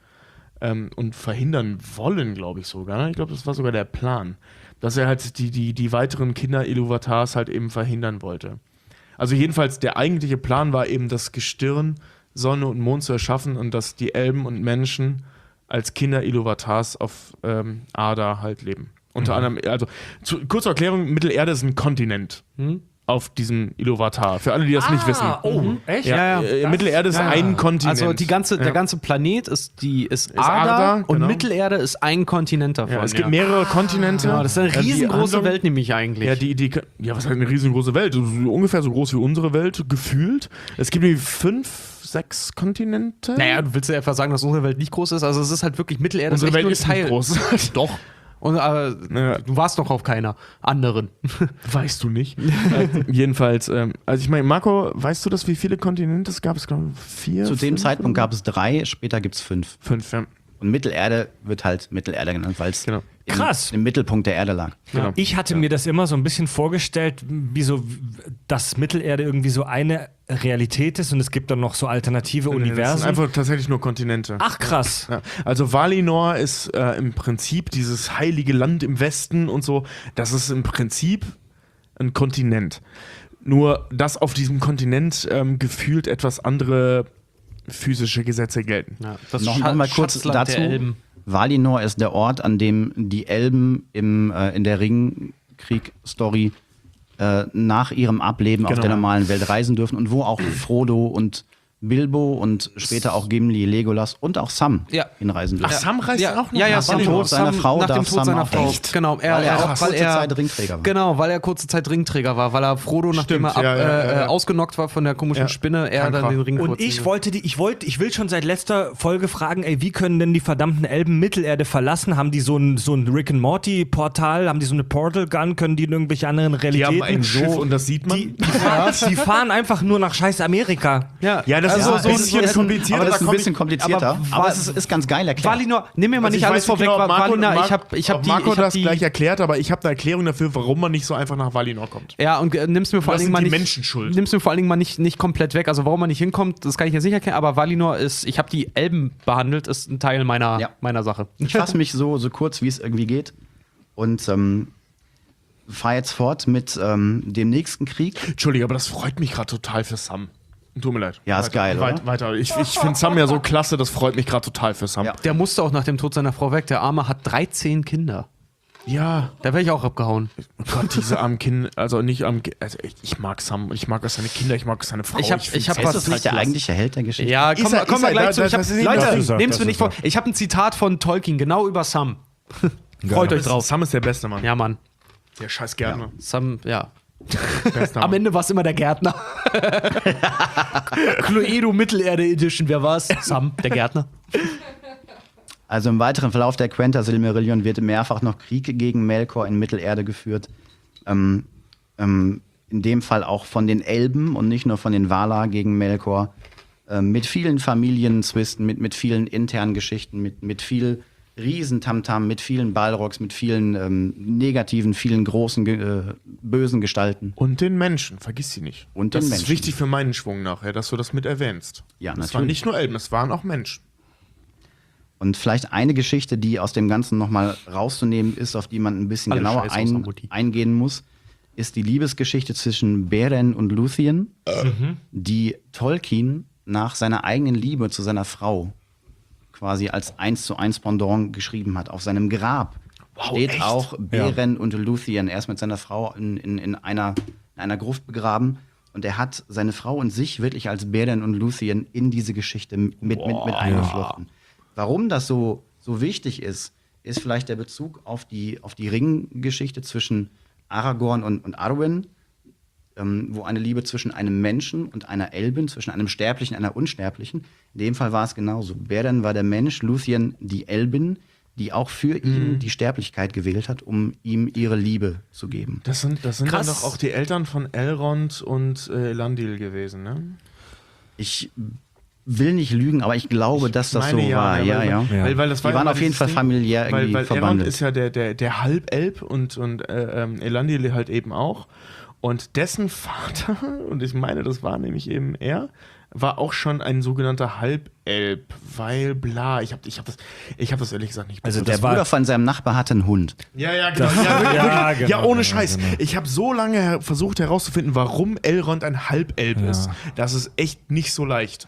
Und verhindern wollen, glaube ich sogar. Ne? Ich glaube, das war sogar der Plan. Dass er halt die weiteren Kinder Iluvatars halt eben verhindern wollte. Also jedenfalls, der eigentliche Plan war eben, das Gestirn, Sonne und Mond zu erschaffen und dass die Elben und Menschen als Kinder Iluvatars auf Arda halt leben. Unter anderem, also kurze Erklärung, Mittelerde ist ein Kontinent auf diesem Iluvatar. Für alle, die das nicht wissen. Oh, echt? Ja. Mittelerde ist ein Kontinent. Also der ganze Planet ist Arda Arda, und genau. Mittelerde ist ein Kontinent davon. Ja, es gibt mehrere Kontinente. Ja, das ist eine Die riesengroße Handlung- Welt nämlich eigentlich. Ja, was heißt eine riesengroße Welt? Ungefähr so groß wie unsere Welt, gefühlt. Es gibt irgendwie 5, 6 Kontinente. Naja, du willst ja einfach sagen, dass unsere Welt nicht groß ist. Also es ist halt wirklich Mittelerde. Unsere echt Welt nur ein ist nicht groß. Doch. Und, Ja. du warst noch auf keiner anderen. Weißt du nicht. Jedenfalls, also ich meine, Marco, weißt du das, wie viele Kontinente es gab? Es glaube 4. Zu dem Zeitpunkt gab es 3, später gibt es 5. 5, ja. Und Mittelerde wird halt Mittelerde genannt, weil es Genau. Krass. im Mittelpunkt der Erde lag. Genau. Ich hatte mir das immer so ein bisschen vorgestellt, wie so, dass Mittelerde irgendwie so eine Realität ist und es gibt dann noch so alternative Das sind Universen. einfach tatsächlich nur Kontinente. Ach krass. Ja, also Valinor ist im Prinzip dieses heilige Land im Westen und so. Das ist im Prinzip ein Kontinent. Nur, dass auf diesem Kontinent gefühlt etwas andere physische Gesetze gelten. Ja, das Noch mal kurz Schatzland dazu. der Elben. Valinor ist der Ort, an dem die Elben in der Ringkrieg-Story nach ihrem Ableben auf Genau. der normalen Welt reisen dürfen und wo auch Frodo und Bilbo und später auch Gimli, Legolas und auch Sam Ja. hinreisen dürfen. Sam reist Ja, auch noch ja, nach Sam Valinor. Tod seiner Frau nach dem darf Tod Sam seiner auch. Frau. Echt? Genau, Weil er auch weil kurze Zeit Ringträger war. Genau, weil er kurze Zeit Ringträger war, weil er Frodo, nachdem Stimmt, er ja. ausgenockt war von der komischen Ja. Spinne, er Kein dann Krach. den Ring Und kurz ich hinge- will schon seit letzter Folge fragen, ey, wie können denn die verdammten Elben Mittelerde verlassen? Haben die so ein Rick and Morty Portal? Haben die so eine Portal Gun? Können die in irgendwelche anderen Die Realitäten? haben ein Schiff und das sieht man. Die fahren einfach nur nach scheiß Amerika. Ja, das ist Ja, so ein es bisschen ist- kompliziert. Aber das ist da ein komm bisschen komplizierter. Aber es ist ganz geil erklärt. Valinor, nimm mir mal Also nicht ich alles weiß nicht vorweg, genau, ob Marco, Valinor, ich hab Marco das die, gleich erklärt, aber ich habe eine Erklärung dafür, warum man nicht so einfach nach Valinor kommt. ja, und nimm's mir vor allen Das Dingen sind mal die nicht, Menschen schuld. nimm's mir vor allen Dingen mal nicht komplett weg. Also warum man nicht hinkommt, das kann ich jetzt nicht erklären, aber Valinor ist, ich habe die Elben behandelt, ist ein Teil meiner Sache. Ich fasse mich so kurz, wie es irgendwie geht. Und fahre jetzt fort mit dem nächsten Krieg. Entschuldige, aber das freut mich gerade total für Sam. Tut mir leid. Ja, ist geil, oder? Weiter. Ich finde Sam ja so klasse, das freut mich gerade total für Sam. Ja. Der musste auch nach dem Tod seiner Frau weg. Der Arme hat 13 Kinder. Ja. Da wäre ich auch abgehauen. Oh Gott, diese armen Kinder, also nicht armen Kinder, also ich mag Sam, ich mag auch seine Kinder, ich mag auch seine Frau. Ich hab Ist was das nicht der eigentliche Held der Geschichte? Ja, kommen wir gleich zu. das ist nicht Leute, das nehmt's mir ist nicht vor. er. Ich habe ein Zitat von Tolkien, genau über Sam. Freut euch drauf. Sam ist der Beste, Mann. Ja, Mann. Der scheiß Gärtner. Sam, ja. Bester Am Mann. Ende war es immer der Gärtner. Cluedo Mittelerde Edition, wer war's? Sam, der Gärtner. Also im weiteren Verlauf der Quenta Silmarillion wird mehrfach noch Krieg gegen Melkor in Mittelerde geführt. In dem Fall auch von den Elben und nicht nur von den Valar gegen Melkor. Mit vielen Familienzwisten, mit vielen internen Geschichten, mit viel Riesentamtam, mit vielen Balrogs, mit vielen negativen, vielen großen, bösen Gestalten. Und den Menschen, vergiss sie nicht. Und das den ist Menschen. wichtig für meinen Schwung nachher, dass du das mit erwähnst. Ja, das waren natürlich. nicht nur Elben, es waren auch Menschen. Und vielleicht eine Geschichte, die aus dem Ganzen nochmal rauszunehmen ist, auf die man ein bisschen Alle genauer Scheiße aus der Mutti. eingehen muss, ist die Liebesgeschichte zwischen Beren und Luthien, die Tolkien nach seiner eigenen Liebe zu seiner Frau quasi als 1:1 Pendant geschrieben hat. Auf seinem Grab steht echt? auch Beren und Luthien. Er ist mit seiner Frau in einer Gruft begraben. Und er hat seine Frau und sich wirklich als Beren und Luthien in diese Geschichte mit eingeflochten. Warum das so wichtig ist vielleicht der Bezug auf die Ringgeschichte zwischen Aragorn und Arwen, wo eine Liebe zwischen einem Menschen und einer Elbin, zwischen einem Sterblichen und einer Unsterblichen. In dem Fall war es genauso. Beren war der Mensch, Luthien die Elbin, die auch für ihn die Sterblichkeit gewählt hat, um ihm ihre Liebe zu geben. Das sind dann Krass. doch auch die Eltern von Elrond und Elendil gewesen, ne? Ich will nicht lügen, aber ich glaube, dass das so meine, war. Ja. Weil das Die war waren immer auf jeden dieses Fall Ding, familiär irgendwie weil Elrond verbandelt. ist ja der Halbelb und Elendil halt eben auch. Und dessen Vater, und ich meine, das war nämlich eben er, war auch schon ein sogenannter Halbelb, weil bla, ich hab das ehrlich gesagt nicht. Also benutzt. der Der Bruder war von seinem Nachbar hatte einen Hund. Ja, genau. Ja, genau, ja, ohne genau, Scheiß. genau. Ich habe so lange versucht herauszufinden, warum Elrond ein Halbelb Ja. ist. Das ist echt nicht so leicht.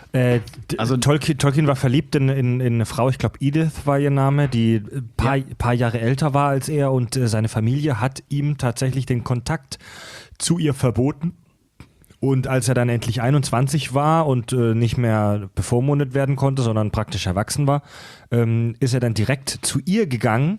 Also Tolkien war verliebt in eine Frau, ich glaube Edith war ihr Name, die paar Jahre älter war als er und seine Familie hat ihm tatsächlich den Kontakt zu ihr verboten. Und als er dann endlich 21 war und nicht mehr bevormundet werden konnte, sondern praktisch erwachsen war, ist er dann direkt zu ihr gegangen.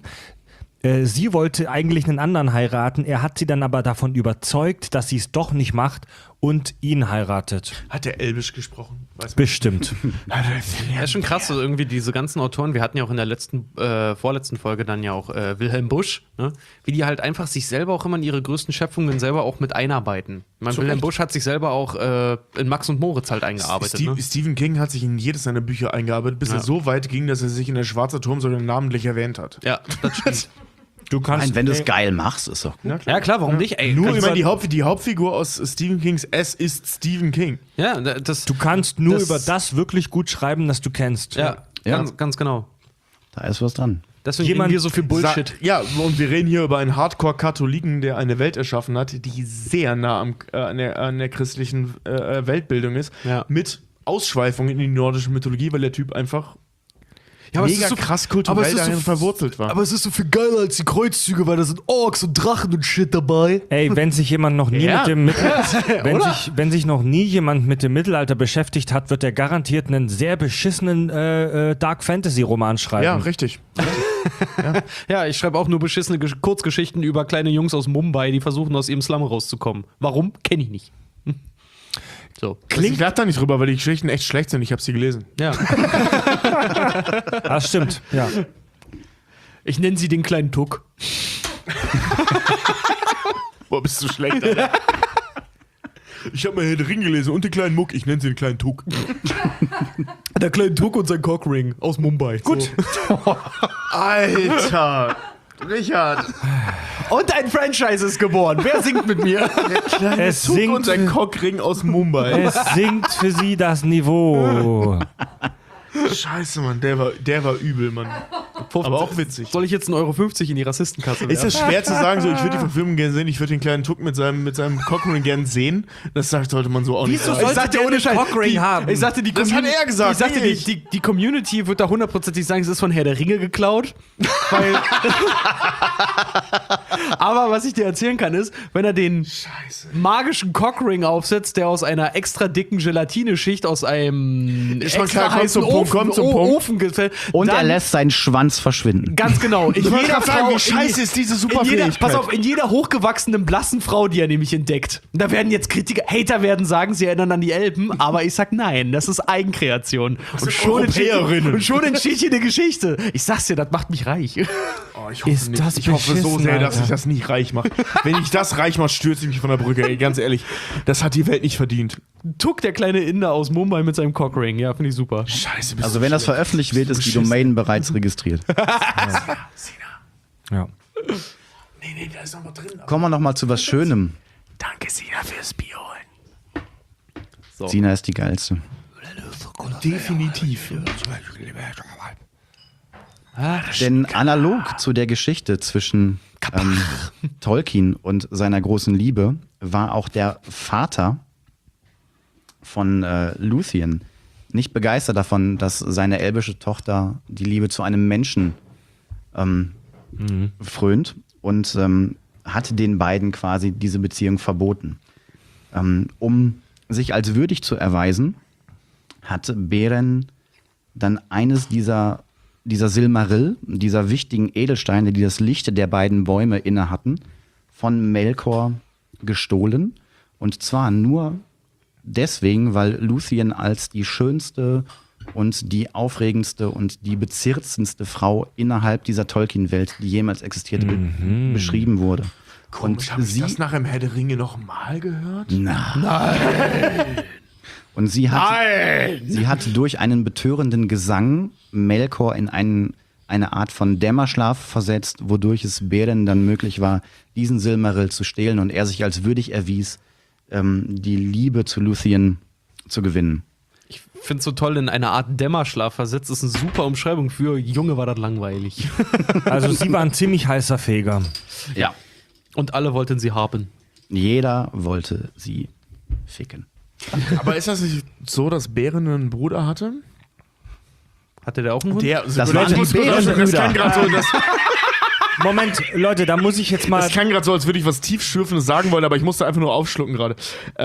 Sie wollte eigentlich einen anderen heiraten, er hat sie dann aber davon überzeugt, dass sie es doch nicht macht und ihn heiratet. Hat er Elbisch gesprochen? Weiß man. Bestimmt. Ja, ist schon krass, so irgendwie diese ganzen Autoren, wir hatten ja auch in der vorletzten Folge dann ja auch Wilhelm Busch, ne? Wie die halt einfach sich selber auch immer in ihre größten Schöpfungen selber auch mit einarbeiten. Ich meine, Zu Wilhelm Recht. Busch hat sich selber auch in Max und Moritz halt eingearbeitet. Ne? Stephen King hat sich in jedes seiner Bücher eingearbeitet, bis er so weit ging, dass er sich in der Schwarze Turm sogar namentlich erwähnt hat. Ja, das stimmt. Du kannst, Nein, wenn du es geil machst, ist doch gut. Ja, klar, warum nicht? Ey, Nur, ich kannst meine, halt- die Hauptfigur aus Stephen Kings S ist Stephen King. Ja, das. du kannst nur Das- über das wirklich gut schreiben, das du kennst. Ja, Ja. ganz genau. Da ist was dran. Deswegen Jemand- reden wir so viel Bullshit. Ja, und wir reden hier über einen Hardcore-Katholiken, der eine Welt erschaffen hat, die sehr nah an der christlichen Weltbildung ist. Ja. Mit Ausschweifungen in die nordische Mythologie, weil der Typ einfach aber mega krass kulturell darin verwurzelt war. Aber es ist so viel geiler als die Kreuzzüge, weil da sind Orks und Drachen und Shit dabei. Ey, wenn sich jemand noch nie Ja. mit dem wenn sich noch nie jemand mit dem Mittelalter beschäftigt hat, wird er garantiert einen sehr beschissenen Dark Fantasy Roman schreiben. Ja, richtig. Ja, ich schreibe auch nur beschissene Kurzgeschichten über kleine Jungs aus Mumbai, die versuchen, aus ihrem Slum rauszukommen. Warum? Kenne ich nicht. So. Ich lach da nicht drüber, weil die Geschichten echt schlecht sind. Ich habe sie gelesen. Ja. Das stimmt. Ja. Ich nenne sie den kleinen Tuck. Boah, bist du schlecht, Alter. Ich habe mal Herr der Ring gelesen und den kleinen Muck. Ich nenne sie den kleinen Tuck. Der kleine Tuck und sein Cockring aus Mumbai. Gut. So. Alter. Richard. Und ein Franchise ist geboren. Wer singt mit mir? Es Tuck und sein sinkt, Cockring aus Mumbai. es sinkt für sie das Niveau. Scheiße, Mann. Der war übel, Mann. Aber auch witzig. Soll ich jetzt 1,50 Euro in die Rassistenkasse Ist das schwer zu sagen, so ich würde die Verfilmung gerne sehen, ich würde den kleinen Tuck mit seinem Cockring gerne sehen? Das sollte man so auch nicht sagen. sollte der einen Cockring haben? Ich sagte, die Das hat er gesagt, Ich sagte, nicht ich. die Community wird da hundertprozentig sagen, es ist von Herr der Ringe geklaut. weil aber was ich dir erzählen kann, ist, wenn er den magischen Cockring aufsetzt, der aus einer extra dicken Gelatineschicht aus einem Ist schon extra klar, heißen komm zum Punkt. Ofen gefällt. Und er dann- lässt seinen Schwanz verschwinden. Ganz genau. In wollte jeder gerade sagen, Frau, wie scheiße ist diese in jeder, Superfähigkeit? pass auf, in jeder hochgewachsenen, blassen Frau, die er nämlich entdeckt. Da werden jetzt Kritiker, Hater werden sagen, sie erinnern an die Elben, aber ich sag nein, das ist Eigenkreation. Und schon entsteht hier eine Geschichte. Ich sag's dir, das macht mich reich. Oh, ich hoffe Ist nicht. das Ich hoffe so beschissen, sehr, dass Alter. ich das nicht reich mache. Wenn ich das reich mache, stürze ich mich von der Brücke. Ey, ganz ehrlich, das hat die Welt nicht verdient. Tuck, der kleine Inder aus Mumbai mit seinem Cockring. Ja, finde ich super. Scheiße, bist Also du wenn das schlecht. veröffentlicht wird, ist die Beschissen. Domain bereits registriert. Ja. Nee, da ist noch mal drin. Kommen wir noch mal zu was Schönem. Danke, Sina, fürs Bier holen. Sina ist die geilste. Definitiv. Denn analog zu der Geschichte zwischen Tolkien und seiner großen Liebe war auch der Vater von Luthien nicht begeistert davon, dass seine elbische Tochter die Liebe zu einem Menschen frönt und hat den beiden quasi diese Beziehung verboten. Um sich als würdig zu erweisen, hat Beren dann eines dieser Silmaril, dieser wichtigen Edelsteine, die das Licht der beiden Bäume inne hatten, von Melkor gestohlen. Und zwar nur deswegen, weil Luthien als die schönste und die aufregendste und die bezirzenste Frau innerhalb dieser Tolkien-Welt, die jemals existierte, beschrieben wurde. Komisch, habe ich das nach dem Herr der Ringe noch mal gehört? Und sie hat durch einen betörenden Gesang Melkor in eine Art von Dämmerschlaf versetzt, wodurch es Beren dann möglich war, diesen Silmaril zu stehlen und er sich als würdig erwies, die Liebe zu Luthien zu gewinnen. Ich finde es so toll, in eine Art Dämmerschlaf versetzt. Das ist eine super Umschreibung für Junge, war das langweilig. Also sie war ein ziemlich heißer Feger. Ja. Und alle wollten sie haben. Jeder wollte sie ficken. Aber ist das nicht so, dass Beren einen Bruder hatte? Hatte der auch einen Hund? Das waren die das Bärenbrüder. klang gerade so, Moment, Leute, da muss ich jetzt mal. das klang gerade so, als würde ich was Tiefschürfendes sagen wollen, aber ich musste einfach nur aufschlucken gerade.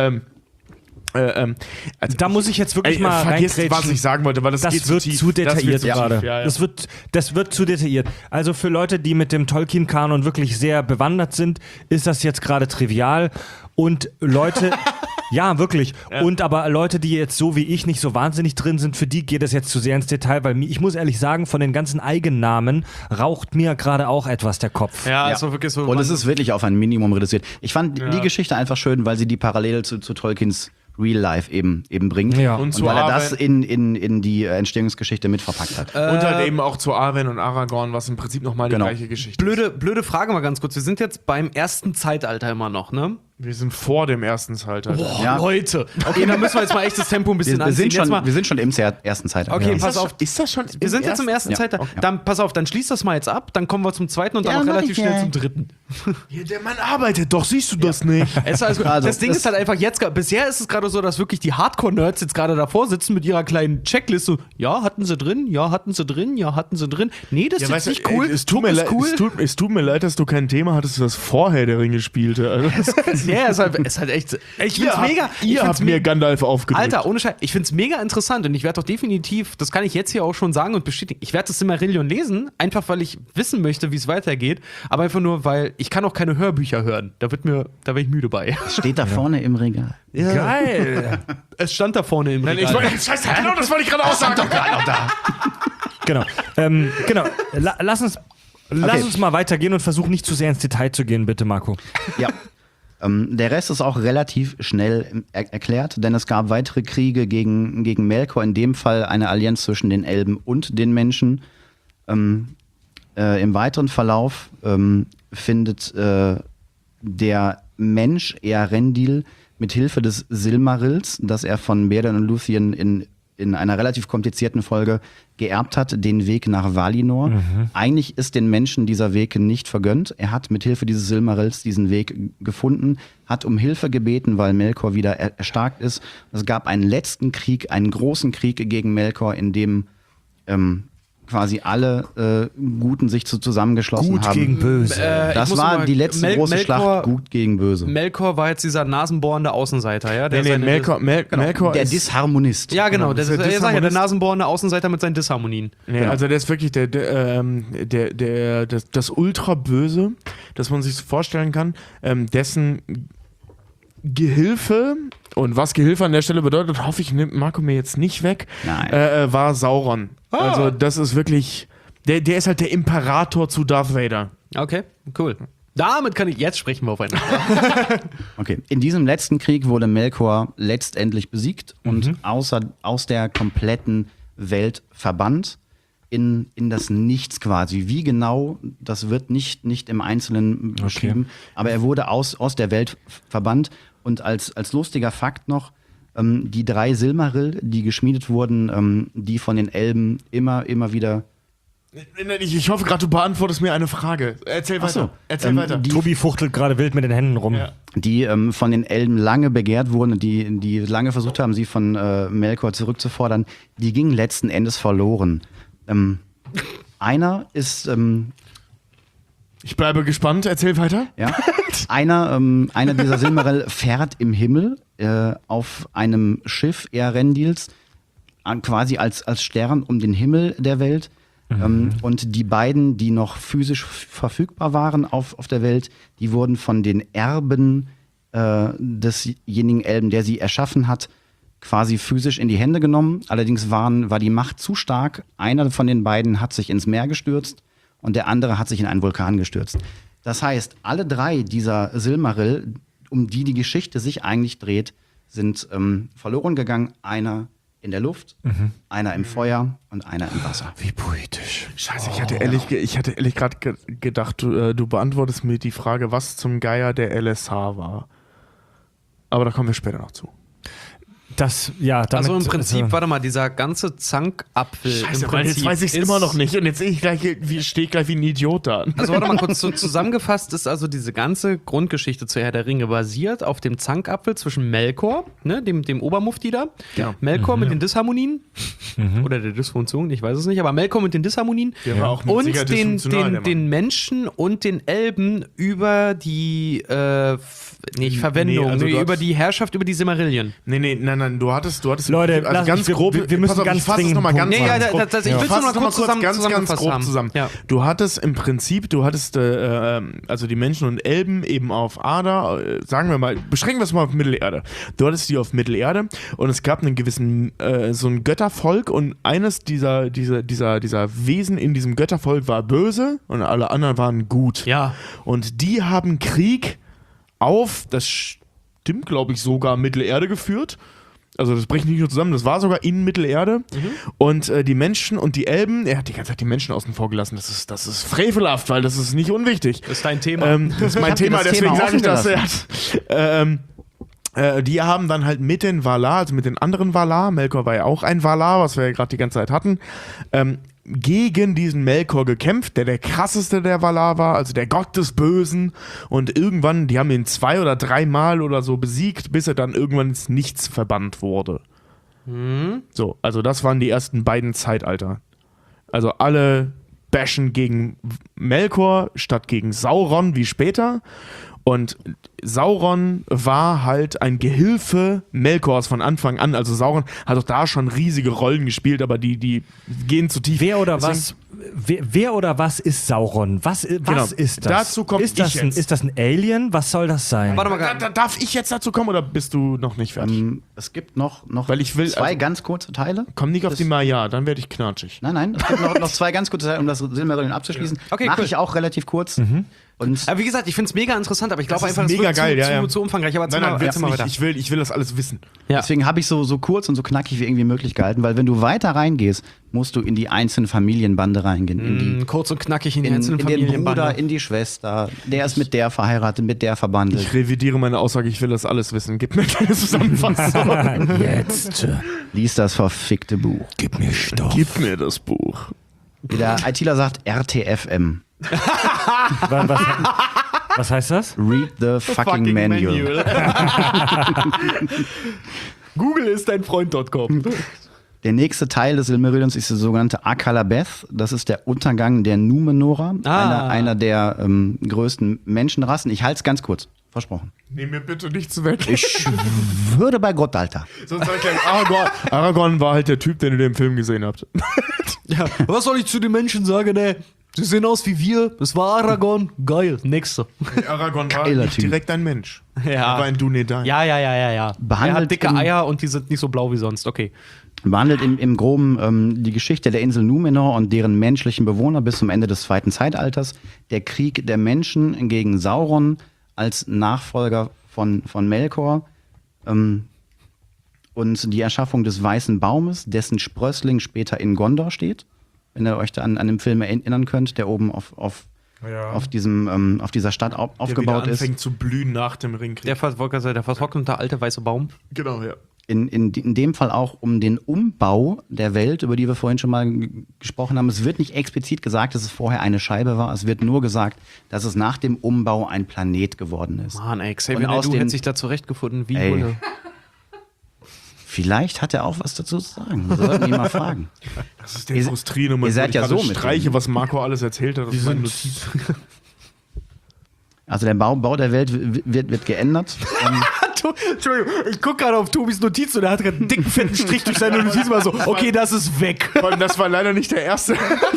Also, Da muss ich jetzt wirklich mal vergesst, reingrätschen. was ich sagen wollte, weil das Das geht wird tief. zu Das detailliert wird zu gerade. tief, ja. Das wird zu detailliert. Also für Leute, die mit dem Tolkien-Kanon wirklich sehr bewandert sind, ist das jetzt gerade trivial. Und Leute, ja, wirklich. Ja. Und aber Leute, die jetzt so wie ich nicht so wahnsinnig drin sind, für die geht es jetzt zu sehr ins Detail, weil ich muss ehrlich sagen, von den ganzen Eigennamen raucht mir gerade auch etwas der Kopf. Ja, ist so wirklich so. Und es ist wirklich auf ein Minimum reduziert. Ich fand die Geschichte einfach schön, weil sie die Parallele zu Tolkiens Real Life eben bringt. Ja. Und Und zu weil er das Arwen. in die Entstehungsgeschichte mit verpackt hat. Und halt eben auch zu Arwen und Aragorn, was im Prinzip nochmal die Genau. gleiche Geschichte ist. Blöde Frage mal ganz kurz. Wir sind jetzt beim ersten Zeitalter immer noch, ne? Wir sind vor dem ersten Zeitalter. Boah, Ja. Leute. Okay, dann müssen wir jetzt mal echt das Tempo ein bisschen Wir anziehen. sind, Jetzt mal, schon im ersten Zeitalter. Okay, Ja. pass auf. Ist das schon? Wir sind jetzt im ersten Ja. Zeitalter. Okay. Dann pass auf, dann schließ das mal jetzt ab. Dann kommen wir zum zweiten und dann Ja, noch mach relativ ich schnell ja. zum dritten. Ja, der Mann arbeitet doch, siehst du das nicht? Es ist alles gut. Also, das Ding das- ist halt einfach jetzt, bisher ist es gerade so, dass wirklich die Hardcore-Nerds jetzt gerade davor sitzen mit ihrer kleinen Checkliste. Ja, hatten sie drin, ja, hatten sie drin, ja, hatten sie drin. Nee, das ist jetzt nicht cool. Es tut, mir ist leid, es tut mir leid, dass du kein Thema hattest, das vorher der Ringe spielte. Also, Ja, ist halt echt. Ich find's mega. Ihr habt mir Gandalf aufgedrückt. Alter, ohne Scheiß, ich find's mega interessant und ich werde doch definitiv, das kann ich jetzt hier auch schon sagen und bestätigen, ich werde das Silmarillion lesen, einfach weil ich wissen möchte, wie es weitergeht, aber einfach nur, weil ich kann auch keine Hörbücher hören. Da werde ich müde bei. Steht da vorne im Regal. Geil. Es stand da vorne im Nein, Regal. Scheiße, genau, das wollte ich gerade auch sagen. Genau. Genau. Lass uns mal weitergehen und versuchen nicht zu sehr ins Detail zu gehen, bitte, Marco. Ja. Der Rest ist auch relativ schnell erklärt, denn es gab weitere Kriege gegen Melkor, in dem Fall eine Allianz zwischen den Elben und den Menschen. Im weiteren Verlauf findet der Mensch Eärendil mit Hilfe des Silmarils, das er von Beren und Luthien in einer relativ komplizierten Folge geerbt hat, den Weg nach Valinor. Eigentlich ist den Menschen dieser Weg nicht vergönnt. Er hat mit Hilfe dieses Silmarils diesen Weg gefunden, hat um Hilfe gebeten, weil Melkor wieder erstarkt ist. Es gab einen letzten Krieg, einen großen Krieg gegen Melkor, in dem quasi alle Guten sich zusammengeschlossen Gut haben. gegen böse. Das war die letzte große Schlacht, Gut gegen Böse. Melkor war jetzt dieser nasenbohrende Außenseiter, ja? Der Melkor Der ist... Disharmonist. Ja, genau. Das Der ist der der Disharmonist. nasenbohrende Außenseiter mit seinen Disharmonien. Nee, also der ist wirklich das Ultra-Böse, das man sich so vorstellen kann, dessen Gehilfe, und was Gehilfe an der Stelle bedeutet, hoffe ich, nimmt Marco mir jetzt nicht weg, Nein. war Sauron. Also das ist wirklich, der ist halt der Imperator zu Darth Vader. Okay, cool. Damit kann ich, jetzt sprechen wir aufeinander. Okay. In diesem letzten Krieg wurde Melkor letztendlich besiegt und aus der kompletten Welt verbannt in das Nichts quasi. Wie genau, das wird nicht im Einzelnen beschrieben, aber er wurde aus der Welt verbannt. Und als lustiger Fakt noch, die 3 Silmaril, die geschmiedet wurden, die von den Elben immer wieder... Ich hoffe gerade, du beantwortest mir eine Frage. Erzähl weiter. so. Erzähl weiter. Tobi fuchtelt gerade wild mit den Händen rum. Ja. Die von den Elben lange begehrt wurden und die lange versucht haben, sie von Melkor zurückzufordern, die gingen letzten Endes verloren. Einer ist... Ich bleibe gespannt. Erzähl weiter. Ja. Einer dieser Silmaril fährt im Himmel auf einem Schiff Eärendils, quasi als Stern um den Himmel der Welt. Und die beiden, die noch physisch verfügbar waren auf der Welt, die wurden von den Erben desjenigen Elben, der sie erschaffen hat, quasi physisch in die Hände genommen. Allerdings war die Macht zu stark. Einer von den beiden hat sich ins Meer gestürzt und der andere hat sich in einen Vulkan gestürzt. Das heißt, alle 3 dieser Silmaril, um die Geschichte sich eigentlich dreht, sind verloren gegangen. Einer in der Luft, einer im Feuer und einer im Wasser. Wie poetisch. Scheiße, ich hatte ehrlich gerade gedacht, du beantwortest mir die Frage, was zum Geier der LSH war. Aber da kommen wir später noch zu. Damit, Also im Prinzip, warte mal, dieser ganze Zankapfel. Scheiße, im weil Prinzip jetzt weiß ich es immer noch nicht und jetzt stehe ich gleich wie ein Idiot da. Also warte mal kurz, so zusammengefasst ist also diese ganze Grundgeschichte zu Herr der Ringe basiert auf dem Zankapfel zwischen Melkor, ne, dem Obermufti da, Melkor mit den Disharmonien oder der Dysfunktion, ich weiß es nicht, aber Melkor mit den Disharmonien war auch mit und Sicherheit dysfunktional, der Mann. den Menschen und den Elben über die Verwendung, über die Herrschaft über die Silmarillion. Nein, du hattest Leute, wir müssen ganz dringend noch mal ganz ich will es nur mal kurz ganz grob haben. zusammen. Ja. Du hattest im Prinzip, also die Menschen und Elben eben auf Ada, sagen wir mal, beschränken wir es mal auf Mittelerde. Du hattest die auf Mittelerde und es gab einen gewissen, so ein Göttervolk und eines dieser Wesen in diesem Göttervolk war böse und alle anderen waren gut. Ja. Und die haben Krieg das stimmt, glaube ich, sogar Mittelerde geführt. Also das bricht nicht nur zusammen, das war sogar in Mittelerde. Und die Menschen und die Elben, er hat die ganze Zeit die Menschen außen vor gelassen. Das ist frevelhaft, weil das ist nicht unwichtig. Das ist dein Thema. Das ist mein Thema, deswegen sage ich das. Die haben dann halt mit den Valar, also mit den anderen Valar, Melkor war ja auch ein Valar, was wir ja gerade die ganze Zeit hatten, gegen diesen Melkor gekämpft, der krasseste der Valar war, also der Gott des Bösen. Und irgendwann, die haben ihn 2 oder 3 Mal oder so besiegt, bis er dann irgendwann ins Nichts verbannt wurde. So, also das waren die ersten beiden Zeitalter. Also alle bashen gegen Melkor statt gegen Sauron wie später. Und Sauron war halt ein Gehilfe Melkors von Anfang an. Also Sauron hat auch da schon riesige Rollen gespielt, aber die gehen zu tief. Wer oder was ist Sauron? Was ist das? Dazu komme ich jetzt. Ist das ein Alien? Was soll das sein? Warte mal, Darf ich jetzt dazu kommen oder bist du noch nicht fertig? Es gibt noch Weil ich will, 2 ganz kurze Teile. Komm nicht auf die Maya, dann werde ich knatschig. Nein, es gibt noch 2 ganz kurze Teile, um das Silmarillion abzuschließen. Okay, Mache cool. ich auch relativ kurz. Und aber wie gesagt, ich finde es mega interessant, aber ich glaube Das ist einfach, mega geil, zu umfangreich. Aber Nein, erzähl mal weiter. ich will das alles wissen. Ja. deswegen habe ich so kurz und so knackig wie irgendwie möglich gehalten, weil wenn du weiter reingehst, musst du in die einzelnen Familienbande reingehen. Kurz und knackig in die In einzelnen den Bruder, Familienbande. in die Schwester, der ist mit der verheiratet, mit der verbandelt. Ich revidiere meine Aussage, ich will das alles wissen. Gib mir keine Zusammenfassung. Jetzt. Lies das verfickte Buch. Gib mir Stoff. Gib mir das Buch. Wie der ITler sagt, RTFM. Was heißt das? Read the fucking manual. Google ist dein Freund.com. Der nächste Teil des Silmarillions ist der sogenannte Akallabeth. Das ist der Untergang der Numenora, einer der größten Menschenrassen. Ich halte es ganz kurz, versprochen. Nehm mir bitte nichts weg. Ich würde bei Gott, Alter. Sonst sag ich gleich, Aragorn war halt der Typ, den ihr im Film gesehen habt. Ja, was soll ich zu den Menschen sagen, ey? Sie sehen aus wie wir. Das war Aragorn. Geil. Nächster. Aragorn war Geiler nicht Typ. direkt ein Mensch. Ja. Er war ein Dunedain. Ja. Er Behandelt hat dicke im- Eier und die sind nicht so blau wie sonst. Okay. Behandelt im Groben die Geschichte der Insel Numenor und deren menschlichen Bewohner bis zum Ende des Zweiten Zeitalters. Der Krieg der Menschen gegen Sauron als Nachfolger von Melkor. Und die Erschaffung des Weißen Baumes, dessen Sprössling später in Gondor steht. Wenn ihr euch da an den Film erinnern könnt, der oben auf dieser Stadt Der aufgebaut wieder ist. anfängt zu blühen nach dem Ringkrieg. Der vertrocknete alte weiße Baum. Genau, ja. In dem Fall auch um den Umbau der Welt, über die wir vorhin schon mal gesprochen haben. Es wird nicht explizit gesagt, dass es vorher eine Scheibe war. Es wird nur gesagt, dass es nach dem Umbau ein Planet geworden ist. Mann, ey, Und Xavier aus Naidoo den- hätte sich da zurechtgefunden wie Ey. Bulle. Vielleicht hat er auch was dazu zu sagen. Wir sollten ihn mal fragen. Das ist der Ihr- frustrierende ihr seid wo ich ja gerade so mit streiche, ihm. was Marco alles erzählt hat. Das ist meine Notiz. Also der Bau der Welt wird geändert. Entschuldigung, ich gucke gerade auf Tobis Notiz und er hat gerade einen dicken, fetten Strich durch seine Notiz. Mal so, okay, das ist weg. Vor allem, das war leider nicht der erste.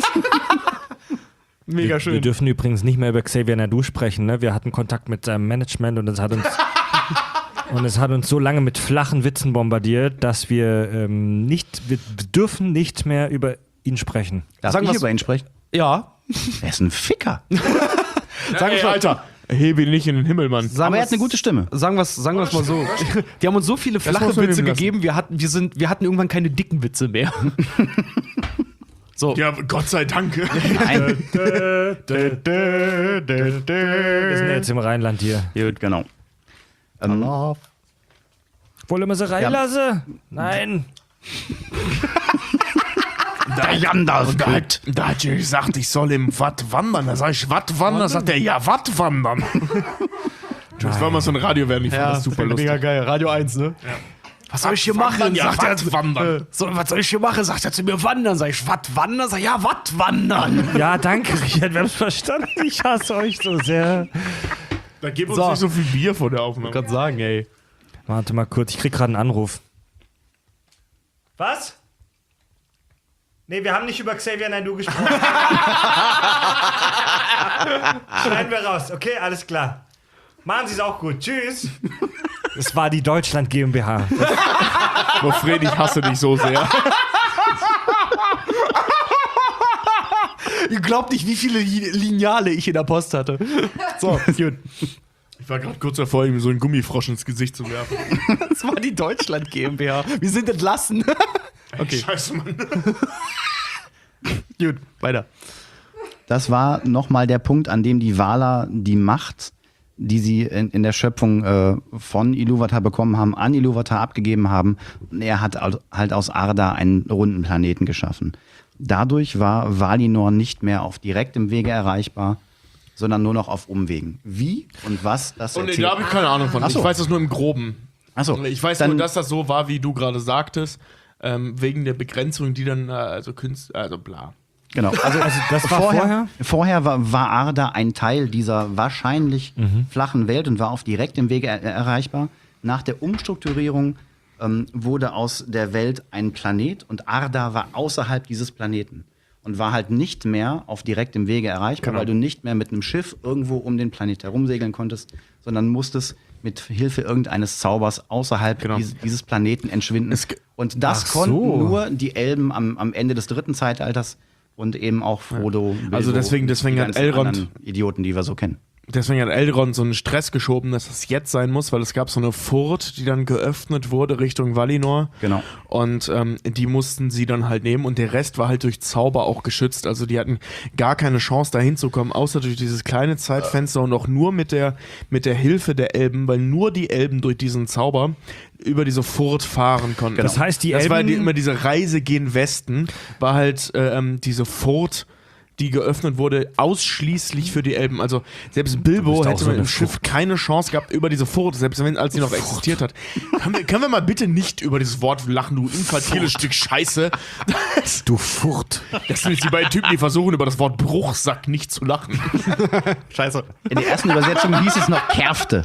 Mega Wir schön. dürfen übrigens nicht mehr über Xavier Naidoo sprechen. Ne? Wir hatten Kontakt mit seinem Management und es hat uns so lange mit flachen Witzen bombardiert, dass wir dürfen nicht mehr über ihn sprechen. Darf Sagen ich wir's- über ihn sprechen? Ja. Er ist ein Ficker. Sag ich, Alter, hebe ihn nicht in den Himmel, Mann. Aber er hat eine gute Stimme. Sagen wir es mal so. Die haben uns so viele flache muss man Witze ihm lassen. gegeben, wir hatten irgendwann keine dicken Witze mehr. So. Ja, Gott sei Dank. Nein. Wir sind ja jetzt im Rheinland hier. Gut, genau. Wollen wir sie reinlassen? Nein. Da hat er gesagt, ich soll im Watt wandern. Da sag ich, Watt wandern? Sagt er, ja, Watt wandern. Das war mal so ein Radio-Werbung, ich fand das super lustig. geil. Radio 1, ne? Ja. Was soll ich hier machen? Ja, Sagt er, Watt wandern. was soll ich hier machen? Sagt er zu mir, wandern. Sag ich, Watt wandern? Sag ich, ja, Watt wandern. Ja, danke, Richard. Wir haben es verstanden. Ich hasse euch so sehr. Da gibt uns So. nicht so viel Bier vor der Aufnahme. Ich kann sagen, ey. Warte mal kurz, ich krieg gerade einen Anruf. Was? Nee, wir haben nicht über Xavier Naidoo gesprochen. Schneiden wir raus. Okay, alles klar. Machen Sie es auch gut. Tschüss. Es war die Deutschland GmbH. Oh, Fred, ich hasse dich so sehr. Ihr glaubt nicht, wie viele Lineale ich in der Post hatte. So, gut. Ich war gerade kurz davor, ihm so einen Gummifrosch ins Gesicht zu werfen. Das war die Deutschland GmbH. Wir sind entlassen. Okay. Scheiße, Mann. Gut, weiter. Das war nochmal der Punkt, an dem die Valar die Macht, die sie in der Schöpfung von Ilúvatar bekommen haben, an Ilúvatar abgegeben haben. Und er hat halt aus Arda einen runden Planeten geschaffen. Dadurch war Valinor nicht mehr auf direktem Wege erreichbar, sondern nur noch auf Umwegen. Wie und was das Und erzählt. da habe ich keine Ahnung von. Ach so. Ich weiß das nur im Groben. Achso, Ich weiß nur, dass das so war, wie du gerade sagtest, wegen der Begrenzung, die dann, also bla. Genau. Also das war vorher? Vorher war Arda ein Teil dieser wahrscheinlich flachen Welt und war auf direktem Wege erreichbar. Nach der Umstrukturierung wurde aus der Welt ein Planet und Arda war außerhalb dieses Planeten und war halt nicht mehr auf direktem Wege erreichbar, weil du nicht mehr mit einem Schiff irgendwo um den Planet herumsegeln konntest, sondern musstest mit Hilfe irgendeines Zaubers außerhalb dieses Planeten entschwinden. Und das konnten nur die Elben am Ende des dritten Zeitalters und eben auch Frodo. Bilbo, Also deswegen die hat ganzen Elrond- anderen Idioten, die wir so kennen. Deswegen hat Elrond so einen Stress geschoben, dass es jetzt sein muss, weil es gab so eine Furt, die dann geöffnet wurde Richtung Valinor. Genau. Und die mussten sie dann halt nehmen und der Rest war halt durch Zauber auch geschützt. Also die hatten gar keine Chance, da hinzukommen, außer durch dieses kleine Zeitfenster und auch nur mit der Hilfe der Elben, weil nur die Elben durch diesen Zauber über diese Furt fahren konnten. Das heißt, die Das war Elben- immer diese Reise gen Westen, war halt diese Furt, die geöffnet wurde, ausschließlich für die Elben. Also selbst Bilbo hätte mit dem Schiff keine Chance gehabt über diese Furt, selbst wenn als sie noch existiert hat. Können wir mal bitte nicht über dieses Wort lachen, du infantiles Stück Scheiße. Du Furt. Das sind jetzt die beiden Typen, die versuchen, über das Wort Bruchsack nicht zu lachen. Scheiße. In der ersten Übersetzung hieß es noch Kerfte.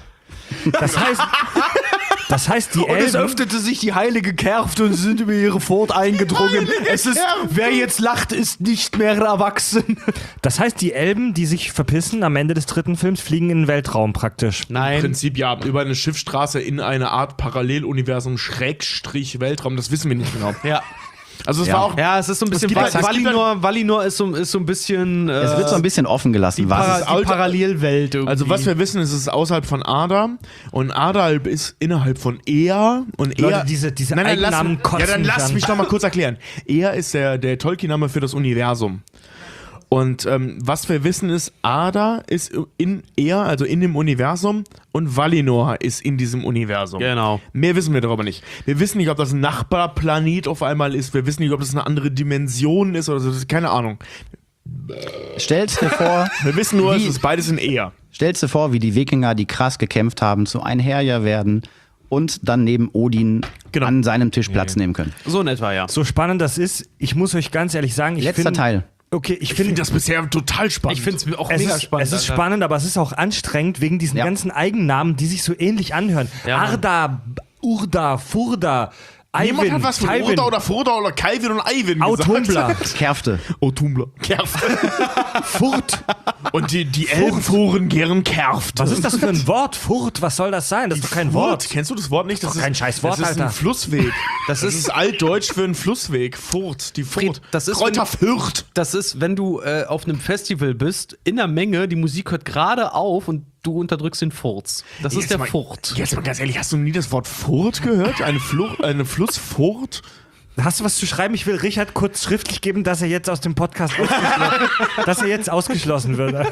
Das heißt, die Elben... öffnete sich die heilige Kerft und sie sind über ihre Furt eingedrungen. Wer jetzt lacht, ist nicht mehr erwachsen. Das heißt, die Elben, die sich verpissen am Ende des 3. Films, fliegen in den Weltraum praktisch. Im Nein. Prinzip ja, über eine Schiffsstraße in eine Art Paralleluniversum, Schrägstrich Weltraum, das wissen wir nicht genau. Ja. Also es Ja. war auch... Ja, es ist so ein bisschen. gibt halt- Valinor ist so ein bisschen. Es wird so ein bisschen offen gelassen, was die Parallelwelt irgendwie. Also was wir wissen, ist, es ist außerhalb von Ada und Ada ist innerhalb von Ea und Ea... Leute, diese Eigennamen kotzen Ja, dann mich lass an. mich doch mal kurz erklären. Ea ist der Tolkien-Name für das Universum. Und was wir wissen ist, Ada ist in Ea, also in dem Universum, und Valinor ist in diesem Universum. Genau. Mehr wissen wir darüber nicht. Wir wissen nicht, ob das ein Nachbarplanet auf einmal ist. Wir wissen nicht, ob das eine andere Dimension ist oder so. Das ist keine Ahnung. stellst dir vor, Wir wissen nur, Wie- es ist beides in Ea. stellst dir vor, wie die Wikinger, die krass gekämpft haben, zu Einherjer werden und dann neben Odin Genau. an seinem Tisch Platz nehmen können. so in etwa, ja. So spannend das ist, ich muss euch ganz ehrlich sagen, Letzter Teil. Okay, ich Ich finde finde das bisher total spannend. Ich finde es auch es mega ist, spannend. es ist Alter. spannend, aber es ist auch anstrengend wegen diesen Ja. ganzen Eigennamen, die sich so ähnlich anhören. Ja, Mann. Arda, Urda, Furda, Niemand Ivan, hat was von Tywin, Oda oder Froda oder Calvin und Ivan Autumbla, Kerfte. Otumbla. Kerft. Furt. Und die Elben fuhren gern Kerft. Was ist das für ein Wort? Furt, was soll das sein? Das ist doch kein Wort. Kennst du das Wort nicht? Das doch kein scheiß Wort, das ist Alter. ein Flussweg. Das Das ist- ist altdeutsch für einen Flussweg. Furt, die Furt. das ist- Kräuter Fürth. Das ist, wenn du auf einem Festival bist, in der Menge, die Musik hört gerade auf und du unterdrückst den Furz. Das ist der Furt. Jetzt mal ganz ehrlich, hast du nie das Wort Furt gehört? Eine Flussfurt? Hast du was zu schreiben? Ich will Richard kurz schriftlich geben, dass er jetzt aus dem Podcast ausgeschlossen wird.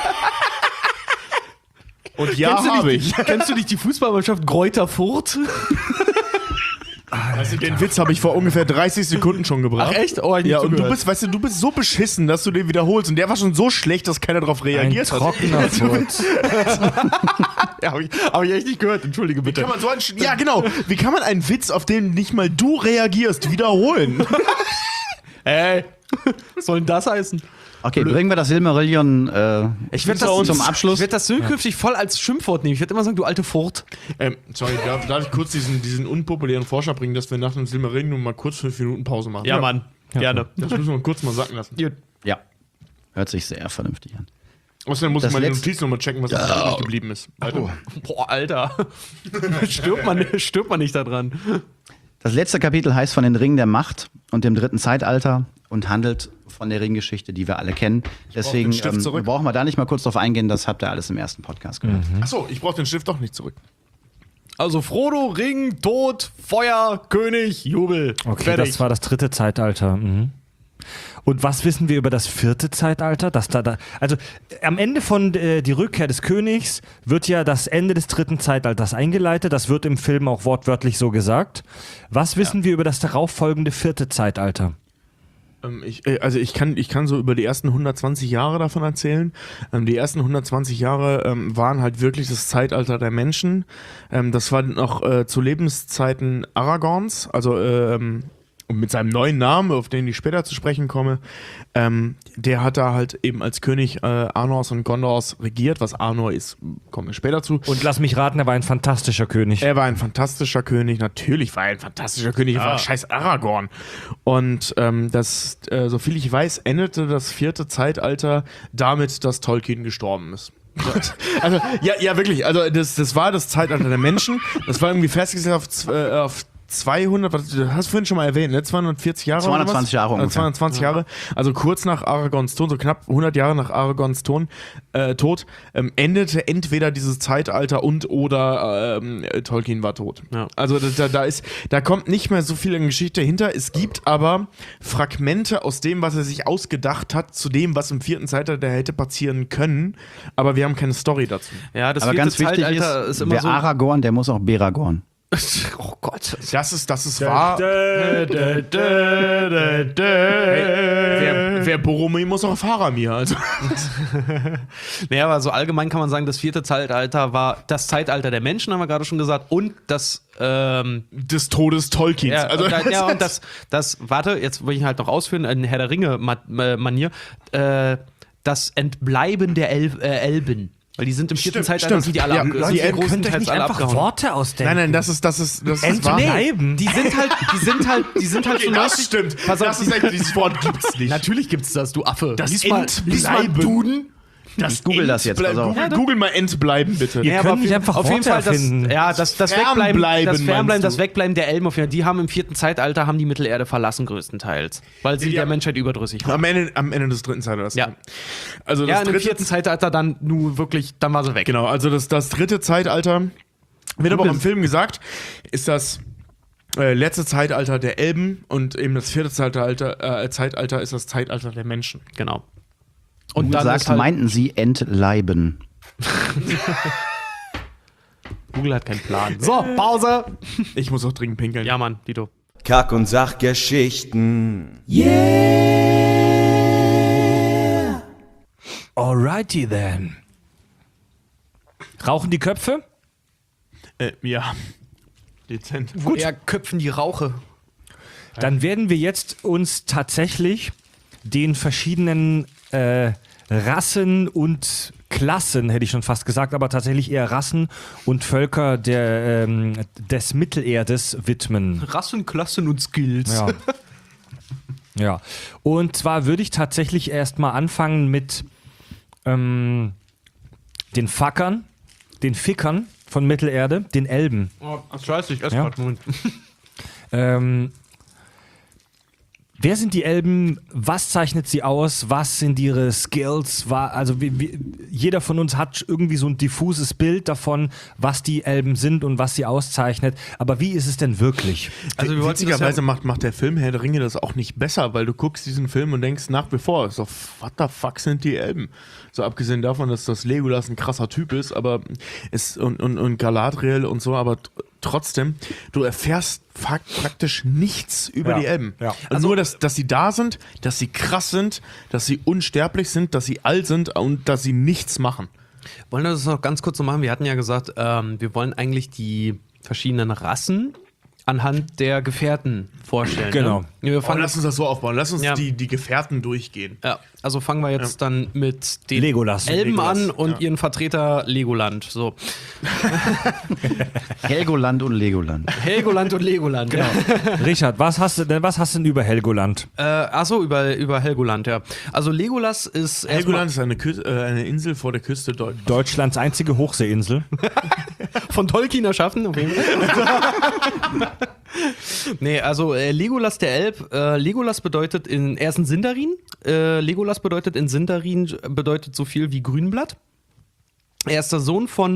Und ja, habe ich. Kennst du nicht die Fußballmannschaft Greuther Furt? Also den Witz habe ich vor ungefähr 30 Sekunden schon gebracht. Ach, echt? Oh, ich hab Ja, nicht und du zugehört. bist, weißt du bist so beschissen, dass du den wiederholst. Und der war schon so schlecht, dass keiner darauf Ein reagiert hat. trockener Furt. Ja, hab ich echt nicht gehört. Entschuldige bitte. Kann man so ja, genau. Wie kann man einen Witz, auf den nicht mal du reagierst, wiederholen? Ey, was soll denn das heißen? Okay, bringen wir das Silmarillion Ich werde das zum Abschluss. Ich werde das zukünftig voll als Schimpfwort nehmen. Ich werde immer sagen, du alte Furt. Sorry, darf ich kurz diesen unpopulären Vorschlag bringen, dass wir nach dem Silmarillion mal kurz 5 Minuten Pause machen? Mann. Gerne. Das müssen wir kurz mal sacken lassen. Ja, hört sich sehr vernünftig an. Außerdem muss ich Das meine letzte- Notiz nochmal checken, was da übrig geblieben ist. Weiter. Boah, Alter. stirbt man nicht da dran. Das letzte Kapitel heißt von den Ringen der Macht und dem 3. Zeitalter und handelt von der Ringgeschichte, die wir alle kennen. Deswegen den Stift zurück. brauchen wir da nicht mal kurz drauf eingehen, das habt ihr alles im ersten Podcast gehört. Achso, ich brauche den Stift doch nicht zurück. Also Frodo, Ring, Tod, Feuer, König, Jubel. Okay, Fertig. das war das 3. Zeitalter. Mhm. Und was wissen wir über das 4. Zeitalter? Also am Ende von die Rückkehr des Königs wird ja das Ende des 3. Zeitalters eingeleitet. Das wird im Film auch wortwörtlich so gesagt. Was wissen wir über das darauffolgende 4. Zeitalter? Ich kann so über die ersten 120 Jahre davon erzählen. Die ersten 120 Jahre waren halt wirklich das Zeitalter der Menschen. Das war noch zu Lebenszeiten Aragorns, also und mit seinem neuen Namen, auf den ich später zu sprechen komme, der hat da halt eben als König Arnors und Gondors regiert. Was Arnor ist, kommen wir später zu. Und lass mich raten, er war ein fantastischer König. Er war ein fantastischer König, natürlich war er ein fantastischer König, er war scheiß Aragorn. Und soviel ich weiß, endete das 4. Zeitalter damit, dass Tolkien gestorben ist. Also, ja, wirklich, also das war das Zeitalter der Menschen, das war irgendwie festgesetzt auf 200, du hast vorhin schon mal erwähnt, ne? 240 Jahre 220 Jahre ungefähr. 220 Jahre, also kurz nach Aragorns Tod, so knapp 100 Jahre nach Aragorns Tod, endete entweder dieses Zeitalter oder Tolkien war tot. Ja. Also da kommt nicht mehr so viel in Geschichte hinter. Es gibt aber Fragmente aus dem, was er sich ausgedacht hat, zu dem, was im 4. Zeitalter hätte passieren können, aber wir haben keine Story dazu. Ja, das Aber 4. ganz wichtig Zeitalter ist, immer wer so. Aragorn, der muss auch Beragorn. Oh Gott. Das ist wahr. Wer Boromir muss auch Faramir. Also. Naja, aber so allgemein kann man sagen, das 4. Zeitalter war das Zeitalter der Menschen, haben wir gerade schon gesagt, und das des Todes Tolkiens. Ja, also, und das, warte, jetzt will ich halt noch ausführen, in Herr der Ringe-Manier, das Entbleiben der Elben. Weil die sind im 4. Zeitalter, sind die alle die Elben Könnt ihr nicht einfach Worte ausdenken? Nein, das ist wahr. Entbleiben? Die sind halt Okay, so das stimmt. Pass auf, Das ist echt, dieses Wort gibt's nicht. Natürlich gibt's das, du Affe. Lies mal Duden. Ich google das jetzt. Pass auf. Google mal Entbleiben, bitte. Ihr könnt nicht einfach auf jeden Worte Fall erfinden. das Fernbleiben, das Wegbleiben der Elben. Die haben im 4. Zeitalter die Mittelerde verlassen größtenteils, weil sie der Menschheit überdrüssig waren. Am Ende des 3. Zeitalters. Ja. Also das im 4. Zeitalter dann war sie weg. Genau, also das 3. Zeitalter, wird aber auch im Film gesagt, ist das letzte Zeitalter der Elben und eben das 4. Zeitalter ist das Zeitalter der Menschen. Genau. Und Und du dann sagst, ist halt, meinten sie entleiben. Google hat keinen Plan. So, Pause. Ich muss auch dringend pinkeln. Ja, Mann, Dito. Kack- und Sachgeschichten. Alrighty then. Rauchen die Köpfe? Ja. Dezent. Gut. Eher köpfen die Rauche. Dann werden wir jetzt uns tatsächlich den verschiedenen Rassen und Klassen, hätte ich schon fast gesagt, aber tatsächlich eher Rassen und Völker des Mittelerdes widmen. Rassen, Klassen und Skills. Ja. Ja. Und zwar würde ich tatsächlich erstmal anfangen mit den Fackern, den Fickern von Mittelerde, den Elben. Oh, scheiße, ich esse Ja. gerade. Wer sind die Elben? Was zeichnet sie aus? Was sind ihre Skills? Also jeder von uns hat irgendwie so ein diffuses Bild davon, was die Elben sind und was sie auszeichnet. Aber wie ist es denn wirklich? Also wir wollten das Witzigerweise macht der Film Herr der Ringe das auch nicht besser, weil du guckst diesen Film und denkst nach wie vor, so, what the fuck sind die Elben? So abgesehen davon, dass das Legolas ein krasser Typ ist, aber und Galadriel und so, aber trotzdem, du erfährst praktisch nichts über die Elben. Ja. Also nur, dass sie da sind, dass sie krass sind, dass sie unsterblich sind, dass sie alt sind und dass sie nichts machen. Wollen wir das noch ganz kurz so machen? Wir hatten ja gesagt, wir wollen eigentlich die verschiedenen Rassen anhand der Gefährten vorstellen. Genau. Ne? Wir Aber fangen lass uns das so aufbauen. Lass uns Ja. die Gefährten durchgehen. Ja, also fangen wir jetzt dann mit den Legolas. Elben Legolas, an und ja. ihren Vertreter Legoland. So. Helgoland und Legoland. Helgoland und Legoland. Genau. Richard, was hast du denn über Helgoland? Achso, über Helgoland, ja. Also Legolas ist Helgoland ist eine Insel vor der Küste Deutschlands. Deutschlands einzige Hochseeinsel. von Tolkien erschaffen, auf jeden Fall. Nee, also Legolas der Elb. Legolas bedeutet er ist ein Sindarin. Legolas bedeutet in Sindarin bedeutet so viel wie Grünblatt. Er ist der Sohn von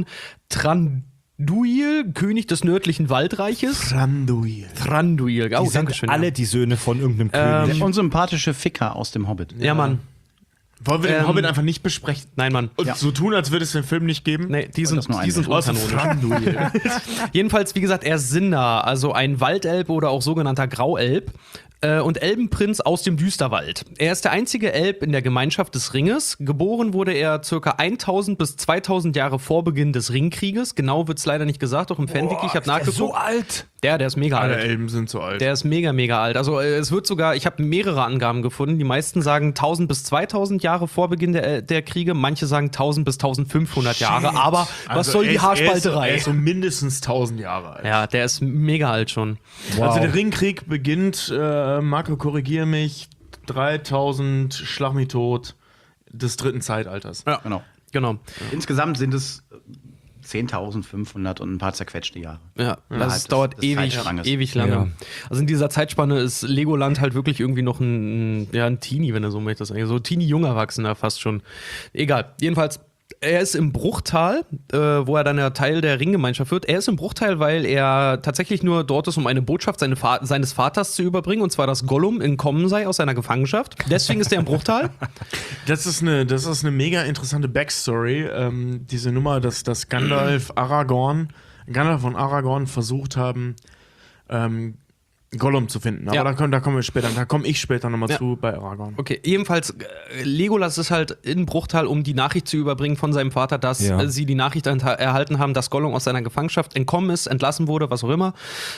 Thranduil, König des nördlichen Waldreiches. Thranduil. Thranduil, Die sind alle die Söhne von irgendeinem König. Der unsympathische Ficker aus dem Hobbit. Ja, Mann. Wollen wir den Hobbit einfach nicht besprechen? Nein, Mann. Und so tun, als würde es den Film nicht geben? Nee, die sind nur eine. Außer unkanonisch. Thranduil. Jedenfalls, wie gesagt, er ist Sindar, also ein Waldelb oder auch sogenannter Grauelb. Und Elbenprinz aus dem Düsterwald. Er ist der einzige Elb in der Gemeinschaft des Ringes. Geboren wurde er ca. 1000 bis 2000 Jahre vor Beginn des Ringkrieges. Genau wird es leider nicht gesagt, auch im Fanwiki. Ich habe nachgeguckt. So alt. Der ist mega Alle alt. Elben sind so alt. Der ist mega, mega alt. Also es wird sogar, ich habe mehrere Angaben gefunden. Die meisten sagen 1000 bis 2000 Jahre vor Beginn der Kriege. Manche sagen 1000 bis 1500 Jahre. Aber was Also soll die Er Haarspalterei? ist so mindestens 1000 Jahre alt. Ja, der ist mega alt schon. Also der Ringkrieg beginnt, Marco, korrigiere mich, 3000, schlag mich tot, des dritten Zeitalters. Ja, genau. Insgesamt sind es 10.500 und ein paar zerquetschte Jahre. Ja, Innerhalb das dauert des ewig, Zeitspannes. ewig lange. Ja. Also in dieser Zeitspanne ist Legoland halt wirklich irgendwie noch ein Teenie, wenn du so möchtest. So Teenie-junger Erwachsener fast schon. Egal. Jedenfalls, er ist im Bruchtal, wo er dann ja Teil der Ringgemeinschaft wird. Er ist im Bruchtal, weil er tatsächlich nur dort ist, um eine Botschaft seines Vaters zu überbringen, und zwar, dass Gollum entkommen sei aus seiner Gefangenschaft. Deswegen ist er im Bruchtal. Das ist eine mega interessante Backstory, diese Nummer, dass Gandalf Aragorn Gandalf und Aragorn versucht haben, Gollum zu finden. Aber da kommen wir später, da komme ich später nochmal zu bei Aragorn. Okay, ebenfalls, Legolas ist halt in Bruchtal, um die Nachricht zu überbringen von seinem Vater, dass sie die Nachricht erhalten haben, dass Gollum aus seiner Gefangenschaft entkommen ist, entlassen wurde, was auch immer.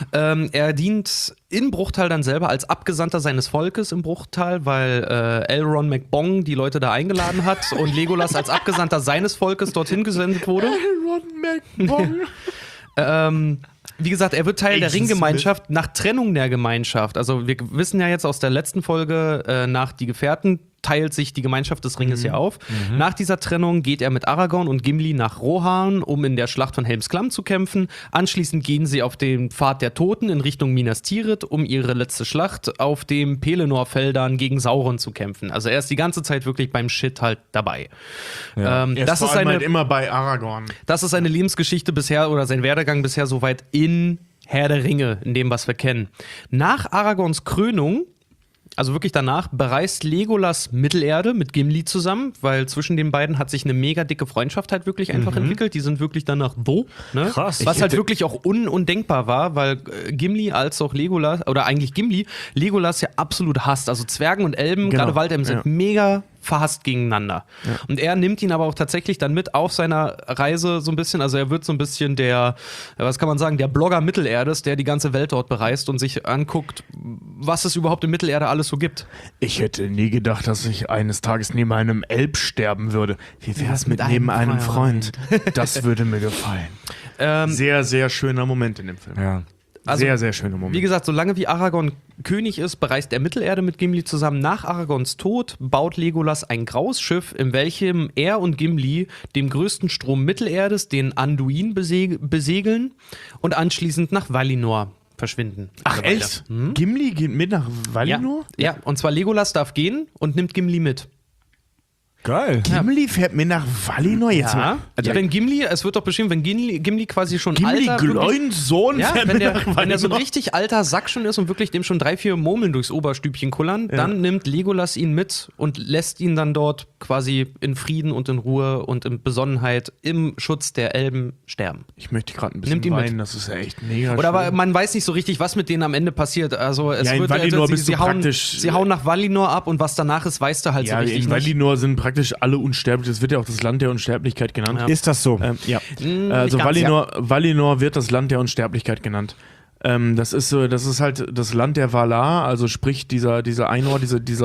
Er dient in Bruchtal dann selber als Abgesandter seines Volkes im Bruchtal, weil Elrond McBong die Leute da eingeladen hat und Legolas als Abgesandter seines Volkes dorthin gesendet wurde. Elrond McBong. Wie gesagt, er wird Teil der Ringgemeinschaft nach Trennung der Gemeinschaft. Also wir wissen ja jetzt aus der letzten Folge, nach Die Gefährten teilt sich die Gemeinschaft des Ringes ja auf. Nach dieser Trennung geht er mit Aragorn und Gimli nach Rohan, um in der Schlacht von Helms Klamm zu kämpfen. Anschließend gehen sie auf den Pfad der Toten in Richtung Minas Tirith, um ihre letzte Schlacht auf dem Pelennor-Feldern gegen Sauron zu kämpfen. Also er ist die ganze Zeit wirklich beim Shit halt dabei. Er ist vor allem halt immer bei Aragorn. Das ist seine Lebensgeschichte bisher oder sein Werdegang bisher soweit in Herr der Ringe, in dem, was wir kennen. Nach Aragorns Krönung, also wirklich danach, bereist Legolas Mittelerde mit Gimli zusammen, weil zwischen den beiden hat sich eine mega dicke Freundschaft halt wirklich einfach entwickelt. Die sind wirklich danach ne? Krass. Was halt wirklich auch undenkbar war, weil Gimli als auch Legolas, oder eigentlich Gimli, Legolas ja absolut hasst. Also Zwergen und Elben, gerade Waldelben, sind mega verhasst gegeneinander. Ja. Und er nimmt ihn aber auch tatsächlich dann mit auf seiner Reise so ein bisschen, also er wird so ein bisschen der, was kann man sagen, der Blogger Mittelerdes, der die ganze Welt dort bereist und sich anguckt, was es überhaupt in Mittelerde alles so gibt. Ich hätte nie gedacht, dass ich eines Tages neben einem Elb sterben würde. Wie wäre es mit neben einem Freund? Das würde mir gefallen. Sehr, sehr schöner Moment in dem Film. Ja. Also, sehr, sehr schöner Moment. Wie gesagt, solange wie Aragorn König ist, bereist er Mittelerde mit Gimli zusammen. Nach Aragorns Tod baut Legolas ein graues Schiff, in welchem er und Gimli dem größten Strom Mittelerdes, den Anduin, besegeln und anschließend nach Valinor verschwinden. Ach echt? Gimli geht mit nach Valinor? Ja, und zwar Legolas darf gehen und nimmt Gimli mit. Geil. Gimli fährt mir nach Valinor jetzt mal. Also wenn Gimli, es wird doch beschrieben, wenn Gimli quasi schon Gimli alter... Gleuensohn fährt mir nach Valinor. Wenn er so ein richtig alter Sack schon ist und wirklich dem schon 3-4 Murmeln durchs Oberstübchen kullern, dann nimmt Legolas ihn mit und lässt ihn dann dort quasi in Frieden und in Ruhe und in Besonnenheit im Schutz der Elben sterben. Ich möchte gerade ein bisschen weinen, das ist ja echt mega schön. Aber man weiß nicht so richtig, was mit denen am Ende passiert. Also es in wird Valinor sie hauen nach Valinor ab und was danach ist, weißt du halt so richtig nicht. Ja, in Valinor sind praktisch alle unsterblich. Das wird ja auch das Land der Unsterblichkeit genannt. Ja. Ist das so? Ja. Also Valinor wird das Land der Unsterblichkeit genannt. Das ist halt das Land der Valar, also sprich dieser Ainur,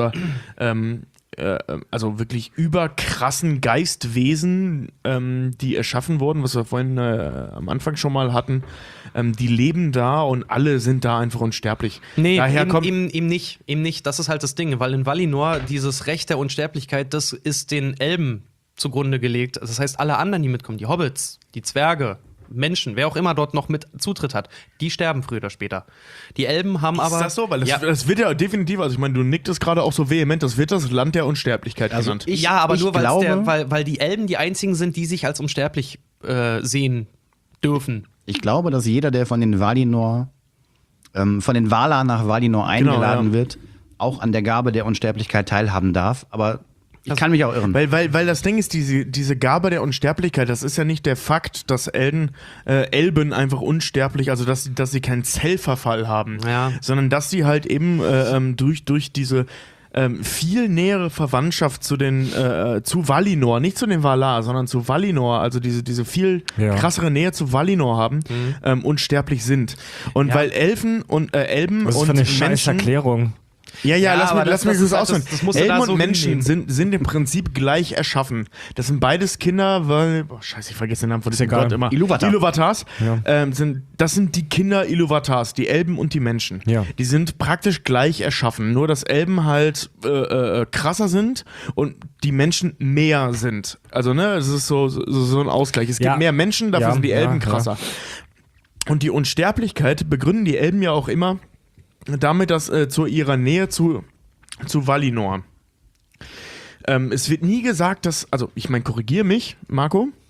also wirklich überkrassen Geistwesen, die erschaffen wurden, was wir vorhin am Anfang schon mal hatten, die leben da und alle sind da einfach unsterblich. Nee, eben nicht. Das ist halt das Ding, weil in Valinor dieses Recht der Unsterblichkeit, das ist den Elben zugrunde gelegt. Das heißt, alle anderen, die mitkommen, die Hobbits, die Zwerge, Menschen, wer auch immer dort noch mit Zutritt hat, die sterben früher oder später. Die Elben haben aber... Ist das so? Weil das wird ja definitiv, also ich meine, du nicktest gerade auch so vehement, das wird das Land der Unsterblichkeit genannt. Weil die Elben die einzigen sind, die sich als unsterblich sehen dürfen. Ich glaube, dass jeder, der von den Valinor, von den Valar nach Valinor eingeladen wird, auch an der Gabe der Unsterblichkeit teilhaben darf, aber ich kann mich auch irren. Weil das Ding ist, diese Gabe der Unsterblichkeit, das ist ja nicht der Fakt, dass Elben einfach unsterblich, also dass sie keinen Zellverfall haben, sondern dass sie halt eben durch diese viel nähere Verwandtschaft zu Valinor, nicht zu den Valar, sondern zu Valinor, also diese viel krassere Nähe zu Valinor haben, unsterblich sind. Und weil Elben und was ist für eine scheiß Erklärung? Lass mich das ausführen. Elben und so Menschen sind im Prinzip gleich erschaffen. Das sind beides Kinder, weil... scheiße, ich vergesse den Namen von diesem Gott immer. Ilúvatars. Ja. Das sind die Kinder Ilúvatars, die Elben und die Menschen. Ja. Die sind praktisch gleich erschaffen. Nur, dass Elben halt krasser sind und die Menschen mehr sind. Also, ne, es ist so ein Ausgleich. Es gibt mehr Menschen, dafür sind die Elben krasser. Und die Unsterblichkeit begründen die Elben ja auch immer damit, dass zu ihrer Nähe zu Valinor. Es wird nie gesagt, dass, also ich meine, korrigiere mich, Marco,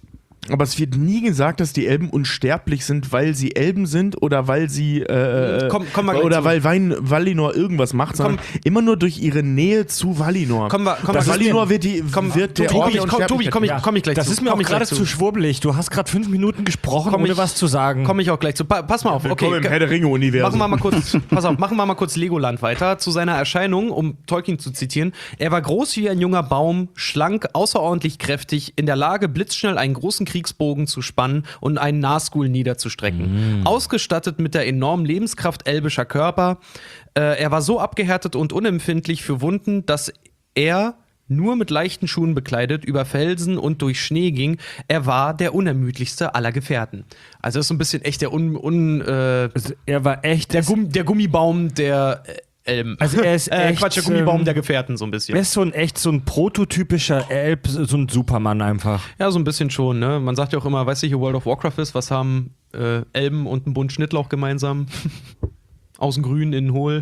Aber es wird nie gesagt, dass die Elben unsterblich sind, weil sie Elben sind oder weil sie oder weil Valinor irgendwas macht, sondern immer nur durch ihre Nähe zu Valinor. Valinor wird der Ort der Unsterblichkeit. Komm ich gleich das zu. ist mir auch gerade zu schwurbelig. Du hast gerade 5 Minuten gesprochen, ohne was zu sagen. Komme ich auch gleich zu. Pass mal auf. Willkommen im Herr der Ringe-Universum. Machen wir mal kurz Legoland weiter. Zu seiner Erscheinung, um Tolkien zu zitieren. Er war groß wie ein junger Baum, schlank, außerordentlich kräftig, in der Lage, blitzschnell einen großen Kriegsbogen zu spannen und einen Nazgul niederzustrecken. Ausgestattet mit der enormen Lebenskraft elbischer Körper. Er war so abgehärtet und unempfindlich für Wunden, dass er nur mit leichten Schuhen bekleidet über Felsen und durch Schnee ging. Er war der unermüdlichste aller Gefährten. Also das ist so ein bisschen echt der er war echt der Gummibaum der Also er ist echt, der Gummibaum der Gefährten so ein bisschen. Er ist so ein prototypischer Elb, so ein Superman einfach. Ja, so ein bisschen schon, ne? Man sagt ja auch immer, weißt du, hier World of Warcraft ist, was haben Elben und ein Bund Schnittlauch gemeinsam? Außen grün, innen hohl.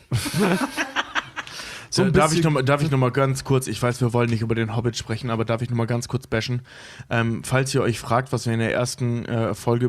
So darf ich noch mal ganz kurz, ich weiß, wir wollen nicht über den Hobbit sprechen, aber darf ich noch mal ganz kurz bashen? Falls ihr euch fragt, was wir in der ersten Folge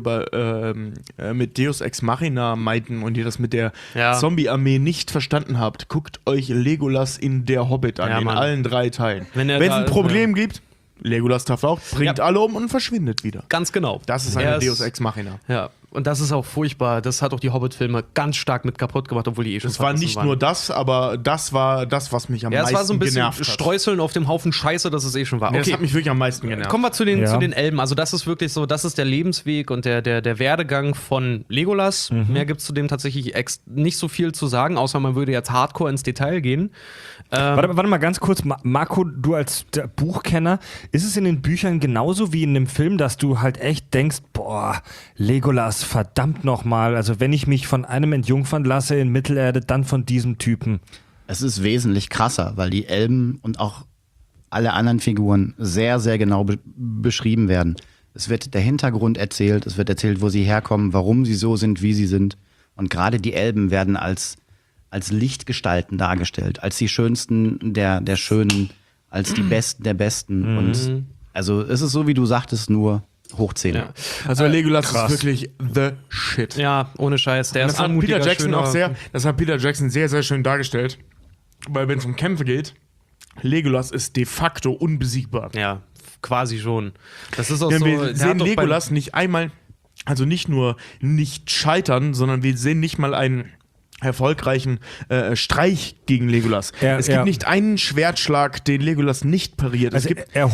mit Deus Ex Machina meinten und ihr das mit der Zombie-Armee nicht verstanden habt, guckt euch Legolas in der Hobbit an, in allen 3 Teilen. Wenn es ein Problem gibt, Legolas taucht auf, bringt alle um und verschwindet wieder. Ganz genau. Das ist eine Deus Ex Machina. Ja. Und das ist auch furchtbar. Das hat auch die Hobbit-Filme ganz stark mit kaputt gemacht, obwohl die schon Es war nicht nur das, aber das war das, was mich am meisten genervt hat. Ja, es war so ein bisschen Streuseln auf dem Haufen Scheiße, dass es schon war. Okay. Das hat mich wirklich am meisten genervt. Kommen wir zu den Elben. Also das ist wirklich so, das ist der Lebensweg und der Werdegang von Legolas. Mehr gibt es zu dem tatsächlich nicht so viel zu sagen, außer man würde jetzt hardcore ins Detail gehen. Warte mal ganz kurz, Marco, du als der Buchkenner, ist es in den Büchern genauso wie in dem Film, dass du halt echt denkst, boah, Legolas, verdammt nochmal, also wenn ich mich von einem entjungfern lasse in Mittelerde, dann von diesem Typen. Es ist wesentlich krasser, weil die Elben und auch alle anderen Figuren sehr, sehr genau beschrieben werden. Es wird der Hintergrund erzählt, es wird erzählt, wo sie herkommen, warum sie so sind, wie sie sind. Und gerade die Elben werden als Lichtgestalten dargestellt, als die Schönsten der Schönen, als die Besten der Besten. Und also es ist so, wie du sagtest, nur hoch 10. Ja. Also Legolas ist wirklich the shit. Ja, ohne Scheiß. Das hat Peter Jackson sehr, sehr schön dargestellt. Weil wenn es um Kämpfe geht, Legolas ist de facto unbesiegbar. Ja, quasi schon. Das ist auch ja, so. Wir sehen Legolas nicht einmal, also nicht nur nicht scheitern, sondern wir sehen nicht mal einen erfolgreichen Streich gegen Legolas. Es gibt nicht einen Schwertschlag, den Legolas nicht pariert. Also er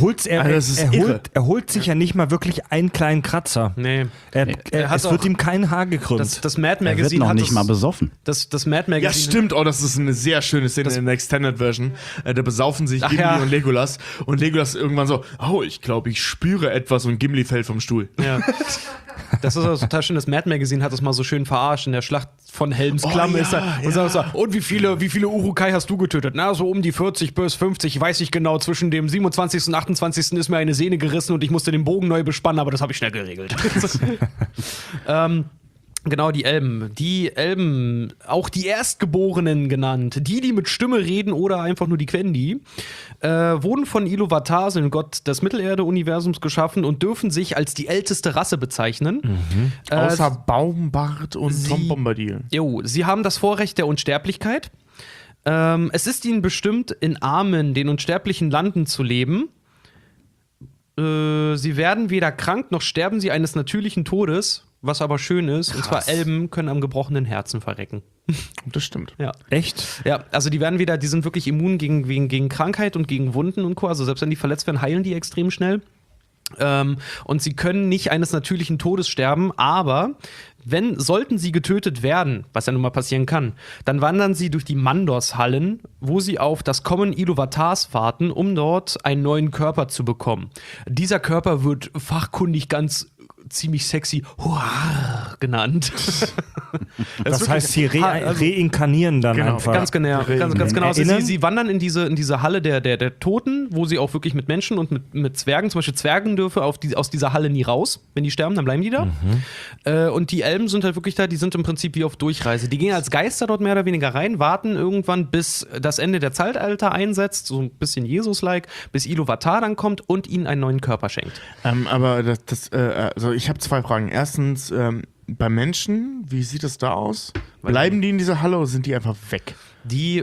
holt sich ja nicht mal wirklich einen kleinen Kratzer. Nee. Es wird ihm kein Haar gekrümmt. Das Mad Magazine er wird noch nicht mal besoffen. Das Mad Magazine. Ja, stimmt. Oh, das ist eine sehr schöne Szene in der Extended Version. Da besaufen sich Gimli und Legolas. Und Legolas irgendwann so, oh, ich glaube, ich spüre etwas und Gimli fällt vom Stuhl. Ja. Das ist also total schön. Das Mad Magazine hat das mal so schön verarscht. In der Schlacht von Helms Klamm ist er. Und wie viele Urukai hast du getötet? Na, so um die 40 bis 50. Ich weiß nicht genau. Zwischen dem 27. und 28. ist mir eine Sehne gerissen und ich musste den Bogen neu bespannen, aber das habe ich schnell geregelt. Genau, die Elben. Die Elben, auch die Erstgeborenen genannt, die mit Stimme reden oder einfach nur die Quendi, wurden von Iluvatar, dem Gott des Mittelerde-Universums, geschaffen und dürfen sich als die älteste Rasse bezeichnen. Außer Baumbart und Tom Bombadil. Jo, sie haben das Vorrecht der Unsterblichkeit. Es ist ihnen bestimmt, in armen, den unsterblichen Landen zu leben. Sie werden weder krank, noch sterben sie eines natürlichen Todes. Was aber schön ist, und zwar Elben können am gebrochenen Herzen verrecken. Das stimmt. Ja. Echt? Ja, also die sind wirklich immun gegen Krankheit und gegen Wunden und Co. Also selbst wenn die verletzt werden, heilen die extrem schnell. Und sie können nicht eines natürlichen Todes sterben, aber sollten sie getötet werden, was ja nun mal passieren kann, dann wandern sie durch die Mandos-Hallen, wo sie auf das Kommen Iluvatars warten, um dort einen neuen Körper zu bekommen. Dieser Körper wird fachkundig ganz ziemlich sexy Huar genannt. Das heißt, sie reinkarnieren dann Genau, einfach. Ganz genau. Ganz genau. Also Erinnern? sie wandern in diese Halle der Toten, wo sie auch wirklich mit Menschen und mit Zwergen, zum Beispiel Zwergen dürfen aus dieser Halle nie raus. Wenn die sterben, dann bleiben die da. Und die Elben sind halt wirklich da, die sind im Prinzip wie auf Durchreise. Die gehen als Geister dort mehr oder weniger rein, warten irgendwann, bis das Ende der Zeitalter einsetzt, so ein bisschen Jesus-like, bis Iluvatar dann kommt und ihnen einen neuen Körper schenkt. Aber also ich habe 2 Fragen. Erstens, bei Menschen, wie sieht es da aus? Bleiben die in dieser Halle oder sind die einfach weg? Die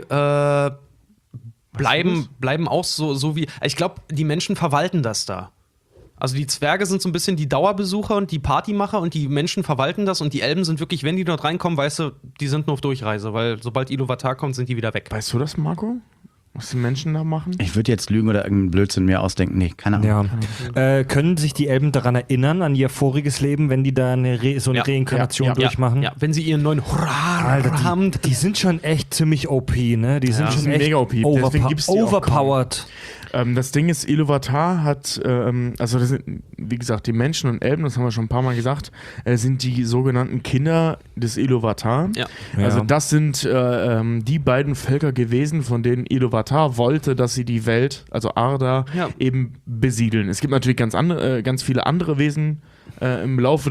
bleiben auch so wie. Ich glaube, die Menschen verwalten das da. Also die Zwerge sind so ein bisschen die Dauerbesucher und die Partymacher und die Menschen verwalten das und die Elben sind wirklich, wenn die dort reinkommen, weißt du, die sind nur auf Durchreise, weil sobald Iluvatar kommt, sind die wieder weg. Weißt du das, Marco? Was die Menschen da machen? Ich würde jetzt lügen oder irgendeinen Blödsinn mir ausdenken. Nee, keine Ahnung. Ja. Können sich die Elben daran erinnern, an ihr voriges Leben, wenn die da eine Reinkarnation durchmachen? Ja, wenn sie ihren neuen Hurra Alter, haben. die sind schon echt ziemlich OP, ne? Die sind schon sind echt mega OP, deswegen gibt's die auch overpowered. Das Ding ist, Iluvatar hat, also das sind, wie gesagt, die Menschen und Elben, das haben wir schon ein paar Mal gesagt, sind die sogenannten Kinder des Iluvatar. Ja. Also Ja. das sind die beiden Völker gewesen, von denen Iluvatar wollte, dass sie die Welt, also Arda, eben besiedeln. Es gibt natürlich ganz viele andere Wesen im Laufe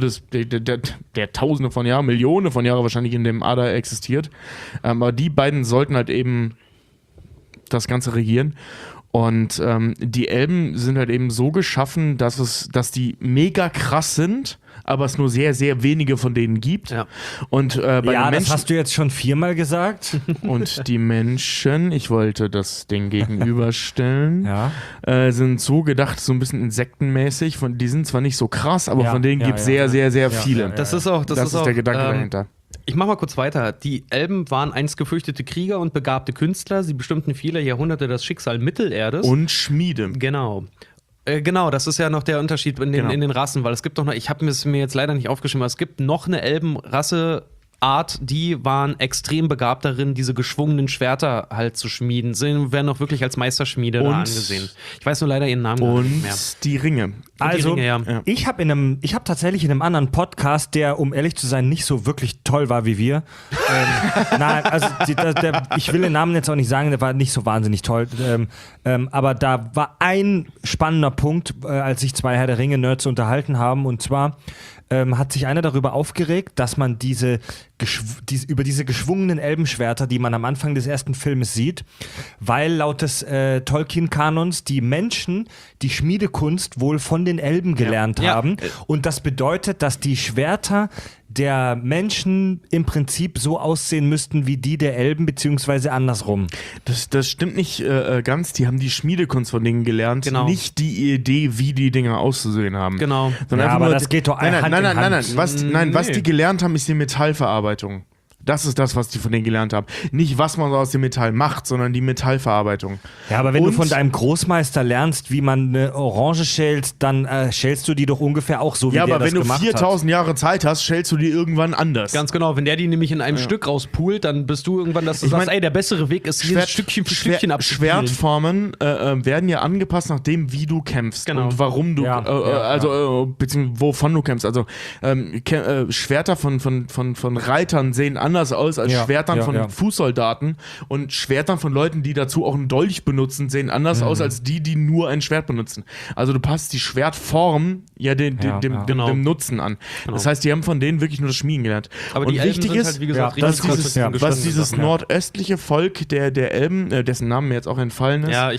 der Tausende von Jahren, Millionen von Jahren wahrscheinlich, in dem Arda existiert. Aber die beiden sollten halt eben das Ganze regieren. Und die Elben sind halt eben so geschaffen, dass die mega krass sind, aber es nur sehr, sehr wenige von denen gibt. Ja. Und bei den Das Menschen hast du jetzt schon 4-mal gesagt. und die Menschen, ich wollte das Ding gegenüberstellen, Ja. sind so gedacht, so ein bisschen insektenmäßig. Die sind zwar nicht so krass, aber Ja, von denen ja, gibt es ja. sehr, sehr, sehr Ja, viele. ja, ja. Das ist auch. Das ist der Gedanke dahinter. Ich mach mal kurz weiter. Die Elben waren einst gefürchtete Krieger und begabte Künstler. Sie bestimmten viele Jahrhunderte das Schicksal Mittelerdes. Und Schmiede. Genau. Genau, das ist ja noch der Unterschied in den Rassen, weil es gibt doch noch, ich habe es mir jetzt leider nicht aufgeschrieben, aber es gibt noch eine Elbenrasse, die waren extrem begabt darin, diese geschwungenen Schwerter halt zu schmieden. Sie werden auch wirklich als Meisterschmiede da angesehen. Ich weiß nur leider ihren Namen gar nicht mehr. Und die Ringe. Also, Ringe, ja. ich habe tatsächlich in einem anderen Podcast, der, um ehrlich zu sein, nicht so wirklich toll war wie wir. Nein, also ich will den Namen jetzt auch nicht sagen, der war nicht so wahnsinnig toll. Aber da war ein spannender Punkt, als sich 2 Herr der Ringe-Nerds unterhalten haben, und zwar hat sich einer darüber aufgeregt, dass man über diese geschwungenen Elbenschwerter, die man am Anfang des ersten Filmes sieht, weil laut des Tolkien-Kanons die Menschen die Schmiedekunst wohl von den Elben gelernt haben. Und das bedeutet, dass die Schwerter der Menschen im Prinzip so aussehen müssten wie die der Elben, beziehungsweise andersrum. Das stimmt nicht ganz. Die haben die Schmiedekunst von denen gelernt, Genau. nicht die Idee, wie die Dinger auszusehen haben. Genau. Sondern Ja, einfach aber nur das geht doch nein, Hand in Hand. Was die gelernt haben, ist die Metallverarbeitung. Das ist das, was die von denen gelernt haben. Nicht, was man aus dem Metall macht, sondern die Metallverarbeitung. Ja, aber wenn du Und- von deinem Großmeister lernst, wie man eine Orange schälst, dann schälst du die doch ungefähr auch so, wie Ja, der aber das wenn du gemacht 4000 Jahre Zeit hast, schälst du die irgendwann anders. Ganz genau, wenn der die nämlich in einem Stück rauspult, dann bist du irgendwann, dass du Ich sagst, mein, ey, der bessere Weg ist hier Stückchen für Stückchen abzuspielen. Schwertformen werden ja angepasst nach dem, wie du kämpfst Genau. und warum du, beziehungsweise wovon du kämpfst. Also Schwerter von Reitern sehen anders aus als Ja, Schwertern von ja. Fußsoldaten, und Schwertern von Leuten, die dazu auch einen Dolch benutzen, sehen anders aus als die nur ein Schwert benutzen. Also du passt die Schwertform dem Genau. Nutzen an. Das heißt, die haben von denen wirklich nur das Schmieden gelernt. Aber und die Elben wichtig sind ist, halt, wie gesagt, ja, das richtig ist- gut ja, was dieses Sachen. nordöstliche Volk der Elben, dessen Namen mir jetzt auch entfallen ist, Ja,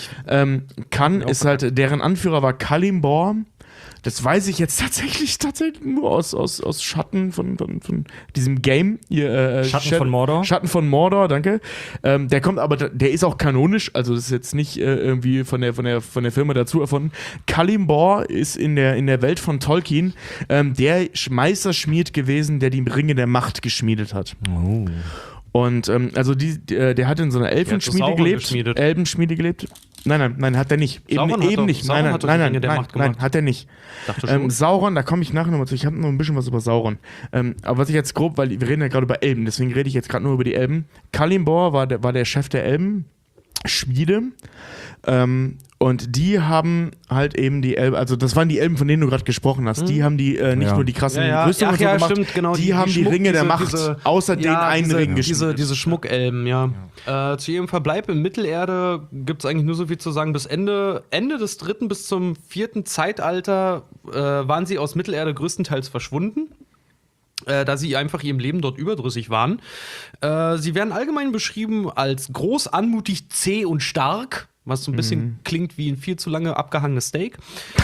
ist halt, deren Anführer war Calimbor. Das weiß ich jetzt tatsächlich nur aus Schatten von diesem Game. Hier, Schatten von Mordor? Schatten von Mordor, danke. Der kommt aber, der ist auch kanonisch, also das ist jetzt nicht irgendwie von der Firma dazu erfunden. Calimbor ist in der Welt von Tolkien der Meisterschmied gewesen, der die Ringe der Macht geschmiedet hat. Oh. Und also der hat in so einer Elfenschmiede Sauron gelebt. geschmiedet. Elbenschmiede gelebt. Nein, hat er nicht. Sauron hat Eben doch- nicht. Sauron Nein, hat doch die Ringe der Macht gemacht. hat er nicht. Dachte schon. Sauron, da komme ich nachher nochmal zu. Ich habe noch ein bisschen was über Sauron. Aber was ich jetzt grob, weil wir reden ja gerade über Elben, deswegen rede ich jetzt gerade nur über die Elben. Calimbor war der Chef der Elben, Schmiede. Und die haben halt eben die Elben, also das waren die Elben, von denen du gerade gesprochen hast, die haben die nicht nur die krassen Rüstungen und so gemacht, stimmt, genau. die haben die Schmuck, Ringe der Macht außer den einen Ring geschmiedet. Diese Schmuckelben, zu ihrem Verbleib in Mittelerde gibt es eigentlich nur so viel zu sagen. Bis Ende des 3. bis zum 4. Zeitalter waren sie aus Mittelerde größtenteils verschwunden. Da sie einfach ihrem Leben dort überdrüssig waren. Sie werden allgemein beschrieben als groß, anmutig, zäh und stark, was so ein bisschen klingt wie ein viel zu lange abgehangenes Steak.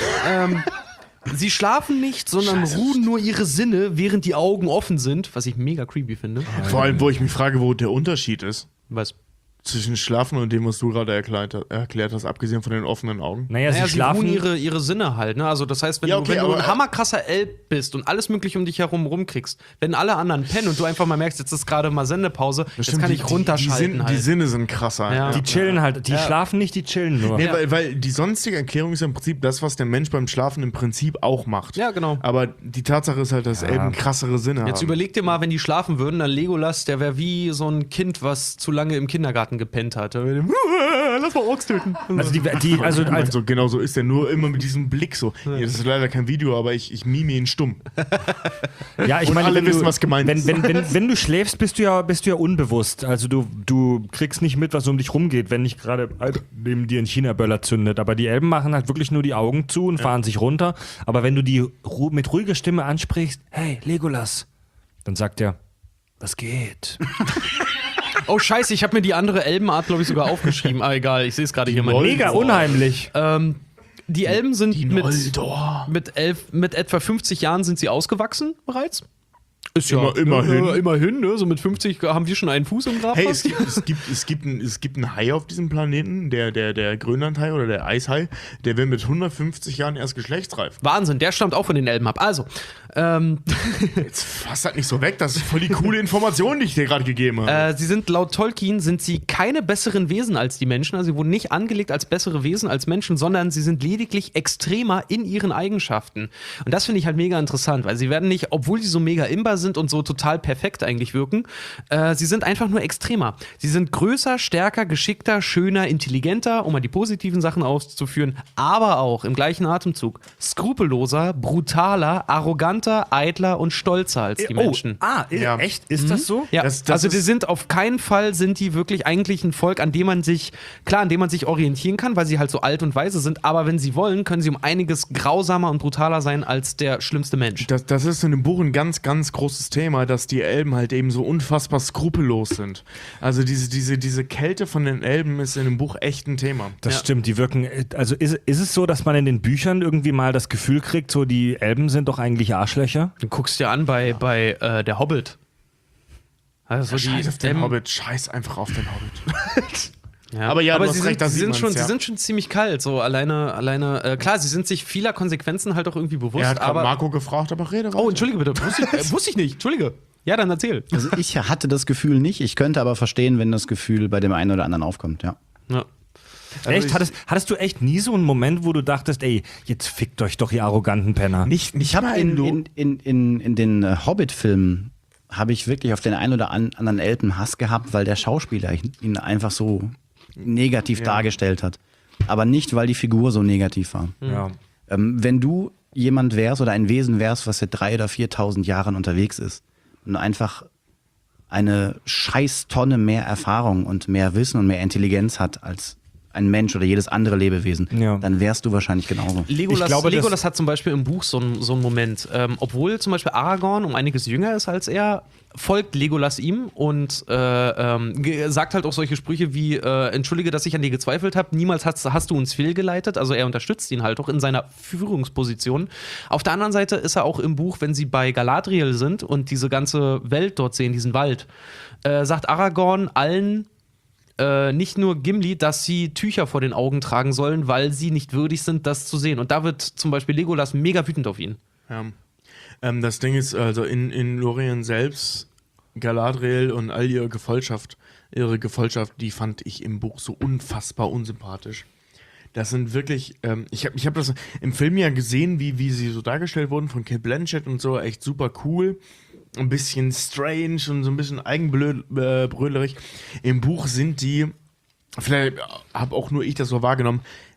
Sie schlafen nicht, sondern ruhen nur ihre Sinne, während die Augen offen sind, was ich mega creepy finde. Vor allem, wo ich mich frage, wo der Unterschied ist. Was? Zwischen Schlafen und dem, was du gerade erklärt hast, abgesehen von den offenen Augen. Naja, sie schlafen. Ruhen ihre Sinne halt, ne? Also, das heißt, wenn du ein hammerkrasser Elb bist und alles mögliche um dich herum rumkriegst, wenn alle anderen pennen und du einfach mal merkst, jetzt ist gerade mal Sendepause, jetzt kann ich runterschalten. Die Sinne sind krasser. Ja. Die chillen halt. Die schlafen nicht, die chillen nur. Nee, weil die sonstige Erklärung ist ja im Prinzip das, was der Mensch beim Schlafen im Prinzip auch macht. Ja, genau. Aber die Tatsache ist halt, dass Elben krassere Sinne Jetzt haben. überleg dir mal, wenn die schlafen würden, dann Legolas, der wäre wie so ein Kind, was zu lange im Kindergarten gepennt hat. Lass mal Orks töten. Also genau so ist er, nur immer mit diesem Blick so. Ja, das ist leider kein Video, aber ich mime ihn stumm. Ja, ich Und meine, alle wissen, was gemeint ist. Wenn du schläfst, bist du ja unbewusst. Also du kriegst nicht mit, was um dich rumgeht, wenn nicht gerade neben dir ein China-Böller zündet. Aber die Elben machen halt wirklich nur die Augen zu und fahren sich runter. Aber wenn du die mit ruhiger Stimme ansprichst, hey, Legolas, dann sagt er, was geht? Oh Scheiße, ich habe mir die andere Elbenart, glaube ich, sogar aufgeschrieben. Aber egal, ich sehe es gerade hier mal. Mega unheimlich. Die Elben sind Noldor. mit etwa 50 Jahren sind sie ausgewachsen bereits. Ist immerhin. Immerhin, ne? So mit 50 haben wir schon einen Fuß im Grab. Hey, es gibt einen Hai auf diesem Planeten, der Grönlandhai oder der Eishai, der wird mit 150 Jahren erst geschlechtsreif. Wahnsinn, der stammt auch von den Elben ab. Also, Jetzt fass halt nicht so weg, das ist voll die coole Information, die ich dir gerade gegeben habe. sie sind laut Tolkien sind sie keine besseren Wesen als die Menschen. Also sie wurden nicht angelegt als bessere Wesen als Menschen, sondern sie sind lediglich extremer in ihren Eigenschaften. Und das finde ich halt mega interessant, weil sie werden nicht, obwohl sie so mega imbar sind und so total perfekt eigentlich wirken, sie sind einfach nur extremer. Sie sind größer, stärker, geschickter, schöner, intelligenter, um mal die positiven Sachen auszuführen, aber auch im gleichen Atemzug skrupelloser, brutaler, arroganter, eitler und stolzer als die Menschen. Echt? Ist das so? Ja, Das also ist- die sind auf keinen Fall sind die wirklich eigentlich ein Volk, an dem man sich orientieren kann, weil sie halt so alt und weise sind, aber wenn sie wollen, können sie um einiges grausamer und brutaler sein als der schlimmste Mensch. Das ist in dem Buch ein ganz, ganz großes Thema, dass die Elben halt eben so unfassbar skrupellos sind. Also diese Kälte von den Elben ist in dem Buch echt ein Thema. Das stimmt, die wirken. Also ist es so, dass man in den Büchern irgendwie mal das Gefühl kriegt, so die Elben sind doch eigentlich Arschlöcher? Du guckst dir an bei der Hobbit. Also Scheiß auf den Elben- Hobbit, scheiß einfach auf den Hobbit. Ja. Aber ja, du hast sie recht, sind, da sie, sieht sind man's, schon, ja. sie sind schon ziemlich kalt. So alleine klar, sie sind sich vieler Konsequenzen halt auch irgendwie bewusst. Er hat gerade aber Marco gefragt, aber rede weiter. oh, entschuldige bitte. Wusste ich nicht. Entschuldige. Ja, dann erzähl. Also ich hatte das Gefühl nicht. Ich könnte aber verstehen, wenn das Gefühl bei dem einen oder anderen aufkommt, ja. Ja. Echt? Hattest du echt nie so einen Moment, wo du dachtest, ey, jetzt fickt euch doch, ihr arroganten Penner? Ich habe in den Hobbit-Filmen habe ich wirklich auf den einen oder anderen Elben Hass gehabt, weil der Schauspieler ihn einfach so negativ dargestellt hat. Aber nicht, weil die Figur so negativ war. Ja. Wenn du jemand wärst oder ein Wesen wärst, was seit 3.000 oder 4.000 Jahren unterwegs ist und einfach eine scheiß Tonne mehr Erfahrung und mehr Wissen und mehr Intelligenz hat als ein Mensch oder jedes andere Lebewesen, Ja. dann wärst du wahrscheinlich genauso. Legolas hat zum Beispiel im Buch so einen Moment. Obwohl zum Beispiel Aragorn um einiges jünger ist als er, folgt Legolas ihm und sagt halt auch solche Sprüche wie: Entschuldige, dass ich an dir gezweifelt habe, niemals hast du uns fehlgeleitet. Also er unterstützt ihn halt auch in seiner Führungsposition. Auf der anderen Seite ist er auch im Buch, wenn sie bei Galadriel sind und diese ganze Welt dort sehen, diesen Wald, sagt Aragorn allen, nicht nur Gimli, dass sie Tücher vor den Augen tragen sollen, weil sie nicht würdig sind, das zu sehen. Und da wird zum Beispiel Legolas mega wütend auf ihn. Ja. Das Ding ist, also in Lorien selbst, Galadriel und all ihre Gefolgschaft, die fand ich im Buch so unfassbar unsympathisch. Das sind wirklich, ich hab das im Film ja gesehen, wie sie so dargestellt wurden von Cate Blanchett und so, echt super cool. Ein bisschen strange und so ein bisschen eigenbrödlerig. Im Buch sind die, vielleicht habe auch nur ich das so wahrgenommen,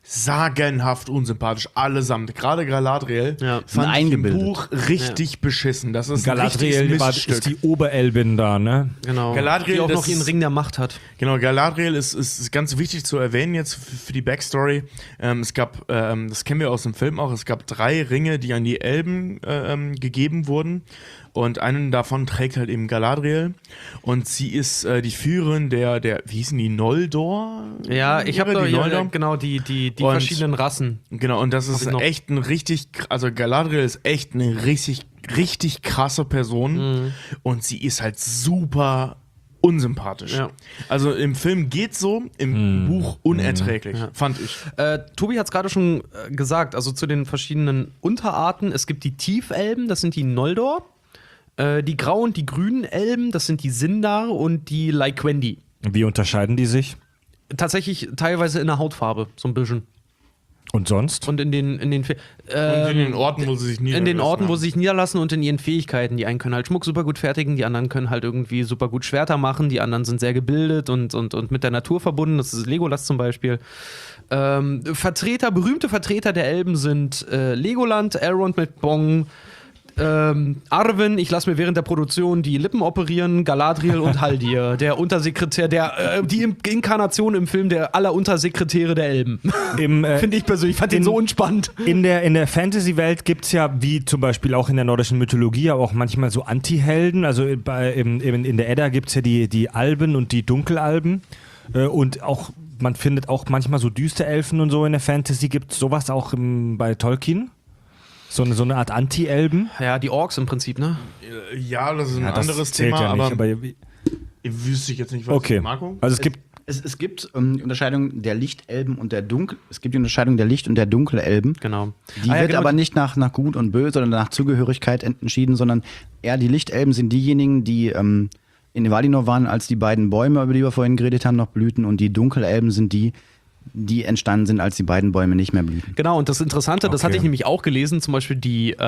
sagenhaft unsympathisch, allesamt. Gerade Galadriel fand ich im Buch richtig beschissen. Das ist Galadriel ein richtiges ist die Oberelbin da, ne? Genau. Galadriel, die auch das noch ihren ist- Ring der Macht hat. Genau, Galadriel ist ganz wichtig zu erwähnen jetzt für die Backstory. Es gab, das kennen wir aus dem Film auch, es gab 3 Ringe, die an die Elben gegeben wurden. Und einen davon trägt halt eben Galadriel. Und sie ist die Führerin der, wie hießen die, Noldor? Ja, ich habe die Noldor. genau die Und- verschiedenen Rassen. Genau, und das ist ich noch. echt ein richtig, also Galadriel ist echt eine richtig krasse Person. Und sie ist halt super unsympathisch. Ja. Also im Film geht's so, im Buch unerträglich, fand ich. Tobi hat es gerade schon gesagt, also zu den verschiedenen Unterarten. Es gibt die Tiefelben, das sind die Noldor. Die grauen und die grünen Elben, das sind die Sindar und die Lyquendi. Wie unterscheiden die sich? Tatsächlich teilweise in der Hautfarbe, so ein bisschen. Und sonst? Und in den Und in den Orten, wo sie sich niederlassen. in den Orten, wo sie sich niederlassen und in ihren Fähigkeiten. Die einen können halt Schmuck super gut fertigen, die anderen können halt irgendwie super gut Schwerter machen, die anderen sind sehr gebildet und mit der Natur verbunden. Das ist Legolas zum Beispiel. Berühmte Vertreter der Elben sind Legoland, Elrond mit Bong, Arwen, ich lasse mir während der Produktion die Lippen operieren, Galadriel und Haldir, der Untersekretär, die Inkarnation im Film der aller Untersekretäre der Elben. Finde ich persönlich, fand den so unspannend. In der Fantasy-Welt gibt es ja, wie zum Beispiel auch in der nordischen Mythologie, ja auch manchmal so Anti-Helden. Also in der Edda gibt es ja die Alben und die Dunkelalben. Und auch, man findet auch manchmal so Düsterelfen und so in der Fantasy. Gibt es sowas auch bei Tolkien? So eine Art Anti-Elben? Ja, die Orks im Prinzip, ne? Ja, das ist ein das anderes zählt Thema, ja nicht, aber aber wüsste ich jetzt nicht, was okay. Marco? Also es gibt Es gibt die Unterscheidung der Lichtelben und der Es gibt die Unterscheidung der Licht- und der Dunkelelben. Genau. Die wird aber nicht nach Gut und Böse oder nach Zugehörigkeit entschieden, sondern eher die Lichtelben sind diejenigen, die in Valinor waren, als die beiden Bäume, über die wir vorhin geredet haben, noch blühten, und die Dunkelelben sind die entstanden sind, als die beiden Bäume nicht mehr blühten. Genau, und das Interessante, das Okay. hatte ich nämlich auch gelesen, zum Beispiel die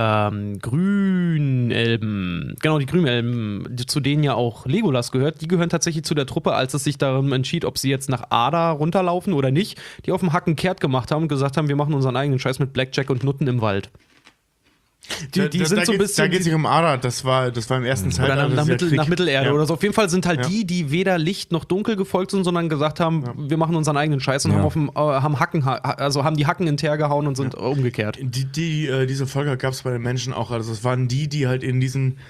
Grünelben, genau, die Grünelben, zu denen ja auch Legolas gehört, die gehören tatsächlich zu der Truppe, als es sich darum entschied, ob sie jetzt nach Ada runterlaufen oder nicht, die auf dem Hacken kehrt gemacht haben und gesagt haben, wir machen unseren eigenen Scheiß mit Blackjack und Nutten im Wald. Die sind so ein bisschen... Da geht es nicht um Arad, das war im ersten Oder Zeitalter. nach Mittelerde Ja. oder so. Auf jeden Fall sind halt Ja. die weder Licht noch Dunkel gefolgt sind, sondern gesagt haben, wir machen unseren eigenen Scheiß und Ja. haben die Hacken in Teer gehauen und sind umgekehrt. Diese Völker gab es bei den Menschen auch. Also es waren die halt in diesen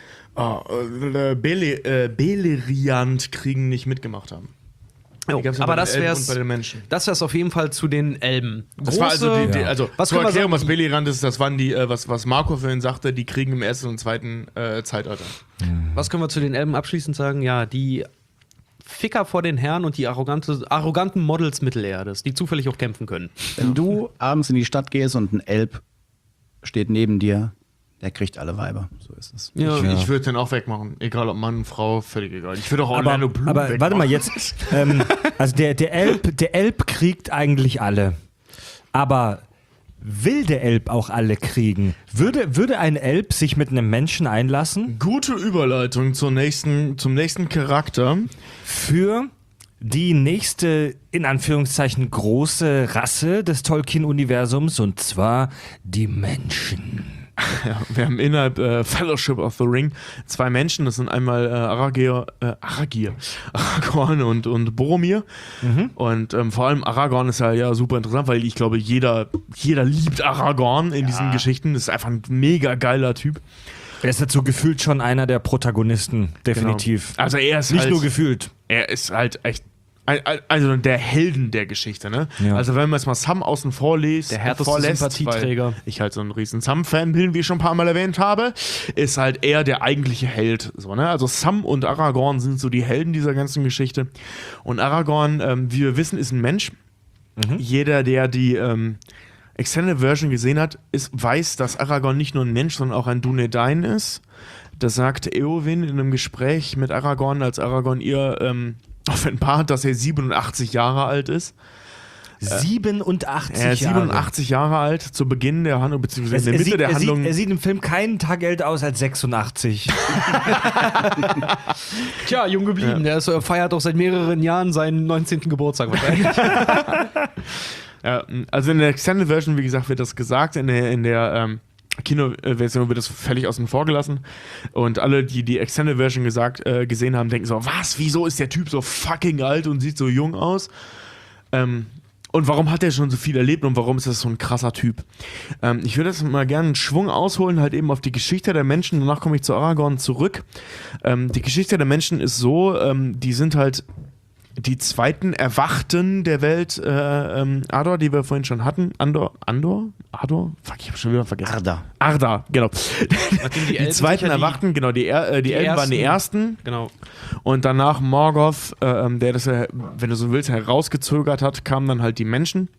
Beleriand-Kriegen nicht mitgemacht haben. Die gab's ja aber bei den das Elben wär's, und bei den Menschen. das wär's auf jeden Fall zu den Elben. Das war also was zur können wir Erklärung, was sagen? Beleriand ist, das waren die, was Marco vorhin sagte, die Kriegen im ersten und zweiten Zeitalter. Was können wir zu den Elben abschließend sagen? Ja, die Ficker vor den Herren und die arroganten Models Mittelerdes, die zufällig auch kämpfen können. Wenn du abends in die Stadt gehst und ein Elb steht neben dir, der kriegt alle Weiber. So ist es. Ja. Ich würde den auch wegmachen. Egal ob Mann, Frau, völlig egal. Ich würde auch Orlando Bloom aber wegmachen. warte mal jetzt. Also der Elb kriegt eigentlich alle. Aber will der Elb auch alle kriegen? Würde ein Elb sich mit einem Menschen einlassen? Gute Überleitung zum nächsten Charakter. Für die nächste, in Anführungszeichen, große Rasse des Tolkien-Universums, und zwar die Menschen. Ja, wir haben innerhalb Fellowship of the Ring 2 Menschen, das sind einmal Aragorn und Boromir. Und vor allem Aragorn ist ja super interessant, weil ich glaube, jeder liebt Aragorn in diesen Geschichten. Das ist einfach ein mega geiler Typ. Er ist dazu gefühlt schon einer der Protagonisten, definitiv. Genau. Also er ist Nicht halt, nur gefühlt. er ist halt echt also der Helden der Geschichte, ne? Ja. Also wenn man jetzt mal Sam außen vor lässt, Der härteste vorlässt, Sympathieträger. weil ich halt so ein riesen Sam-Fan bin, wie ich schon ein paar Mal erwähnt habe, ist halt er der eigentliche Held. So, ne? Also Sam und Aragorn sind so die Helden dieser ganzen Geschichte. Und Aragorn, wie wir wissen, ist ein Mensch. Jeder, der die Extended Version gesehen hat, weiß, dass Aragorn nicht nur ein Mensch, sondern auch ein Dunedain ist. Das sagt Eowyn in einem Gespräch mit Aragorn, als Aragorn ihr offenbart, dass er 87 Jahre alt ist. 87 Er ist Jahre. 87 Jahre alt, zu Beginn der Handlung, beziehungsweise in der Mitte der Handlung. Er sieht im Film keinen Tag älter aus als 86. Tja, jung geblieben. Der feiert auch seit mehreren Jahren seinen 19. Geburtstag wahrscheinlich. Also in der Extended Version, wie gesagt, wird das gesagt, in der Kinoversion wird das völlig außen vor gelassen. Und alle, die die Extended Version gesehen haben, denken so, was, wieso ist der Typ so fucking alt und sieht so jung aus? Und warum hat er schon so viel erlebt und warum ist das so ein krasser Typ? Ich würde jetzt mal gerne einen Schwung ausholen, halt eben auf die Geschichte der Menschen. Danach komme ich zu Aragorn zurück. Die Geschichte der Menschen ist so, die sind halt die zweiten Erwachten der Welt, Ador, die wir vorhin schon hatten. Andor? Fuck, ich habe schon wieder vergessen. Arda, genau. Die zweiten Erwachten, genau, die Elben waren die ersten. Genau. Und danach Morgoth, der das, wenn du so willst, herausgezögert hat, kamen dann halt die Menschen.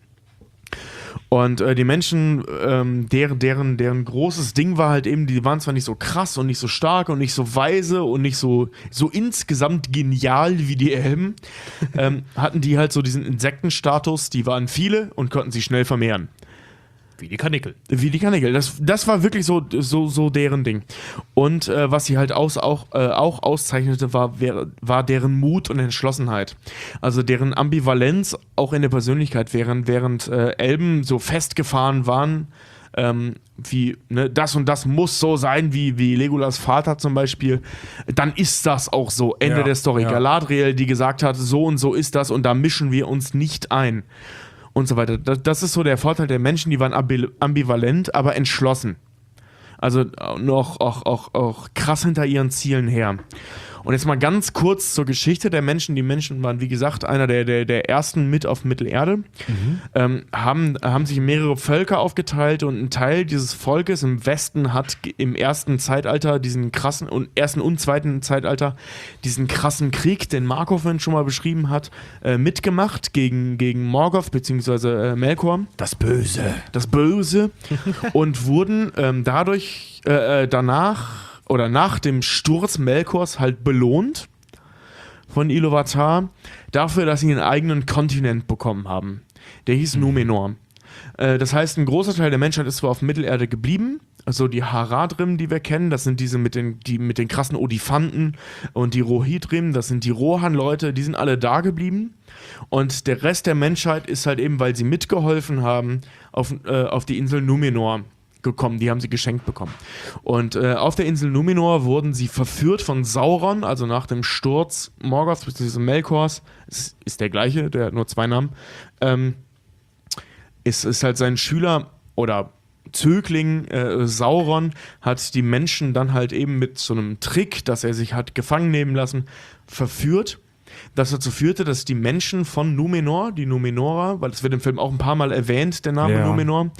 Und die Menschen, deren großes Ding war halt eben, die waren zwar nicht so krass und nicht so stark und nicht so weise und nicht so insgesamt genial wie die Elben, hatten die halt so diesen Insektenstatus, die waren viele und konnten sich schnell vermehren. Wie die Karnickel. Das war wirklich so deren Ding. Und was sie halt auch auszeichnete, war deren Mut und Entschlossenheit. Also deren Ambivalenz auch in der Persönlichkeit, während Elben so festgefahren waren, wie, ne, das und das muss so sein, wie Legolas Vater zum Beispiel, dann ist das auch so. Ende der Story. Galadriel, die gesagt hat, so und so ist das und da mischen wir uns nicht ein. Und so weiter. Das ist so der Vorteil der Menschen, die waren ambivalent, aber entschlossen. Also noch auch krass hinter ihren Zielen her. Und jetzt mal ganz kurz zur Geschichte der Menschen. Die Menschen waren, wie gesagt, einer der ersten mit auf Mittelerde. Haben sich in mehrere Völker aufgeteilt und ein Teil dieses Volkes im Westen hat im ersten Zeitalter ersten und zweiten Zeitalter diesen krassen Krieg, den Marco vorhin schon mal beschrieben hat, mitgemacht gegen Morgoth bzw. Melkor. Das Böse. Und wurden dadurch danach oder nach dem Sturz Melkors halt belohnt von Iluvatar dafür, dass sie einen eigenen Kontinent bekommen haben. Der hieß Numenor. Das heißt, ein großer Teil der Menschheit ist zwar auf Mittelerde geblieben, also die Haradrim, die wir kennen, das sind diese mit den krassen Odifanten, und die Rohirrim, das sind die Rohan-Leute, die sind alle da geblieben. Und der Rest der Menschheit ist halt eben, weil sie mitgeholfen haben, auf die Insel Numenor gekommen, die haben sie geschenkt bekommen. Und auf der Insel Numenor wurden sie verführt von Sauron, also nach dem Sturz Morgoths bzw. Melkors, ist der gleiche, der hat nur 2 Namen, ist halt sein Schüler oder Zögling Sauron hat die Menschen dann halt eben mit so einem Trick, dass er sich hat gefangen nehmen lassen, verführt, das dazu führte, dass die Menschen von Numenor, die Numenorer, weil es wird im Film auch ein paar Mal erwähnt, der Name Numenor,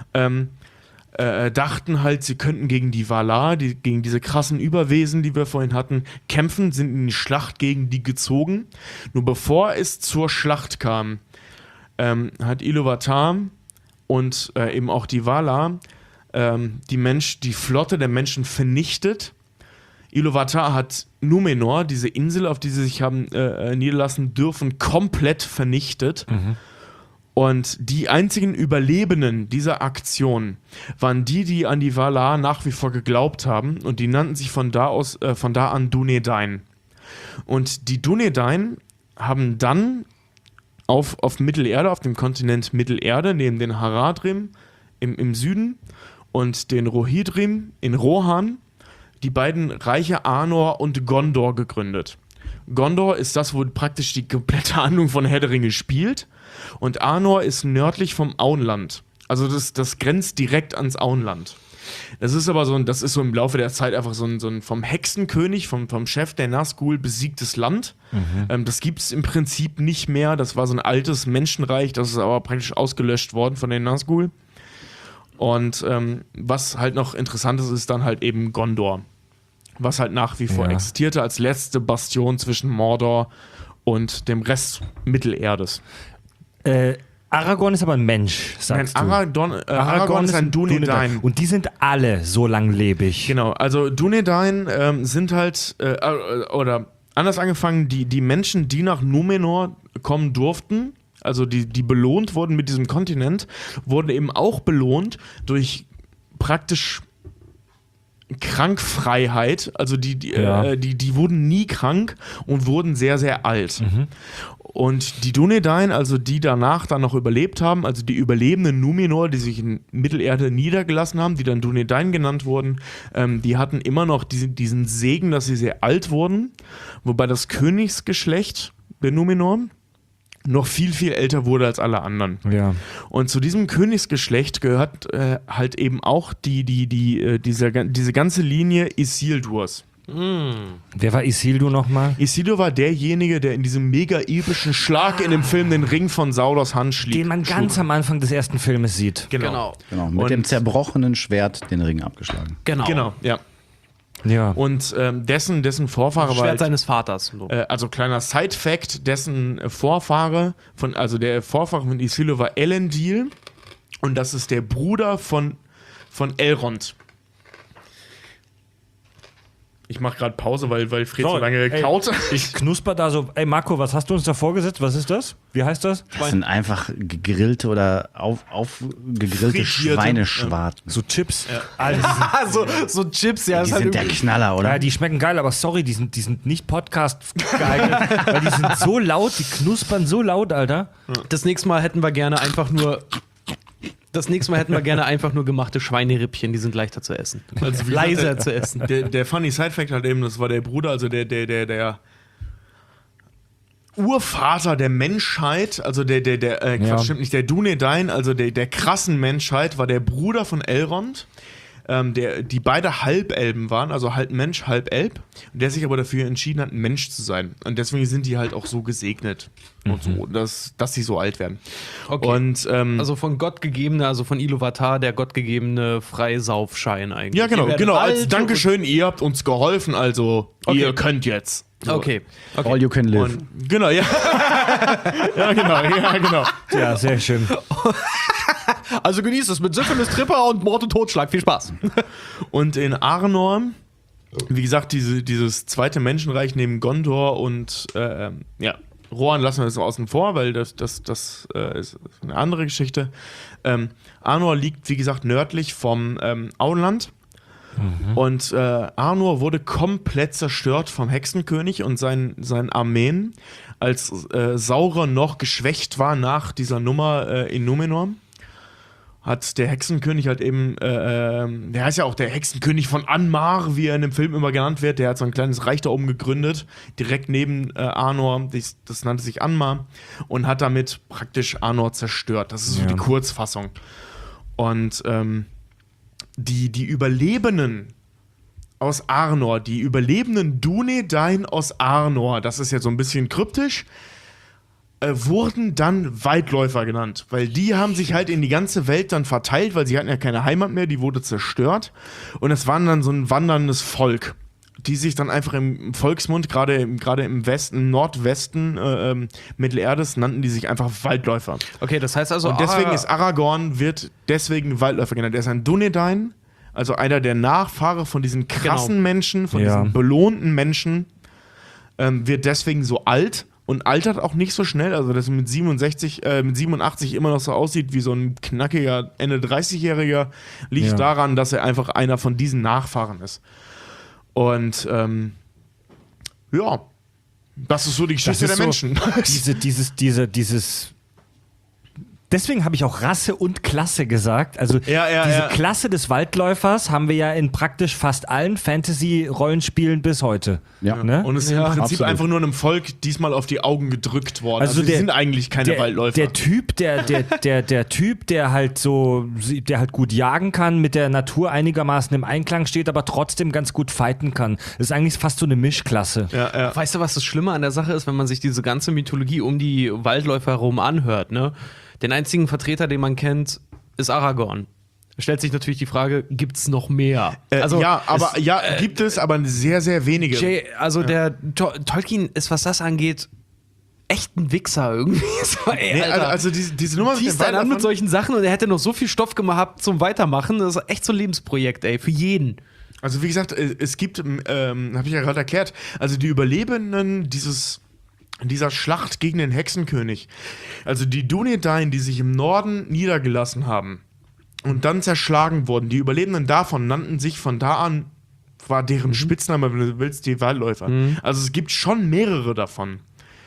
dachten halt, sie könnten gegen die Valar, gegen diese krassen Überwesen, die wir vorhin hatten, kämpfen, sind in die Schlacht gegen die gezogen. Nur bevor es zur Schlacht kam, hat Iluvatar und eben auch die Valar die Flotte der Menschen vernichtet. Iluvatar hat Numenor, diese Insel, auf die sie sich haben niederlassen dürfen, komplett vernichtet. Und die einzigen Überlebenden dieser Aktion waren die an die Valar nach wie vor geglaubt haben, und die nannten sich von da an Dunedain. Und die Dunedain haben dann auf Mittelerde, auf dem Kontinent Mittelerde, neben den Haradrim im Süden und den Rohirrim in Rohan, die beiden Reiche Arnor und Gondor gegründet. Gondor ist das, wo praktisch die komplette Handlung von Herr der Ringe spielt. Und Arnor ist nördlich vom Auenland. Also das grenzt direkt ans Auenland. Das ist aber das ist so im Laufe der Zeit einfach so ein vom Hexenkönig, vom Chef der Nazgul besiegtes Land. Das gibt es im Prinzip nicht mehr. Das war so ein altes Menschenreich, das ist aber praktisch ausgelöscht worden von den Nazgul. Und was halt noch interessant ist dann halt eben Gondor. Was halt nach wie vor existierte als letzte Bastion zwischen Mordor und dem Rest Mittelerdes. Aragorn ist aber ein Mensch, sagst du. Aragorn ist ein Dunedain. Und die sind alle so langlebig. Genau, also Dunedain sind halt, oder anders angefangen, die Menschen, die nach Numenor kommen durften, also die belohnt wurden mit diesem Kontinent, wurden eben auch belohnt durch praktisch Krankfreiheit. Also die wurden nie krank und wurden sehr, sehr alt. Und die Dunedain, also die danach dann noch überlebt haben, also die überlebenden Numenor, die sich in Mittelerde niedergelassen haben, die dann Dunedain genannt wurden, die hatten immer noch diesen Segen, dass sie sehr alt wurden, wobei das Königsgeschlecht der Numenor noch viel, viel älter wurde als alle anderen. Ja. Und zu diesem Königsgeschlecht gehört halt eben auch diese ganze Linie Isildurs. Wer war Isildur nochmal? Isildur war derjenige, der in diesem mega epischen Schlag in dem Film den Ring von Saurons Hand schlug. Den man ganz am Anfang des ersten Filmes sieht. Genau. Genau, mit Und- dem zerbrochenen Schwert den Ring abgeschlagen. Genau, ja. Ja. Und dessen Vorfahre war Schwert halt, seines Vaters. So. also kleiner Side-Fact, dessen Vorfahre also der Vorfahre von Isildur war Elendil und das ist der Bruder von Elrond. Ich mache gerade Pause, weil Fred so lange kaut. Ich knusper da so, ey Marco, was hast du uns da vorgesetzt? Was ist das? Wie heißt das? Das sind einfach gegrillte oder aufgegrillte Frittierte. Schweineschwarten. So Chips. Also, so Chips, ja. Die sind der Knaller, oder? ja, die schmecken geil, aber sorry, die sind nicht Podcast geeignet, weil die sind so laut, die knuspern so laut, Alter. Das nächste Mal hätten wir gerne einfach nur gemachte Schweinerippchen, die sind leichter zu essen. Also, wie Leiser gesagt, zu essen. Der funny Side-Fact halt eben, das war der Bruder, also der Urvater der Menschheit, also Quatsch, stimmt nicht, der Dunedain, also der krassen Menschheit, war der Bruder von Elrond, die beide Halbelben waren, also halb Mensch, halb Elb, und der sich aber dafür entschieden hat, ein Mensch zu sein. Und deswegen sind die halt auch so gesegnet und so, dass sie so alt werden. Okay. Und Also von Gott gegebene, also von Iluvatar, der gottgegebene Freisaufschein eigentlich. ja, genau, Die werden als alt Dankeschön, ihr habt uns geholfen, also ihr könnt jetzt. und- Okay. All you can live. Und, genau, ja. ja, genau. Ja, sehr schön. Also genießt es mit Syphilis, Tripper und Mord und Totschlag. Viel Spaß. Und in Arnor, wie gesagt, dieses zweite Menschenreich neben Gondor und Rohan lassen wir jetzt außen vor, weil das ist eine andere Geschichte. Arnor liegt, wie gesagt, nördlich vom Auenland. Und Arnor wurde komplett zerstört vom Hexenkönig und seinen Armeen, als Sauron noch geschwächt war nach dieser Nummer in Numenor. Hat der Hexenkönig halt eben, der heißt ja auch der Hexenkönig von Anmar, wie er in dem Film immer genannt wird, der hat so ein kleines Reich da oben gegründet, direkt neben Arnor, das nannte sich Anmar, und hat damit praktisch Arnor zerstört. Das ist so die Kurzfassung. Und die Überlebenden aus Arnor, die überlebenden Dunedain aus Arnor, das ist jetzt so ein bisschen kryptisch, wurden dann Waldläufer genannt, weil die haben sich halt in die ganze Welt dann verteilt, weil sie hatten ja keine Heimat mehr, die wurde zerstört und es waren dann so ein wanderndes Volk, die sich dann einfach im Volksmund, gerade im Westen, Nordwesten Mittelerdes, nannten die sich einfach Waldläufer. Okay, das heißt also. Und deswegen ist Aragorn, wird deswegen Waldläufer genannt. Er ist ein Dunedain, also einer der Nachfahre von diesen krassen Menschen, von diesen belohnten Menschen, wird deswegen so alt und altert auch nicht so schnell, also dass er mit 87 immer noch so aussieht wie so ein knackiger Ende 30-Jähriger, liegt daran, dass er einfach einer von diesen Nachfahren ist. Und das ist so die Geschichte der Menschen. Dieses. Deswegen habe ich auch Rasse und Klasse gesagt. Also diese Klasse des Waldläufers haben wir ja in praktisch fast allen Fantasy-Rollenspielen bis heute. Ja. Ne? Und es ist im Prinzip absolut. einfach nur einem Volk diesmal auf die Augen gedrückt worden. Also die sind eigentlich keine Waldläufer. Der Typ, der halt gut jagen kann, mit der Natur einigermaßen im Einklang steht, aber trotzdem ganz gut fighten kann. Das ist eigentlich fast so eine Mischklasse. Weißt du, was das Schlimme an der Sache ist, wenn man sich diese ganze Mythologie um die Waldläufer herum anhört, ne? Den einzigen Vertreter, den man kennt, ist Aragorn. Da stellt sich natürlich die Frage, gibt es noch mehr? Gibt es, aber sehr, sehr wenige. Der Tolkien ist, was das angeht, echt ein Wichser irgendwie. So, ey, Alter, also diese Nummer ziehst dann an mit solchen Sachen und er hätte noch so viel Stoff gehabt zum Weitermachen. Das ist echt so ein Lebensprojekt, ey, für jeden. Also wie gesagt, es gibt, habe ich ja gerade erklärt, also die Überlebenden dieser Schlacht gegen den Hexenkönig, also die Dunedain, die sich im Norden niedergelassen haben und dann zerschlagen wurden, die Überlebenden davon nannten sich von da an, war deren Spitzname, wenn du willst, die Waldläufer. Also es gibt schon mehrere davon.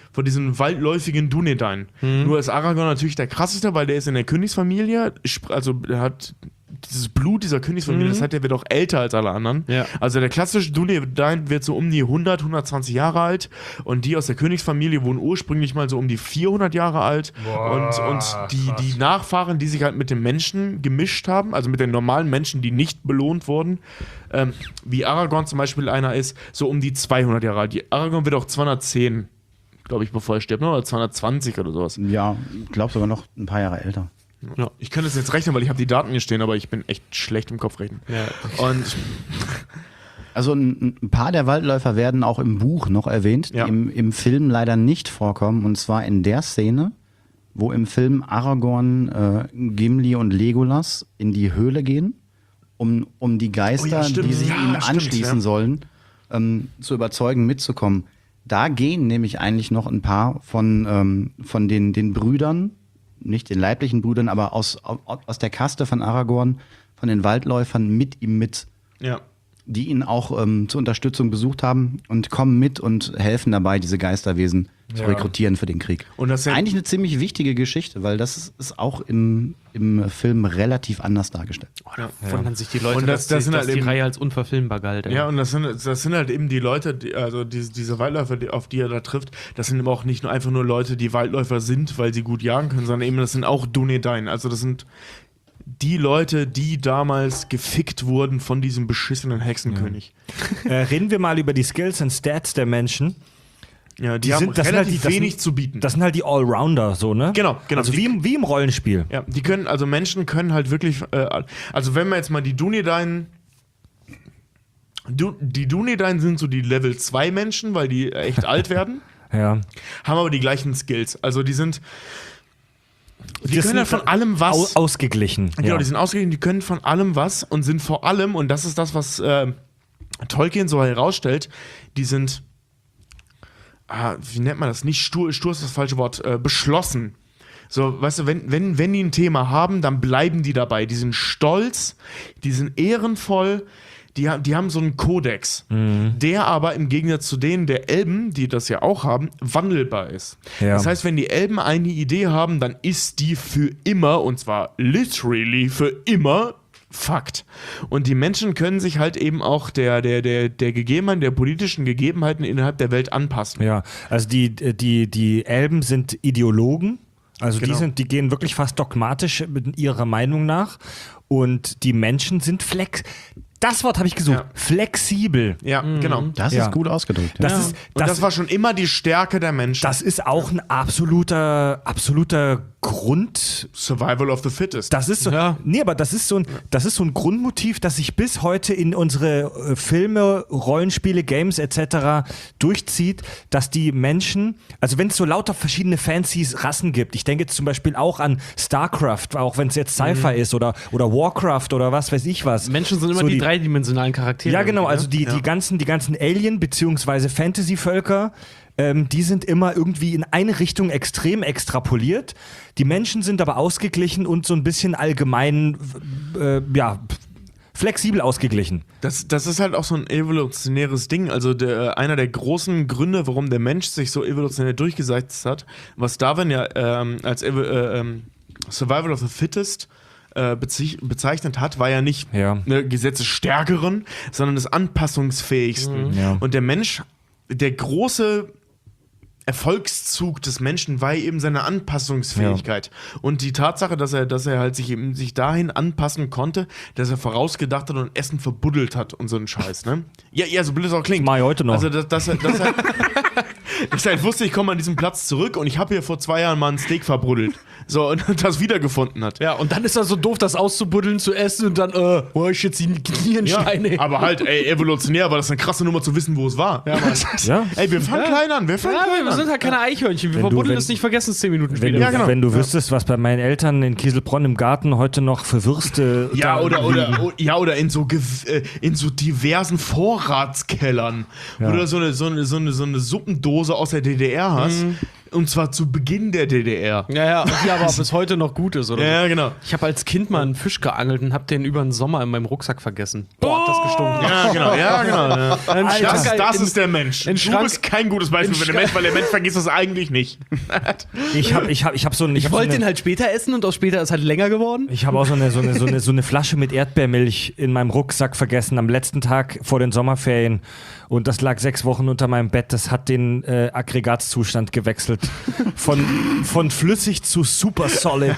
von diesen waldläufigen Dunedain. Nur ist Aragorn natürlich der krasseste, weil der ist in der Königsfamilie, also der hat dieses Blut dieser Königsfamilie, das heißt, der wird auch älter als alle anderen. Ja. Also der klassische Dunedain wird so um die 100, 120 Jahre alt und die aus der Königsfamilie wurden ursprünglich mal so um die 400 Jahre alt. Und die Nachfahren, die sich halt mit den Menschen gemischt haben, also mit den normalen Menschen, die nicht belohnt wurden, wie Aragorn zum Beispiel einer ist, so um die 200 Jahre alt. Aragorn wird auch 210, glaube ich, bevor er stirbt, ne? Oder 220 oder sowas. Ja, ich glaube sogar noch ein paar Jahre älter. Ja. Ich kann das jetzt rechnen, weil ich habe die Daten hier stehen, aber ich bin echt schlecht im Kopfrechnen. Ja. Und Also ein paar der Waldläufer werden auch im Buch noch erwähnt, die im Film leider nicht vorkommen. Und zwar in der Szene, wo im Film Aragorn, Gimli und Legolas in die Höhle gehen, um die Geister, die sich ihnen anschließen sollen, zu überzeugen, mitzukommen. Da gehen nämlich eigentlich noch ein paar von den Brüdern, nicht den leiblichen Brüdern, aber aus der Kaste von Aragorn, von den Waldläufern mit ihm mit, die ihn auch zur Unterstützung besucht haben und kommen mit und helfen dabei, diese Geisterwesen zu rekrutieren für den Krieg. Und das ist eigentlich eine ziemlich wichtige Geschichte, weil das ist auch im Film relativ anders dargestellt. Wundern sich die Leute, und das dass sind halt die eben, Reihe als unverfilmbar galt. Ja, und das sind halt eben die Leute, also diese Waldläufer, auf die er da trifft, das sind eben auch nicht nur einfach nur Leute, die Waldläufer sind, weil sie gut jagen können, sondern eben das sind auch Dunedain. Also das sind die Leute, die damals gefickt wurden von diesem beschissenen Hexenkönig. Reden wir mal über die Skills und Stats der Menschen. Ja, die haben relativ wenig zu bieten. Das sind halt die Allrounder, so, ne? Genau. Also wie im Rollenspiel. Ja, Menschen können halt wirklich, also wenn man jetzt mal die Dunedain sind so die Level 2 Menschen, weil die echt alt werden, Ja. haben aber die gleichen Skills. Also die können sind halt von allem was. Ausgeglichen. Genau, ja. die sind ausgeglichen, die können von allem was und sind vor allem, und das ist das, was Tolkien so herausstellt, die sind, wie nennt man das? Nicht stur ist das falsche Wort, beschlossen. So, weißt du, wenn die ein Thema haben, dann bleiben die dabei. Die sind stolz, die sind ehrenvoll, die haben so einen Kodex, der aber im Gegensatz zu denen der Elben, die das ja auch haben, wandelbar ist. Ja. Das heißt, wenn die Elben eine Idee haben, dann ist die für immer, und zwar literally für immer, Fakt. Und die Menschen können sich halt eben auch der Gegebenheiten, der politischen Gegebenheiten innerhalb der Welt anpassen. Ja, also die Elben sind Ideologen. Also Genau. die gehen wirklich fast dogmatisch mit ihrer Meinung nach. Und die Menschen sind das Wort habe ich gesucht. Ja. Flexibel. Ja, genau. Das ist gut ausgedrückt. Das Das war schon immer die Stärke der Menschen. Das ist auch ein absoluter Grund. Survival of the Fittest. Das ist so, nee, aber das ist so ein Grundmotiv, das sich bis heute in unsere Filme, Rollenspiele, Games etc. durchzieht, dass die Menschen, also wenn es so lauter verschiedene fancy Rassen gibt, ich denke jetzt zum Beispiel auch an StarCraft, auch wenn es jetzt Sci-Fi ist oder Warcraft oder was weiß ich was. Menschen sind immer So die dreidimensionalen Charaktere. Ja, genau, also ne? die ganzen Alien- bzw. Fantasy-Völker, die sind immer irgendwie in eine Richtung extrem extrapoliert. Die Menschen sind aber ausgeglichen und so ein bisschen allgemein, flexibel ausgeglichen. Das ist halt auch so ein evolutionäres Ding. Also einer der großen Gründe, warum der Mensch sich so evolutionär durchgesetzt hat, was Darwin ja als Survival of the Fittest bezeichnet hat, war ja nicht Gesetz des Stärkeren, sondern des Anpassungsfähigsten. Ja. Und der Mensch, der große Erfolgszug des Menschen war eben seine Anpassungsfähigkeit. Und die Tatsache, dass er halt sich dahin anpassen konnte, dass er vorausgedacht hat und Essen verbuddelt hat und so einen Scheiß, ne? Ja, so blöd es auch klingt. Mach ich heute noch. Also, dass er halt wusste, ich komme an diesen Platz zurück und ich habe hier vor 2 Jahren mal ein Steak verbuddelt. So, und das wiedergefunden hat. Ja, und dann ist er so doof, das auszubuddeln, zu essen und dann, wo ist jetzt die Nierensteine? Ja, aber halt, evolutionär war das eine krasse Nummer zu wissen, wo es war. Ja, Mann. Ja. Ey, wir fangen klein an, wir sind halt keine Eichhörnchen. Wir verbuddeln es nicht, vergessen es 10 Minuten später. Wenn du wüsstest, was bei meinen Eltern in Kieselbronn im Garten heute noch für Würste oder in so diversen Vorratskellern, wo du so eine Suppendose aus der DDR hast, Und zwar zu Beginn der DDR. Ja, und die aber bis heute noch gut ist, oder? Ja, genau. Ich habe als Kind mal einen Fisch geangelt und habe den über den Sommer in meinem Rucksack vergessen. Boah, hat das gestunken. Ja, genau. Alter, Das ist der Mensch. in Du Schrank- bist kein gutes Beispiel für den Mensch, weil der Mensch vergisst das eigentlich nicht. Ich hab so ein. Ich wollte den halt später essen und auch später ist halt länger geworden. Ich habe auch so eine Flasche mit Erdbeermilch in meinem Rucksack vergessen am letzten Tag vor den Sommerferien. Und das lag 6 Wochen unter meinem Bett. Das hat den Aggregatzustand gewechselt. Von flüssig zu super solid.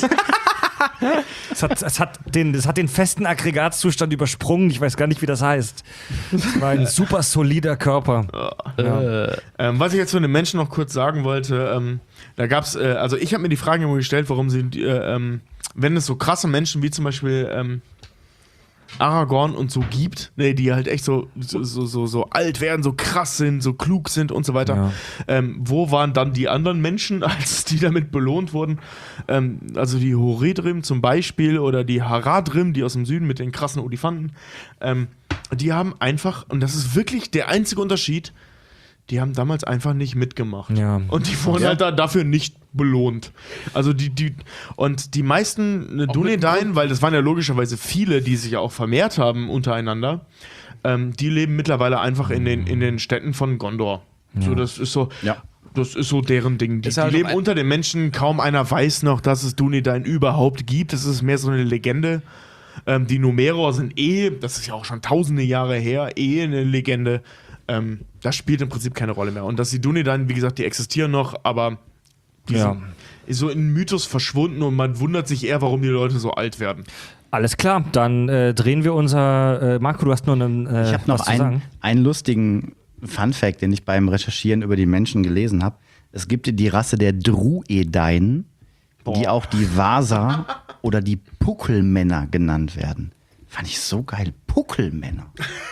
Es hat den festen Aggregatzustand übersprungen. Ich weiß gar nicht, wie das heißt. Es war ein super solider Körper. Was ich jetzt von den Menschen noch kurz sagen wollte, da gab's, also ich habe mir die Frage immer gestellt, warum sie, wenn es so krasse Menschen wie zum Beispiel Aragorn und so gibt, die halt echt so alt werden, so krass sind, so klug sind und so weiter. Ja. Wo waren dann die anderen Menschen, als die damit belohnt wurden? Also die Horedrim zum Beispiel oder die Haradrim, die aus dem Süden mit den krassen Olifanten, die haben einfach, und das ist wirklich der einzige Unterschied, die haben damals einfach nicht mitgemacht. Ja. Und die wurden halt dafür nicht belohnt. Also die meisten Dunedain, weil das waren ja logischerweise viele, die sich ja auch vermehrt haben untereinander, die leben mittlerweile einfach in den Städten von Gondor. Ja. So, das ist so. Ja. Das ist so deren Ding. Die leben unter den Menschen, kaum einer weiß noch, dass es Dunedain überhaupt gibt. Das ist mehr so eine Legende. Die Numeror sind das ist ja auch schon tausende Jahre her, eine Legende. Das spielt im Prinzip keine Rolle mehr. Und dass die Dunedain, wie gesagt, die existieren noch, aber die sind so in Mythos verschwunden und man wundert sich eher, warum die Leute so alt werden. Alles klar, dann drehen wir unser... Marco, du hast nur einen ich habe noch einen lustigen Funfact, den ich beim Recherchieren über die Menschen gelesen habe. Es gibt die Rasse der Druedain, die auch die Vasa oder die Puckelmänner genannt werden. Fand ich so geil. Puckelmänner.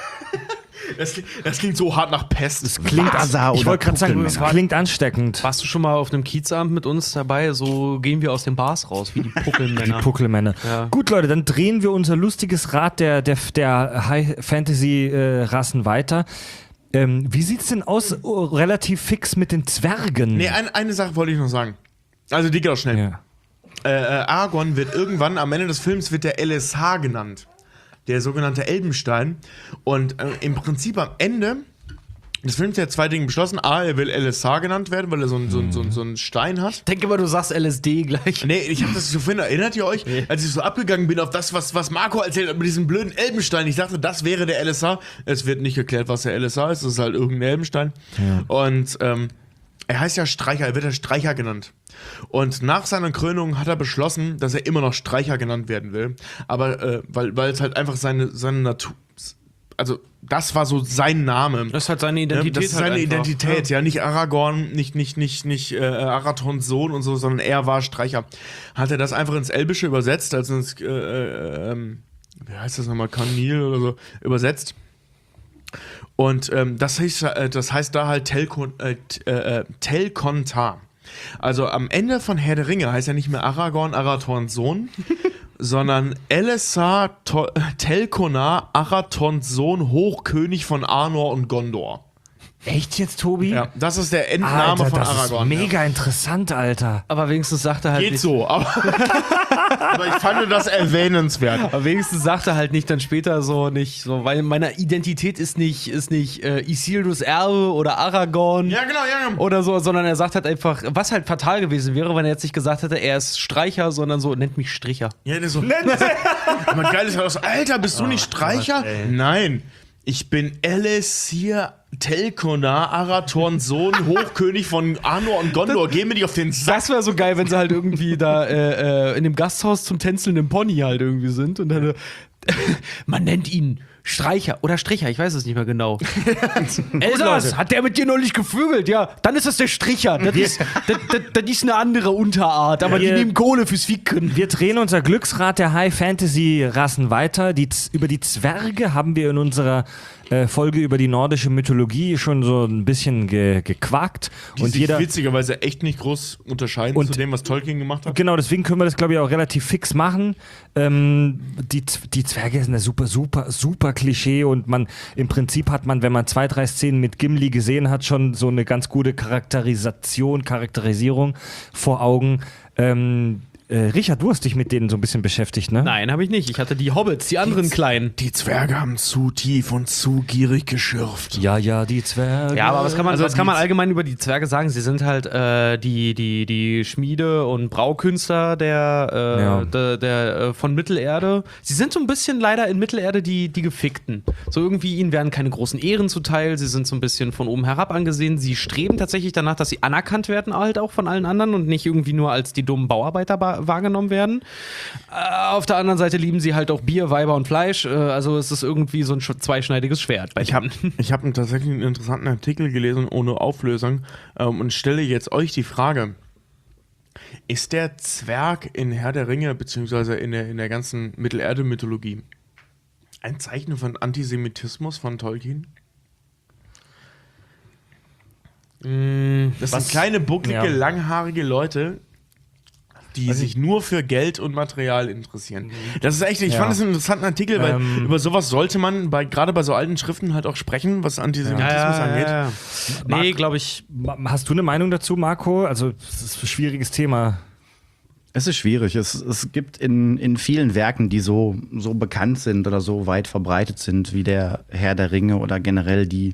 Das klingt so hart nach Pest. Das klingt, ich wollte gerade sagen, das klingt ansteckend. Warst du schon mal auf einem Kiezabend mit uns dabei? So gehen wir aus den Bars raus, wie die Puckelmänner. Die Puckelmänner. Ja. Gut, Leute, dann drehen wir unser lustiges Rad der High-Fantasy-Rassen weiter. Wie sieht's denn aus, relativ fix mit den Zwergen? Nee, eine Sache wollte ich noch sagen. Also die geht auch schnell. Ja. Aragorn wird irgendwann, am Ende des Films, wird der LSH genannt. Der sogenannte Elbenstein. Und im Prinzip am Ende des Films hat 2 Dinge beschlossen. A, er will LSH genannt werden, weil er so einen Stein hat. Ich denke mal, du sagst LSD gleich. Nee, ich habe das so vorhin, erinnert ihr euch, als ich so abgegangen bin auf das, was Marco erzählt hat mit diesem blöden Elbenstein. Ich dachte, das wäre der LSH. Es wird nicht geklärt, was der LSH ist. Das ist halt irgendein Elbenstein. Ja. Und er heißt ja Streicher, er wird ja Streicher genannt. Und nach seiner Krönung hat er beschlossen, dass er immer noch Streicher genannt werden will. Aber weil es halt einfach seine Natur, also das war so sein Name. Das ist halt seine Identität. Das ist seine Identität, ja. Nicht Aragorn, nicht Arathorns Sohn und so, sondern er war Streicher. Hat er das einfach ins Elbische übersetzt, also ins, wie heißt das nochmal, Kanil oder so, übersetzt. Und das heißt da halt Tel-Kontar. Also am Ende von Herr der Ringe heißt ja nicht mehr Aragorn, Arathorns Sohn, sondern Elessar Tel-Konar, Arathorns Sohn, Hochkönig von Arnor und Gondor. Echt jetzt, Tobi? Ja, das ist der Endname von Aragorn. Das ist mega interessant, Alter. Aber wenigstens sagt er halt Geht nicht. so, aber ich fand das erwähnenswert. Aber wenigstens sagt er halt nicht dann später so, weil meine Identität ist nicht Isildurs Erbe oder Aragorn. Ja, genau. Oder so, sondern er sagt halt einfach, was halt fatal gewesen wäre, wenn er jetzt nicht gesagt hätte, er ist Streicher, sondern so, nennt mich Stricher. Ja, der so. Aber geil ist halt so, Alter, bist du nicht Streicher? Gott, nein. Ich bin Elessir Tel-Konar, Arathorns Sohn, Hochkönig von Arnor und Gondor. Geh mir die auf den Sack. Das wäre so geil, wenn sie halt irgendwie da in dem Gasthaus zum tänzelnden Pony halt irgendwie sind und dann man nennt ihn Streicher oder Stricher, ich weiß es nicht mehr genau. Elsass, hat der mit dir neulich gevögelt? Ja, dann ist das der Stricher. Das ist eine andere Unterart, aber die nehmen Kohle fürs Ficken. Wir drehen unser Glücksrad der High-Fantasy-Rassen weiter. Über die Zwerge haben wir in unserer Folge über die nordische Mythologie schon so ein bisschen gequakt. Die Und sich jeder witzigerweise echt nicht groß unterscheiden zu dem, was Tolkien gemacht hat. Genau, deswegen können wir das, glaube ich, auch relativ fix machen. Die Zwerge sind eine super Klischee und im Prinzip hat man, wenn man 2, 3 Szenen mit Gimli gesehen hat, schon so eine ganz gute Charakterisierung vor Augen. Richard, du hast dich mit denen so ein bisschen beschäftigt, ne? Nein, habe ich nicht. Ich hatte die Hobbits, die anderen kleinen. Die Zwerge haben zu tief und zu gierig geschürft. Ja, die Zwerge. Ja, aber was kann man die- allgemein über die Zwerge sagen? Sie sind halt die Schmiede- und Braukünstler der von Mittelerde. Sie sind so ein bisschen leider in Mittelerde die Gefickten. So irgendwie, ihnen werden keine großen Ehren zuteil. Sie sind so ein bisschen von oben herab angesehen. Sie streben tatsächlich danach, dass sie anerkannt werden halt auch von allen anderen und nicht irgendwie nur als die dummen Bauarbeiter wahrgenommen werden. Auf der anderen Seite lieben sie halt auch Bier, Weiber und Fleisch. Also es ist irgendwie so ein zweischneidiges Schwert. Ich habe tatsächlich einen interessanten Artikel gelesen, ohne Auflösung, und stelle jetzt euch die Frage: Ist der Zwerg in Herr der Ringe, beziehungsweise in der ganzen Mittelerde-Mythologie, ein Zeichen von Antisemitismus von Tolkien? Das sind kleine, bucklige, langhaarige Leute, die sich nur für Geld und Material interessieren. Das ist echt, ich fand das einen interessanten Artikel, weil über sowas sollte man gerade bei so alten Schriften halt auch sprechen, was Antisemitismus angeht. Ja. Nee, glaube ich. Hast du eine Meinung dazu, Marco? Also, es ist ein schwieriges Thema. Es ist schwierig. Es gibt in vielen Werken, die so bekannt sind oder so weit verbreitet sind, wie der Herr der Ringe oder generell die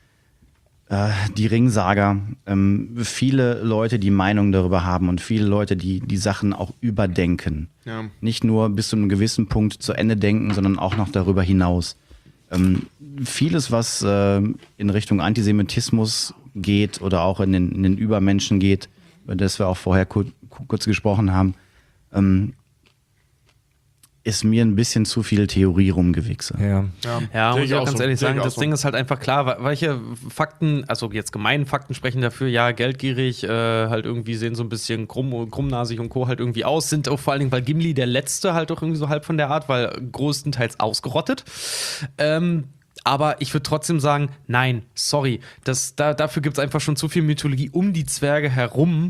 Ringsaga, viele Leute, die Meinung darüber haben und viele Leute, die Sachen auch überdenken. Ja. Nicht nur bis zu einem gewissen Punkt zu Ende denken, sondern auch noch darüber hinaus. Vieles, was in Richtung Antisemitismus geht oder auch in den Übermenschen geht, über das wir auch vorher kurz gesprochen haben, ist mir ein bisschen zu viel Theorie rumgewichse. Ja, muss ich auch ganz ehrlich sagen, Sehe ich das auch Ding ist halt einfach klar, welche Fakten, also jetzt gemeinen Fakten sprechen dafür, ja, geldgierig, halt irgendwie sehen so ein bisschen krummnasig und Co. halt irgendwie aus, sind auch vor allen Dingen, weil Gimli der Letzte halt auch irgendwie so halb von der Art, weil größtenteils ausgerottet. Aber ich würde trotzdem sagen, nein, sorry, dafür gibt es einfach schon zu viel Mythologie um die Zwerge herum.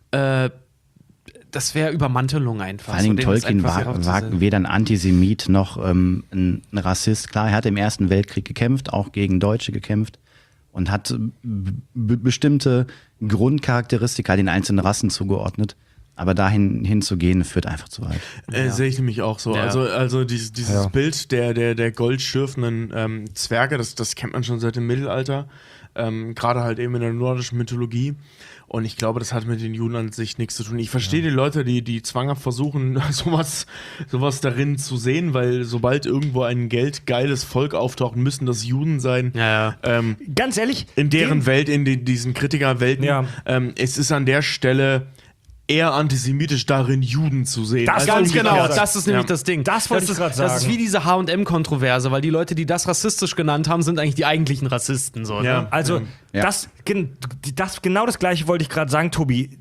Das wäre Übermantelung einfach. Vor allen Dingen Tolkien war weder ein Antisemit noch ein Rassist. Klar, er hat im Ersten Weltkrieg gekämpft, auch gegen Deutsche gekämpft und hat bestimmte Grundcharakteristika den einzelnen Rassen zugeordnet. Aber dahin hinzugehen, führt einfach zu weit. Sehe ich nämlich auch so. Ja. Also dieses Bild der goldschürfenden Zwerge, das kennt man schon seit dem Mittelalter. Gerade halt eben in der nordischen Mythologie. Und ich glaube, das hat mit den Juden an sich nichts zu tun. Ich verstehe die Leute, die zwanghaft versuchen, sowas darin zu sehen, weil sobald irgendwo ein geldgeiles Volk auftaucht, müssen das Juden sein. Ja. Ganz ehrlich, In deren Welt, in diesen Kritikerwelten. Ja. Es ist an der Stelle eher antisemitisch darin, Juden zu sehen. Das als ganz umgekehrt. genau, Das ist nämlich das Ding. Das wollte ich gerade Das ist sagen. wie diese H&M-Kontroverse, weil die Leute, die das rassistisch genannt haben, sind eigentlich die eigentlichen Rassisten. So, Ja. ne? Also, Ja. genau das Gleiche wollte ich gerade sagen, Tobi.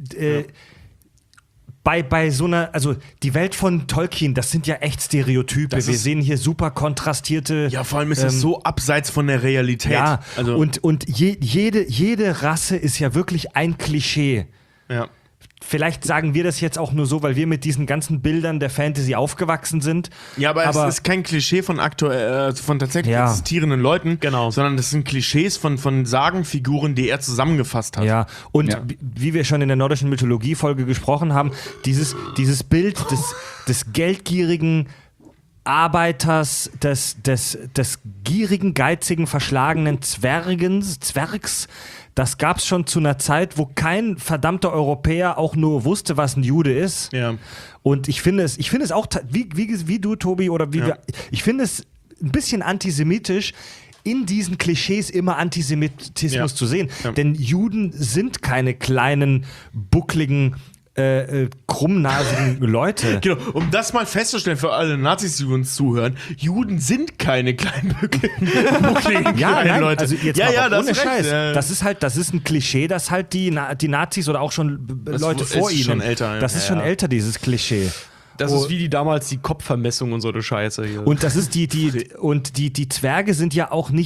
Bei so einer, also die Welt von Tolkien, das sind ja echt Stereotype. Wir sehen hier super kontrastierte. Ja, vor allem ist es so abseits von der Realität. Ja, also, und jede Rasse ist ja wirklich ein Klischee. ja. Vielleicht sagen wir das jetzt auch nur so, weil wir mit diesen ganzen Bildern der Fantasy aufgewachsen sind. Ja, aber es ist kein Klischee von tatsächlich Ja. existierenden Leuten, Genau. sondern das sind Klischees von Sagenfiguren, die er zusammengefasst hat. Ja, und Ja. wie wir schon in der nordischen Mythologie-Folge gesprochen haben, dieses Bild des geldgierigen Arbeiters, des gierigen, geizigen, verschlagenen Zwergs, das gab es schon zu einer Zeit, wo kein verdammter Europäer auch nur wusste, was ein Jude ist. Ja. Und ich finde es auch, wie du, Tobi, oder ich finde es ein bisschen antisemitisch, in diesen Klischees immer Antisemitismus zu sehen. Ja. Denn Juden sind keine kleinen, buckligen, krummnasigen Leute. Genau, um das mal festzustellen für alle Nazis, die uns zuhören, Juden sind keine kleinen, buckligen Ja, kleinen nein, Leute. also jetzt ja, mal ja, ohne das ist Scheiß. recht. Das ist ein Klischee, dass halt die Nazis oder auch schon Leute ist vor ihnen. schon älter, ja. Das ist schon älter, dieses Klischee. Das ist wie die damals die Kopfvermessung und so eine Scheiße hier. Und das ist die Zwerge sind ja auch nicht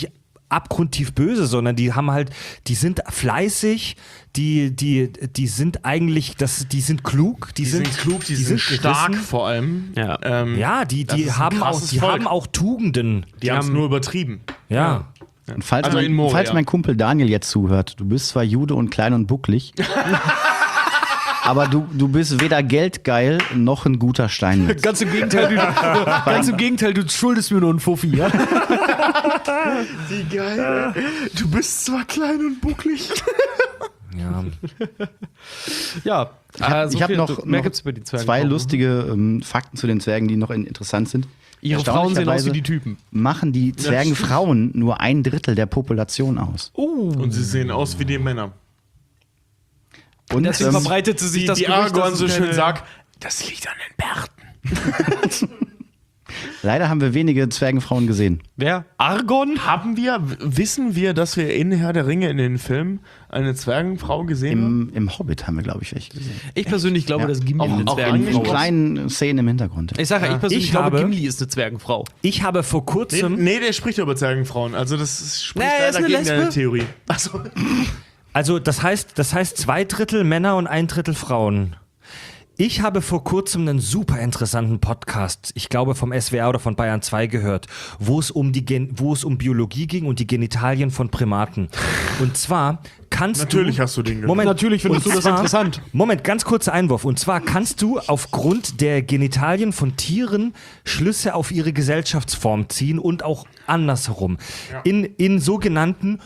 abgrundtief böse, sondern die sind fleißig, die sind eigentlich, die sind klug, die sind stark gerissen. vor allem. Ja. Die Das ist ein haben krasses die Volk. haben auch Tugenden. Die haben es nur übertrieben. Ja. Und falls, Also in Moria. falls mein Kumpel Daniel jetzt zuhört, du bist zwar Jude und klein und bucklig, aber du bist weder geldgeil noch ein guter Steinmetz. Ganz im Gegenteil, du schuldest mir nur einen Fuffi, ja? Wie geil. Du bist zwar klein und bucklig. Ja. Ja. Ich hab noch mehr gibt's über die Zwerge. zwei lustige Fakten zu den Zwergen, die noch interessant sind. Ihre Frauen sehen aus wie Erstaunlicherweise die Typen. machen die Zwergenfrauen nur 1/3 der Population aus. Und sie sehen aus wie die Männer. Und Deswegen verbreitete sich das Die Gerücht, Aragorn dass so es schön keine- sagt, das liegt an den Bärten. leider haben wir wenige Zwergenfrauen gesehen. Wer? Argon? Wissen wir, dass wir in Herr der Ringe in den Filmen eine Zwergenfrau gesehen haben? Im Hobbit haben wir, glaube ich, welche gesehen. Ich persönlich glaube, Ja. dass Gimli Auch- eine auch In Zwergenfrau ist. kleinen Szenen im Hintergrund. Ich sage ja, ich persönlich Ich glaube, habe- Gimli ist eine Zwergenfrau. Ich habe vor kurzem Nee, der spricht über Zwergenfrauen. Also das spricht Nee, er ist leider eine gegen deine Lesbe. Theorie. Achso. Also das heißt 2/3 Männer und 1/3 Frauen. Ich habe vor kurzem einen super interessanten Podcast, ich glaube vom SWR oder von Bayern 2 gehört, wo es um Biologie ging und die Genitalien von Primaten. Und zwar kannst Natürlich du... hast du den gehört. Moment, Natürlich findest und du das zwar- interessant. Moment, ganz kurzer Einwurf. Und zwar kannst du aufgrund der Genitalien von Tieren Schlüsse auf ihre Gesellschaftsform ziehen und auch andersherum. In sogenannten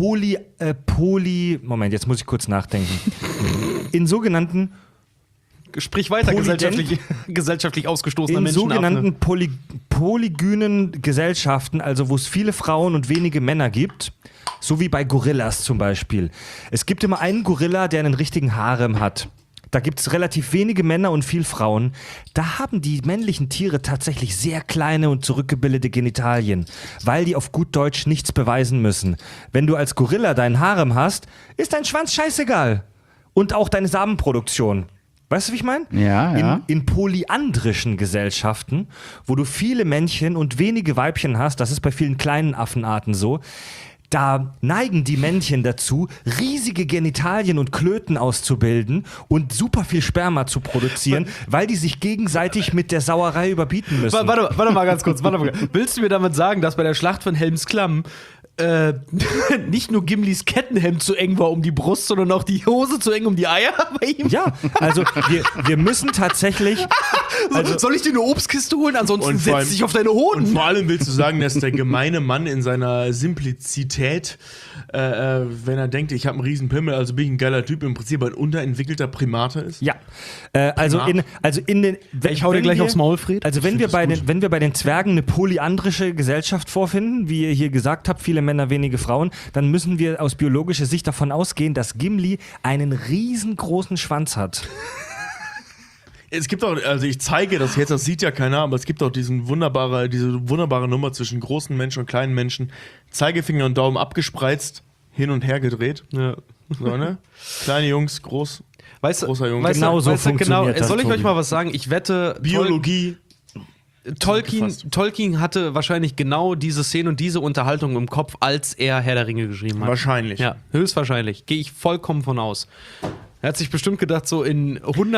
Moment, jetzt muss ich kurz nachdenken. In sogenannten Sprich weiter, Polydent- gesellschaftlich ausgestoßener in Menschen. sogenannten polygynen Gesellschaften, also wo es viele Frauen und wenige Männer gibt, so wie bei Gorillas zum Beispiel. Es gibt immer einen Gorilla, der einen richtigen Harem hat. Da gibt es relativ wenige Männer und viel Frauen. Da haben die männlichen Tiere tatsächlich sehr kleine und zurückgebildete Genitalien, weil die auf gut Deutsch nichts beweisen müssen. Wenn du als Gorilla deinen Harem hast, ist dein Schwanz scheißegal. Und auch deine Samenproduktion. Weißt du, wie ich meine? Ja. In polyandrischen Gesellschaften, wo du viele Männchen und wenige Weibchen hast, das ist bei vielen kleinen Affenarten so, da neigen die Männchen dazu, riesige Genitalien und Klöten auszubilden und super viel Sperma zu produzieren, weil die sich gegenseitig mit der Sauerei überbieten müssen. Warte mal ganz kurz. Willst du mir damit sagen, dass bei der Schlacht von Helmsklamm nicht nur Gimlis Kettenhemd zu eng war um die Brust, sondern auch die Hose zu eng um die Eier bei ihm? Ja, also wir müssen tatsächlich... Soll ich dir eine Obstkiste holen? Ansonsten Und vor setz allem- dich auf deine Und Hoden. vor allem willst du sagen, dass der gemeine Mann in seiner Simplizität, wenn er denkt, ich habe einen riesen Pimmel, also bin ich ein geiler Typ, im Prinzip ein unterentwickelter Primate ist? Ja, also in den. Ich hau dir wenn gleich wir- aufs Maul, Fred. Also wenn wir bei den Zwergen eine polyandrische Gesellschaft vorfinden, wie ihr hier gesagt habt, viele Männer, wenige Frauen, dann müssen wir aus biologischer Sicht davon ausgehen, dass Gimli einen riesengroßen Schwanz hat. Es gibt auch, also ich zeige das jetzt, das sieht ja keiner, aber es gibt auch diese wunderbare Nummer zwischen großen Menschen und kleinen Menschen. Zeigefinger und Daumen abgespreizt, hin und her gedreht. Ja. So, ne? Kleine Jungs, großer Junge. Genau so funktioniert das, Soll ich euch Tobi. mal was sagen? Ich wette, Biologie. Tolkien hatte wahrscheinlich genau diese Szene und diese Unterhaltung im Kopf, als er Herr der Ringe geschrieben hat. Wahrscheinlich. Ja, höchstwahrscheinlich. Gehe ich vollkommen von aus. Er hat sich bestimmt gedacht, so in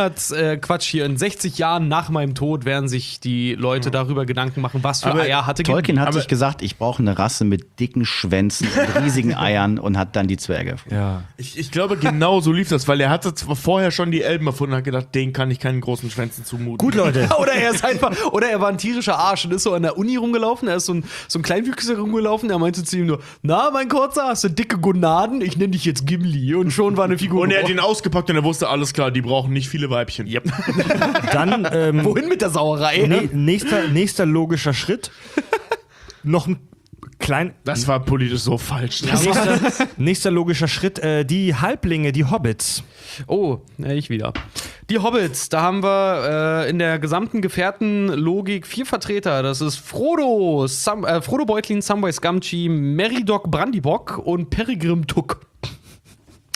60 Jahren nach meinem Tod werden sich die Leute darüber Gedanken machen, was für Aber Eier hatte Tolkien hat Aber- sich gesagt, ich brauche eine Rasse mit dicken Schwänzen und riesigen Eiern und hat dann die Zwerge erfunden. Ja. Ich glaube, genau so lief das, weil er hatte zwar vorher schon die Elben erfunden und hat gedacht, denen kann ich keinen großen Schwänzen zumuten. Gut, Leute. Oder er war ein tierischer Arsch und ist so an der Uni rumgelaufen. Er ist so ein Kleinwüchsiger rumgelaufen. Er meinte zu ihm nur: Na, mein Kurzer, hast du dicke Gonaden? Ich nenne dich jetzt Gimli. Und schon war eine Figur. Und er hat ihn ausgepackt und er wusste, alles klar, die brauchen nicht viele Weibchen. Yep. Dann Wohin mit der Sauerei? nächster logischer Schritt. Noch ein klein. Das war politisch so falsch. Nächster logischer Schritt, die Halblinge, die Hobbits. Oh, ich wieder. Die Hobbits, da haben wir in der gesamten Gefährtenlogik 4 Vertreter. Das ist Frodo, Frodo Beutlin, Samwise Gamgee, Meriadoc Brandybock und Peregrim Took.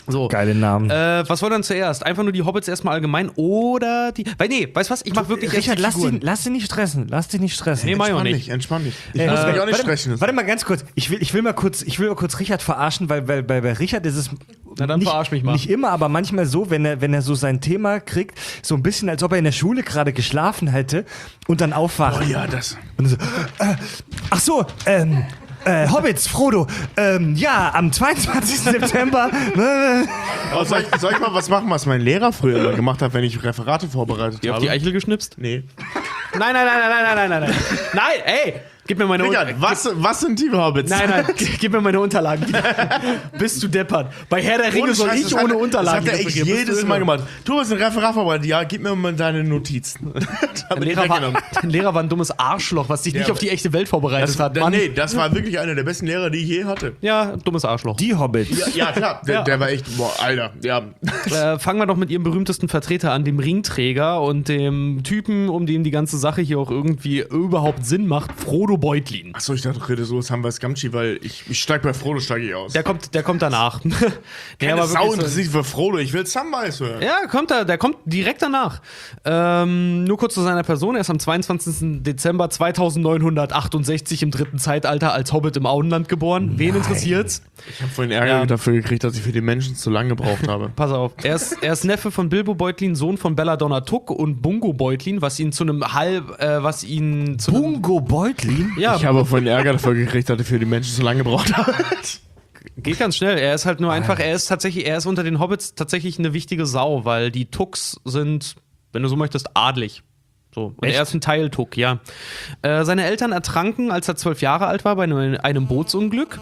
So. Geile Namen. Was war dann zuerst? Einfach nur die Hobbits erstmal allgemein oder die. Weil, nee, weißt du was? Ich mach wirklich Richard, erst die Figuren. lass dich nicht stressen. Lass dich nicht stressen. Nee, mach ich auch Entspann nicht. dich, entspann dich. Ich muss mich auch nicht sprechen. Warte mal ganz kurz. Ich will mal kurz Richard verarschen, weil bei Richard ist es Na dann verarsch mich mal. nicht immer, aber manchmal so, wenn er so sein Thema kriegt, so ein bisschen, als ob er in der Schule gerade geschlafen hätte und dann aufwacht. Oh ja, das. Und so, ach so, Hobbits, Frodo, ja, am 22. September. Oh, soll ich mal was machen, was mein Lehrer früher immer gemacht hat, wenn ich Referate vorbereitet Die auf habe? die Eichel geschnipst? Nee. Nein. Nein, ey! Gib mir meine Richard, was sind die Hobbits? Nein, gib mir meine Unterlagen. Bist du deppert? Bei Herr der Ringe Ohne soll Scheiß, ich das hat ohne er- Unterlagen Das hat er echt referieren. Bist jedes du Mal irre? gemacht. Du hast ein Referat vorbereitet. Ja, gib mir mal deine Notizen. Dein Lehrer war ein dummes Arschloch, was dich nicht Ja, auf die echte Welt vorbereitet hat. Mann. Nee, das war wirklich einer der besten Lehrer, die ich je hatte. Ja, dummes Arschloch. Die Hobbits. Ja, klar. Der war echt, boah, Alter. Ja. Fangen wir doch mit ihrem berühmtesten Vertreter an, dem Ringträger und dem Typen, um den die ganze Sache hier auch irgendwie überhaupt Sinn macht, Frodo Beutlin. Achso, ich dachte, rede so, das haben wir als Gamschi, weil ich steig bei Frodo, steige ich aus. Der kommt danach. Nee, Keine aber Sau wirklich so- interessiert sich für Frodo, ich will Samwise hören. Ja, der kommt direkt danach. Nur kurz zu seiner Person. Er ist am 22. Dezember 2968 im dritten Zeitalter als Hobbit im Auenland geboren. Wen interessiert's? Ich habe vorhin Ärger Ja. dafür gekriegt, dass ich für die Menschen zu lange gebraucht habe. Pass auf. Er ist Neffe von Bilbo Beutlin, Sohn von Belladonna Tuck und Bungo Beutlin, was ihn zu einem Bungo Beutlin? Ja, Ich habe vorhin Ärger dafür gekriegt, dass ich für die Menschen zu lange gebraucht habe. geht ganz schnell. Er ist halt nur einfach, er ist unter den Hobbits tatsächlich eine wichtige Sau, weil die Tucks sind, wenn du so möchtest, adlig. So. Und er ist ein Teil Tuck, ja. Seine Eltern ertranken, als er 12 Jahre alt war, bei einem Bootsunglück.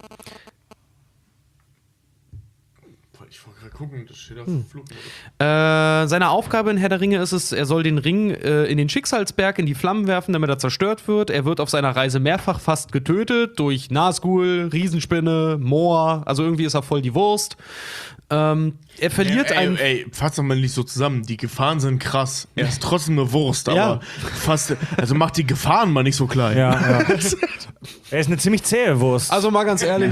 Ich wollte gerade gucken, das steht auf dem Flugmodus. Seine Aufgabe in Herr der Ringe ist es, er soll den Ring in den Schicksalsberg in die Flammen werfen, damit er zerstört wird. Er wird auf seiner Reise mehrfach fast getötet durch Nazgul, Riesenspinne, Moor. Also irgendwie ist er voll die Wurst. Er verliert einen. Ey, fass doch mal nicht so zusammen. Die Gefahren sind krass. Er ist trotzdem eine Wurst, Ja. aber also macht die Gefahren mal nicht so klein. Ja. Er ist eine ziemlich zähe Wurst. Also mal ganz ehrlich,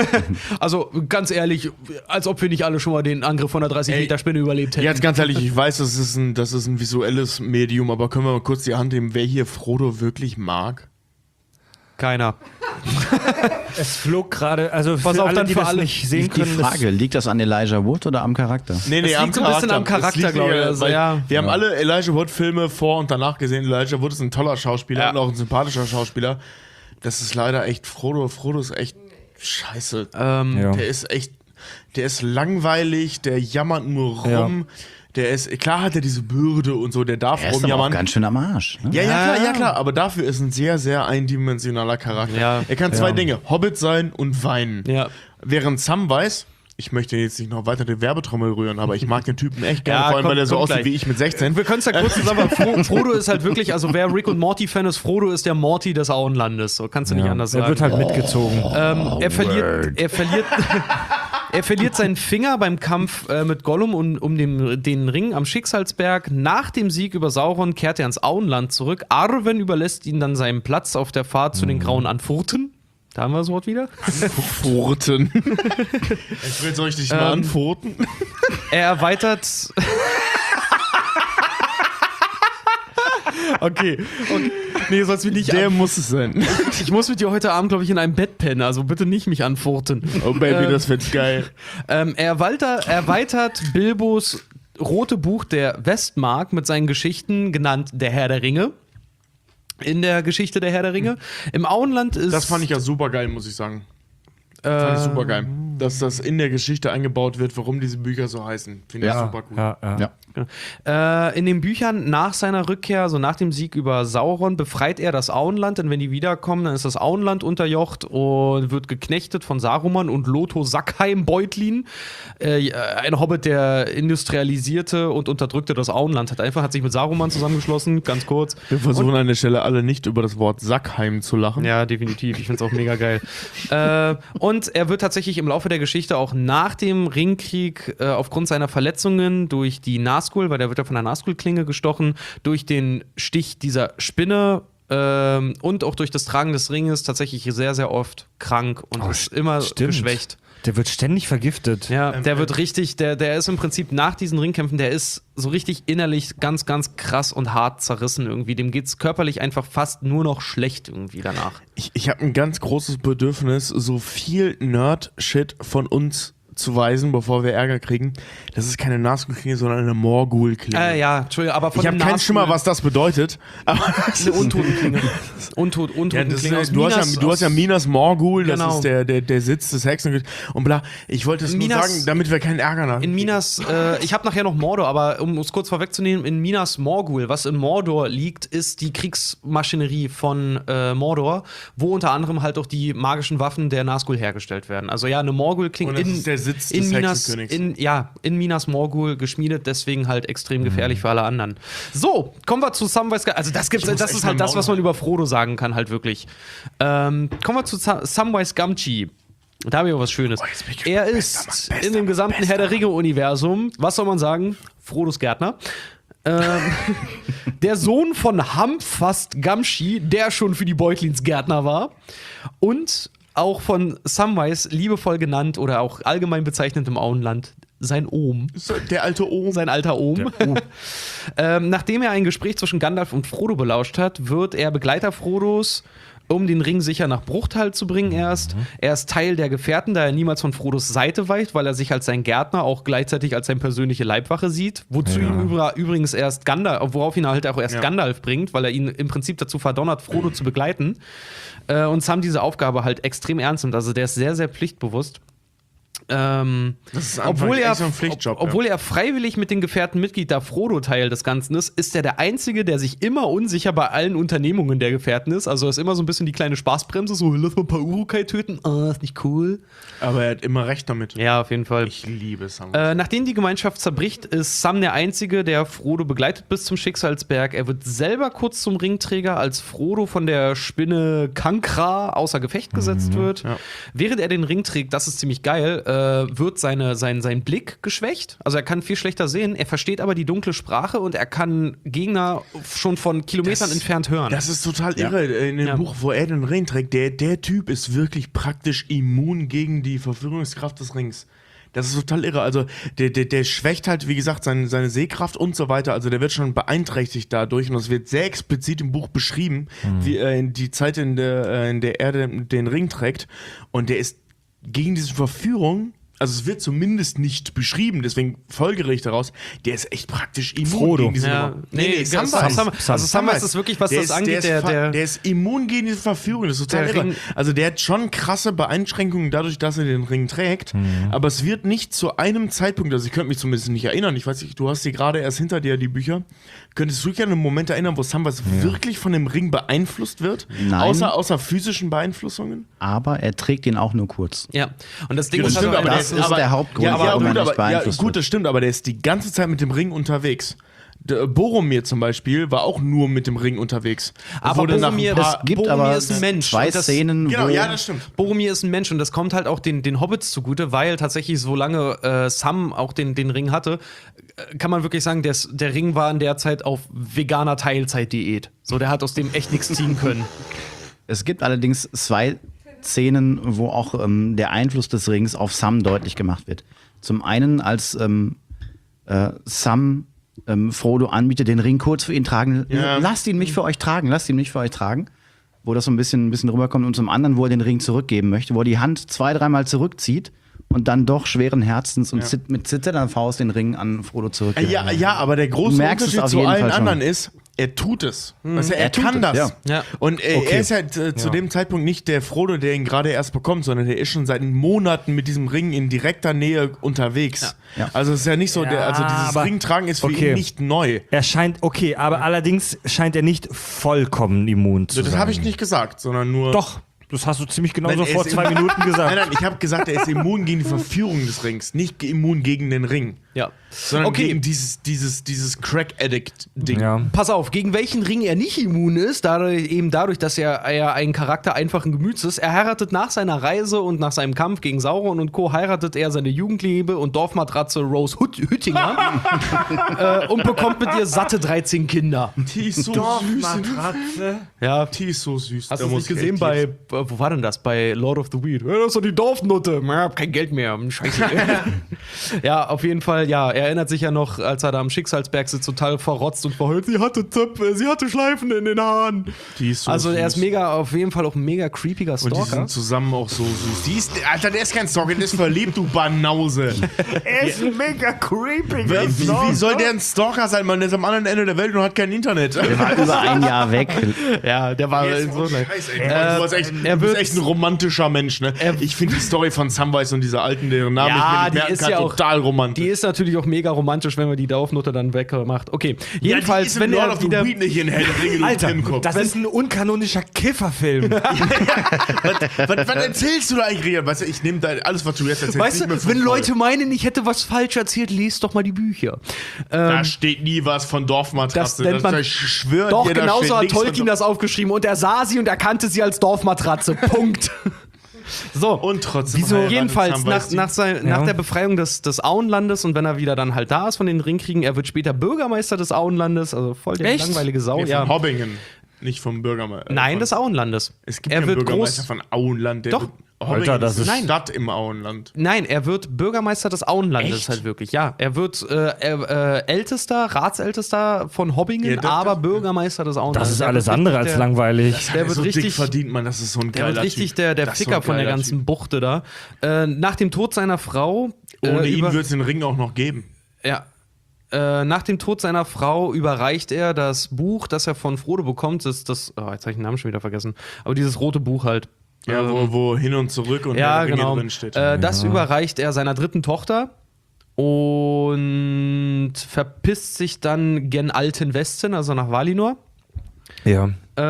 als ob wir nicht alle schon mal den Angriff von der 30-Meter-Spinne überlebt hätten. Jetzt ganz ehrlich, ich weiß, das ist ein visuelles Medium, aber können wir mal kurz die Hand nehmen, wer hier Frodo wirklich mag? Keiner. Es flog gerade, also Pass für auf, alle, dann die für das alle. nicht sehen Die können. Frage, liegt das an Elijah Wood oder am Charakter? Nee, Das liegt so ein bisschen am Charakter, glaube ich. Also, weil ja. Wir haben alle Elijah Wood-Filme vor und danach gesehen. Elijah Wood ist ein toller Schauspieler Ja. und auch ein sympathischer Schauspieler. Das ist leider echt Frodo. Frodo ist echt scheiße. Ja. Der ist langweilig, der jammert nur rum. Der ist, klar hat er diese Bürde und so, der darf Er ist aber auch rumjammern. ganz schön am Arsch. Ne? Ja, klar, aber dafür ist ein sehr, sehr eindimensionaler Charakter. Ja. Er kann zwei Dinge, Hobbit sein und weinen. Ja. Während Samwise, ich möchte jetzt nicht noch weiter die Werbetrommel rühren, aber ich mag den Typen echt gerne, vor allem, komm, weil er so komm aussieht gleich. wie ich mit 16. Wir können es ja kurz zusammen. Frodo ist halt wirklich, also wer Rick und Morty-Fan ist, Frodo ist der Morty des Auenlandes. So kannst du nicht anders sagen. Er wird halt mitgezogen. Er verliert seinen Finger beim Kampf mit Gollum um den Ring am Schicksalsberg. Nach dem Sieg über Sauron kehrt er ins Auenland zurück. Arwen überlässt ihn dann seinen Platz auf der Fahrt zu den Grauen Anfurten. Da haben wir das Wort wieder. Furten. Soll ich dich mal anfurten? Er erweitert. Okay. Nee, sollst mich nicht Der muss es sein. Ich muss mit dir heute Abend, glaube ich, in einem Bett pennen, also bitte nicht mich anfurten. Oh Baby, das wird geil. Er erweitert Bilbos rote Buch der Westmark mit seinen Geschichten, genannt Der Herr der Ringe. In der Geschichte der Herr der Ringe. Im Auenland ist. Das fand ich ja super geil, muss ich sagen. Fand ich super geil. Dass das in der Geschichte eingebaut wird, warum diese Bücher so heißen. Finde ich super cool. Ja. In den Büchern nach seiner Rückkehr, also nach dem Sieg über Sauron, befreit er das Auenland, denn wenn die wiederkommen, dann ist das Auenland unterjocht und wird geknechtet von Saruman und Lotho Sackheim Beutlin. Ein Hobbit, der industrialisierte und unterdrückte das Auenland hat sich mit Saruman zusammengeschlossen, ganz kurz. Wir versuchen an der Stelle alle nicht über das Wort Sackheim zu lachen. Ja, definitiv. Ich finde es auch mega geil. Und er wird tatsächlich im Laufe der Geschichte auch nach dem Ringkrieg aufgrund seiner Verletzungen durch die Nazgul, weil der wird ja von der Nazgul-Klinge gestochen, durch den Stich dieser Spinne und auch durch das Tragen des Ringes tatsächlich sehr, sehr oft krank und ist immer geschwächt. Der wird ständig vergiftet. Ja, der wird richtig, der ist im Prinzip nach diesen Ringkämpfen, der ist so richtig innerlich ganz, ganz krass und hart zerrissen irgendwie. Dem geht's körperlich einfach fast nur noch schlecht irgendwie danach. Ich habe ein ganz großes Bedürfnis, so viel Nerd-Shit von uns zu weisen, bevor wir Ärger kriegen. Das ist keine Nazgul-Klinge, sondern eine Morgul-Klinge. Ja, Entschuldigung, aber von Ich habe dem keinen Nazgul- Schimmer, was das bedeutet. Aber Eine Untotenklinge. Untotenklinge aus du hast ja Minas Morgul, Genau. das ist der Sitz des Hexen und bla. Ich wollte es nur Minas- sagen, damit wir keinen Ärger haben. In Minas, ich habe nachher noch Mordor, aber um es kurz vorwegzunehmen, in Minas Morgul, was in Mordor liegt, ist die Kriegsmaschinerie von Mordor, wo unter anderem halt auch die magischen Waffen der Nazgul hergestellt werden. Also ja, eine Morgul-Klinge Und das in, ist der Sitz in des Minas, Hexenkönigs. in Minas Morgul geschmiedet, deswegen halt extrem gefährlich für alle anderen. So, kommen wir zu Samwise Gamgee. Also das muss ist echt halt mal das, was man über Frodo sagen kann, halt wirklich. Kommen wir zu Samwise Gamgee. Da habe ich auch was Schönes. jetzt bin ich Er gespannt. ist Bester Mann, in dem gesamten bester Herr der Ringe-Universum, was soll man sagen? Frodos Gärtner. Der Sohn von Hamfast Gamgee, der schon für die Beutlins Gärtner war. Und auch von Samwise liebevoll genannt oder auch allgemein bezeichnet im Auenland, sein Ohm. Der alte Ohm. Sein alter Ohm. Nachdem er ein Gespräch zwischen Gandalf und Frodo belauscht hat, wird er Begleiter Frodos, um den Ring sicher nach Bruchtal zu bringen erst. Er ist Teil der Gefährten, da er niemals von Frodos Seite weicht, weil er sich als sein Gärtner auch gleichzeitig als seine persönliche Leibwache sieht. Wozu ihm übrigens erst Gandalf, worauf ihn halt auch erst Gandalf bringt, weil er ihn im Prinzip dazu verdonnert, Frodo zu begleiten. Und Sam diese Aufgabe halt extrem ernst nimmt. Also der ist sehr, sehr pflichtbewusst. Das ist Obwohl er, so ein Pflichtjob. obwohl er freiwillig mit den Gefährten Mitglied, da Frodo Teil des Ganzen ist er der Einzige, der sich immer unsicher bei allen Unternehmungen der Gefährten ist. Also ist immer so ein bisschen die kleine Spaßbremse, so lass mal ein paar Urukai töten, ist nicht cool. Aber er hat immer recht damit. Ja, auf jeden Fall. Ich liebe Sam. Nachdem die Gemeinschaft zerbricht, ist Sam der Einzige, der Frodo begleitet bis zum Schicksalsberg. Er wird selber kurz zum Ringträger, als Frodo von der Spinne Kankra außer Gefecht gesetzt wird. Ja. Während er den Ring trägt, das ist ziemlich geil, wird sein Blick geschwächt. Also er kann viel schlechter sehen, er versteht aber die dunkle Sprache und er kann Gegner schon von Kilometern entfernt hören. Das ist total irre. In dem Buch, wo er den Ring trägt, der Typ ist wirklich praktisch immun gegen die Verführungskraft des Rings. Das ist total irre. Also der schwächt halt, wie gesagt, seine Sehkraft und so weiter. Also der wird schon beeinträchtigt dadurch. Und das wird sehr explizit im Buch beschrieben, wie er in die Zeit, in der er den Ring trägt. Und der ist gegen diese Verführung, also es wird zumindest nicht beschrieben, deswegen folgere ich daraus, der ist echt praktisch immun Frodo. gegen diese Ja. Nee, Samwise. Also Samwise ist wirklich, was das angeht, der ist immun gegen diese Verführung. Das ist total Der irre. Ring- Also der hat schon krasse Beeinschränkungen dadurch, dass er den Ring trägt. Aber es wird nicht zu einem Zeitpunkt, also ich könnte mich zumindest nicht erinnern, ich weiß nicht, du hast die gerade erst hinter dir, die Bücher. Könntest du dich an einen Moment erinnern, wo Samwise wirklich von dem Ring beeinflusst wird? Nein. Außer physischen Beeinflussungen? Aber er trägt ihn auch nur kurz. Ja, und das Ding Ja, das ist stimmt, halt, aber das ist der Hauptgrund, warum er nicht beeinflusst gut, wird. das stimmt, aber der ist die ganze Zeit mit dem Ring unterwegs. Boromir zum Beispiel war auch nur mit dem Ring unterwegs. aber Wurde nach ein Boromir, paar- Gibt Boromir aber ist ein Mensch. zwei Und das- Szenen, Genau, wo ja, das stimmt. Boromir ist ein Mensch und das kommt halt auch den Hobbits zugute, weil tatsächlich solange Sam auch den Ring hatte, kann man wirklich sagen, der Ring war in der Zeit auf veganer Teilzeitdiät. So, der hat aus dem echt nichts ziehen können. Es gibt allerdings zwei Szenen, wo auch der Einfluss des Rings auf Sam deutlich gemacht wird. Zum einen, als Sam Frodo anbietet, den Ring kurz für ihn tragen. Ja. Lasst ihn mich für euch tragen. Wo das so ein bisschen rüberkommt. Und zum anderen, wo er den Ring zurückgeben möchte, wo er die Hand 2-3 Mal zurückzieht und dann doch schweren Herzens und mit zitternder Faust den Ring an Frodo zurückgibt. Ja, aber der große Du merkst es Unterschied auf zu jeden allen Fall schon. anderen ist, er tut es. Also er tut kann es, das. ja. Ja. Und er ist halt zu dem Zeitpunkt nicht der Frodo, der ihn gerade erst bekommt, sondern der ist schon seit Monaten mit diesem Ring in direkter Nähe unterwegs. Ja. Also es ist ja nicht so, also dieses aber- Ringtragen ist für okay. ihn nicht neu. Er scheint, okay, aber allerdings scheint er nicht vollkommen immun zu sein. Das habe ich nicht gesagt, sondern nur... Doch, das hast du ziemlich genau Nein, so er vor ist 2 Minuten gesagt. Nein, ich habe gesagt, er ist immun gegen die Verführung des Rings, nicht immun gegen den Ring. Ja. Sondern gegen dieses Crack-Addict-Ding. Ja. Pass auf, gegen welchen Ring er nicht immun ist, dadurch, dass er ein Charakter einfachen Gemüts ist. Er heiratet nach seiner Reise und nach seinem Kampf gegen Sauron und Co. heiratet er seine Jugendliebe und Dorfmatratze Rose Hüttinger und bekommt mit ihr satte 13 Kinder. Die ist so süß. Ja, Die ist so süß. hast Da du muss es nicht gesehen ich echt wo war denn das? Bei Lord of the Weed. Ja, das ist doch die Dorfnutte. Ich hab kein Geld mehr. Scheiße. Ja, auf jeden Fall, ja. Er erinnert sich ja noch, als er da am Schicksalsberg sitzt, total verrotzt und verheult. Sie hatte Schleifen in den Haaren. Die ist so Also er süß. ist auf jeden Fall auch ein mega creepiger Und die Stalker. sind zusammen auch so süß. Alter, der ist kein Stalker, der ist verliebt, du Banause. Er ist mega creepy. Wie soll der ein Stalker sein, Mann? Der ist am anderen Ende der Welt und hat kein Internet. Der war über ein Jahr weg. Ja, der war So so Scheiße, ey. Du bist echt ein romantischer Mensch, ne? Ich finde die Story von Samwise und dieser Alten, deren Namen ich mir nicht merken kann, total romantisch. Die ist natürlich auch mega romantisch, wenn man die Dorfnutte dann wegmacht. Okay, jedenfalls, wenn Lord er of the wieder... Weed nicht in Herr der Ringe, du Alter, Timkopf. das ist ein unkanonischer Kifferfilm. Was erzählst du da eigentlich, Rian? Weißt du, ich nehme da alles, was du jetzt erzählst, Weißt nicht mehr du, für wenn voll. Leute meinen, ich hätte was falsch erzählt, lest doch mal die Bücher. Da steht nie was von Dorfmatratze. Das nennt man- ich schwöre Doch, dir, da genauso steht hat nichts von Tolkien das aufgeschrieben und er sah sie und erkannte sie als Dorfmatratze. Punkt. So. Und trotzdem Wieso? heiratet Jedenfalls Samwise nach der Befreiung des Auenlandes und wenn er wieder dann halt da ist von den Ringkriegen, er wird später Bürgermeister des Auenlandes, also voll die Echt? langweilige Sau. Nee, Ja. von Hobbingen, nicht vom Bürgermeister. Nein, des Auenlandes. Es gibt er keinen wird Bürgermeister groß. von Auenland. Doch. Hobbingen Alter, das ist eine ist- Stadt im Auenland. Nein, er wird Bürgermeister des Auenlandes Echt? halt wirklich. Ja, er wird Ratsältester von Hobbingen, Ja, das- aber Bürgermeister des Auenlandes. Das ist Der alles wird andere richtig als langweilig. Der wird so richtig dick verdient, man. Das ist so ein Der geiler wird richtig Typ. der Das ist so Ficker ein von der geiler ganzen Typ. Buchte da. Nach dem Tod seiner Frau. Ohne ihn wird es den Ring auch noch geben. Ja. Nach dem Tod seiner Frau überreicht er das Buch, das er von Frodo bekommt. Jetzt habe ich den Namen schon wieder vergessen. Aber dieses rote Buch halt. Ja, wo hin und zurück und Ja, der Ring genau. drin steht. Das überreicht er seiner dritten Tochter und verpisst sich dann gen Alten Westen, also nach Valinor. Ja.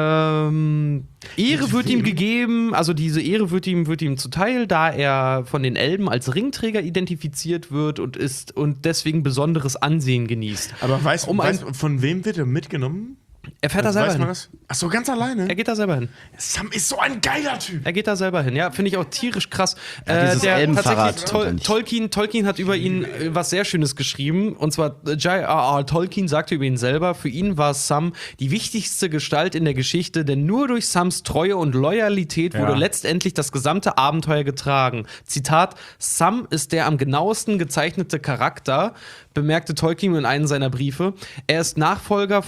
Ehre wird ihm gegeben, also diese Ehre wird ihm zuteil, da er von den Elben als Ringträger identifiziert wird und deswegen besonderes Ansehen genießt. Aber weißt Um du, von wem wird er mitgenommen? Er fährt da selber Weiß man hin. das? Achso, ganz alleine? Er geht da selber hin. Sam ist so ein geiler Typ. Er geht da selber hin, ja, finde ich auch tierisch krass. dieses Elbenfahrrad Tolkien hat über ihn was sehr Schönes geschrieben. Und zwar J.R.R. Tolkien sagte über ihn selber, für ihn war Sam die wichtigste Gestalt in der Geschichte, denn nur durch Sams Treue und Loyalität wurde letztendlich das gesamte Abenteuer getragen. Zitat: Sam ist der am genauesten gezeichnete Charakter, bemerkte Tolkien in einem seiner Briefe. Er ist Nachfolger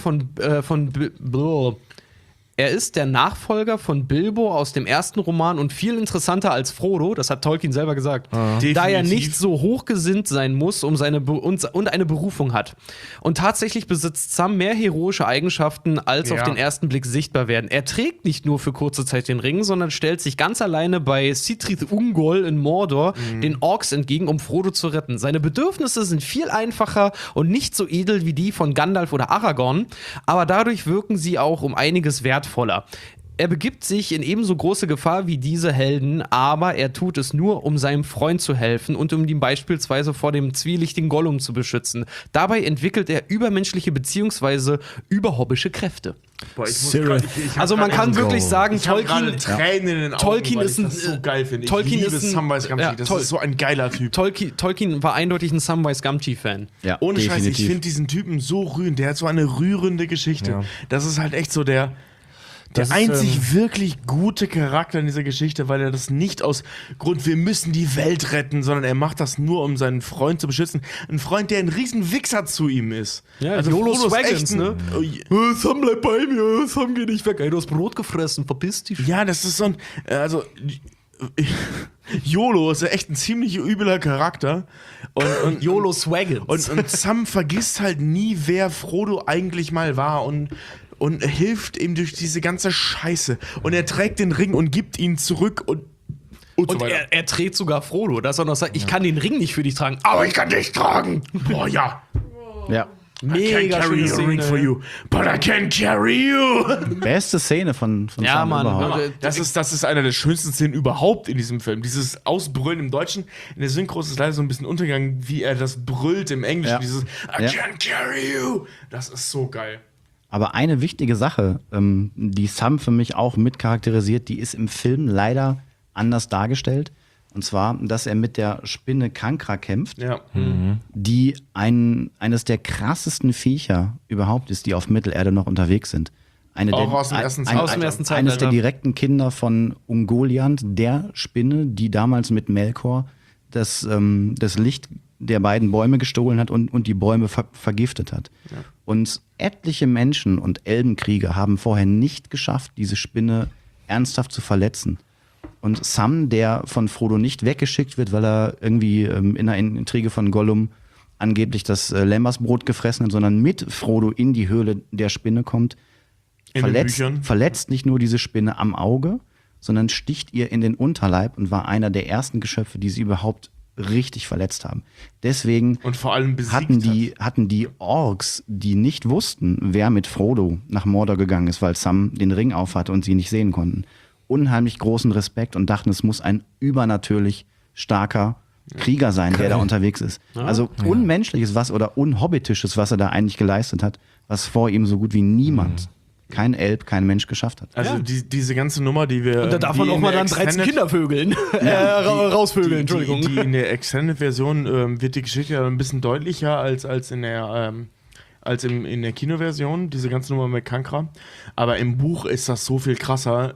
Er ist der Nachfolger von Bilbo aus dem ersten Roman und viel interessanter als Frodo, das hat Tolkien selber gesagt, da er Definitiv. nicht so hochgesinnt sein muss und eine Berufung hat. Und tatsächlich besitzt Sam mehr heroische Eigenschaften, als auf den ersten Blick sichtbar werden. Er trägt nicht nur für kurze Zeit den Ring, sondern stellt sich ganz alleine bei Cithrid Ungol in Mordor den Orks entgegen, um Frodo zu retten. Seine Bedürfnisse sind viel einfacher und nicht so edel wie die von Gandalf oder Aragorn, aber dadurch wirken sie auch um einiges wertvoller. Er begibt sich in ebenso große Gefahr wie diese Helden, aber er tut es nur, um seinem Freund zu helfen und um ihn beispielsweise vor dem zwielichtigen Gollum zu beschützen. Dabei entwickelt er übermenschliche bzw. überhobbische Kräfte. Boah, ich muss Cyril. grad- ich hab Also man grad- kann wirklich sagen, Ich habe gerade Tolkien Tränen in den Augen, Tolkien weil ist ich ein- das so geil finde. Tolkien ich liebe ist ein- Samwise Gamgee. ja, Das Tol- ist so ein geiler Typ. Tolkien war eindeutig ein Samwise Gamgee-Fan. Ja, Ohne Scheiß, ich definitiv. finde diesen Typen so rührend. Der hat so eine rührende Geschichte. Ja. Das ist halt echt so der Das ist, einzig wirklich gute Charakter in dieser Geschichte, weil er das nicht aus Grund, wir müssen die Welt retten, sondern er macht das nur, um seinen Freund zu beschützen. Ein Freund, der ein riesen Wichser zu ihm ist. Ja, YOLO Frodo ist Swaggins, echt ein- ne? Sam, bleib bei mir, Sam, geh nicht weg. Ey, du hast Brot gefressen, verpiss dich. Ja, das ist so ein, also YOLO ist ja echt ein ziemlich übler Charakter. Und YOLO Swaggins. Und Sam vergisst halt nie, wer Frodo eigentlich mal war und hilft ihm durch diese ganze Scheiße. Und er trägt den Ring und gibt ihn zurück und so Und weiter. er dreht sogar Frodo, dass er noch sagt, ich kann den Ring nicht für dich tragen, aber ich kann dich tragen. Boah, ja. Ja. Mega schöne Szene. But I can carry you. Beste Szene von Ja, Sam Mann. überhaupt. Das ist einer der schönsten Szenen überhaupt in diesem Film. Dieses Ausbrüllen im Deutschen. In der Synchro ist es leider so ein bisschen untergegangen, wie er das brüllt im Englischen. Ja. Dieses I can carry you. Das ist so geil. Aber eine wichtige Sache, die Sam für mich auch mit charakterisiert, die ist im Film leider anders dargestellt. Und zwar, dass er mit der Spinne Kankra kämpft, Ja. die eines der krassesten Viecher überhaupt ist, die auf Mittelerde noch unterwegs sind. Auch aus dem ersten Aus dem ersten Eines Zeitalter. der direkten Kinder von Ungoliant, der Spinne, die damals mit Melkor das Licht der beiden Bäume gestohlen hat und die Bäume vergiftet hat. Ja. Und etliche Menschen und Elbenkrieger haben vorher nicht geschafft, diese Spinne ernsthaft zu verletzen. Und Sam, der von Frodo nicht weggeschickt wird, weil er irgendwie in einer Intrige von Gollum angeblich das Lämmersbrot gefressen hat, sondern mit Frodo in die Höhle der Spinne kommt, verletzt nicht nur diese Spinne am Auge, sondern sticht ihr in den Unterleib und war einer der ersten Geschöpfe, die sie überhaupt richtig verletzt haben. Deswegen Und vor allem hatten die Orks, die nicht wussten, wer mit Frodo nach Mordor gegangen ist, weil Sam den Ring aufhatte und sie nicht sehen konnten, unheimlich großen Respekt und dachten, es muss ein übernatürlich starker Krieger sein, der da unterwegs ist. Also Unmenschliches oder Unhobbitisches, was er da eigentlich geleistet hat, was vor ihm so gut wie niemand, kein Elb, kein Mensch geschafft hat. Also diese ganze Nummer, die wir. Und da darf man die auch in mal der dann 13 Extended- Kinder vögeln. Rausvögeln, Entschuldigung. Die in der Extended-Version wird die Geschichte ja ein bisschen deutlicher als in der in der Kinoversion, diese ganze Nummer mit Kankra. Aber im Buch ist das so viel krasser.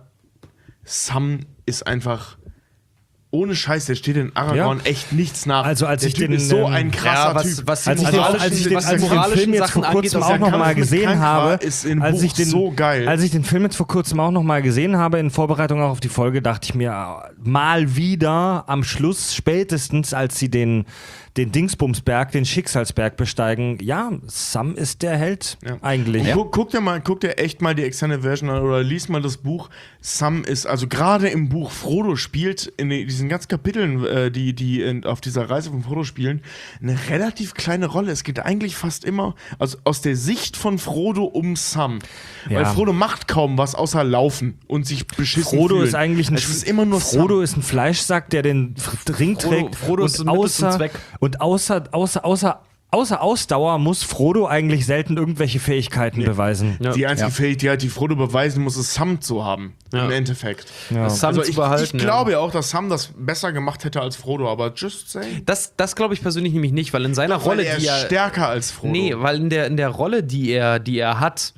Sam ist einfach ohne Scheiß, der steht in Aragorn echt nichts nach. Also als der ich Typ den, ist so ein krasser Typ. Was Als ich den Film jetzt vor kurzem auch noch mal gesehen habe, ist im als Buch ich den, so geil. als ich den Film jetzt vor kurzem auch noch mal gesehen habe, in Vorbereitung auch auf die Folge, dachte ich mir mal wieder am Schluss, spätestens als sie den Dingsbumsberg, den Schicksalsberg besteigen, ja, Sam ist der Held eigentlich. Und guck dir echt mal die Extended Version an oder lies mal das Buch. Sam ist, also gerade im Buch, Frodo spielt in diesen ganzen Kapiteln, die auf dieser Reise von Frodo spielen, eine relativ kleine Rolle. Es geht eigentlich fast immer aus der Sicht von Frodo um Sam. Ja. Weil Frodo macht kaum was außer laufen und sich beschissen Frodo fühlen. ist eigentlich Es ist immer nur Frodo Sam. ist ein Fleischsack, der den Ring trägt. Frodo ist ein Mittel zum Zweck. Und außer Ausdauer muss Frodo eigentlich selten irgendwelche Fähigkeiten beweisen. Ja. Die einzige Fähigkeit, die Frodo beweisen muss, ist Sam zu haben. Im Endeffekt. Ja. Sam Also zu ich behalten. glaube ja auch, dass Sam das besser gemacht hätte als Frodo, aber just saying. Das glaube ich persönlich nämlich nicht, weil in seiner Weil Rolle, er die ist er. stärker als Frodo. Nee, weil in der Rolle, die er hat,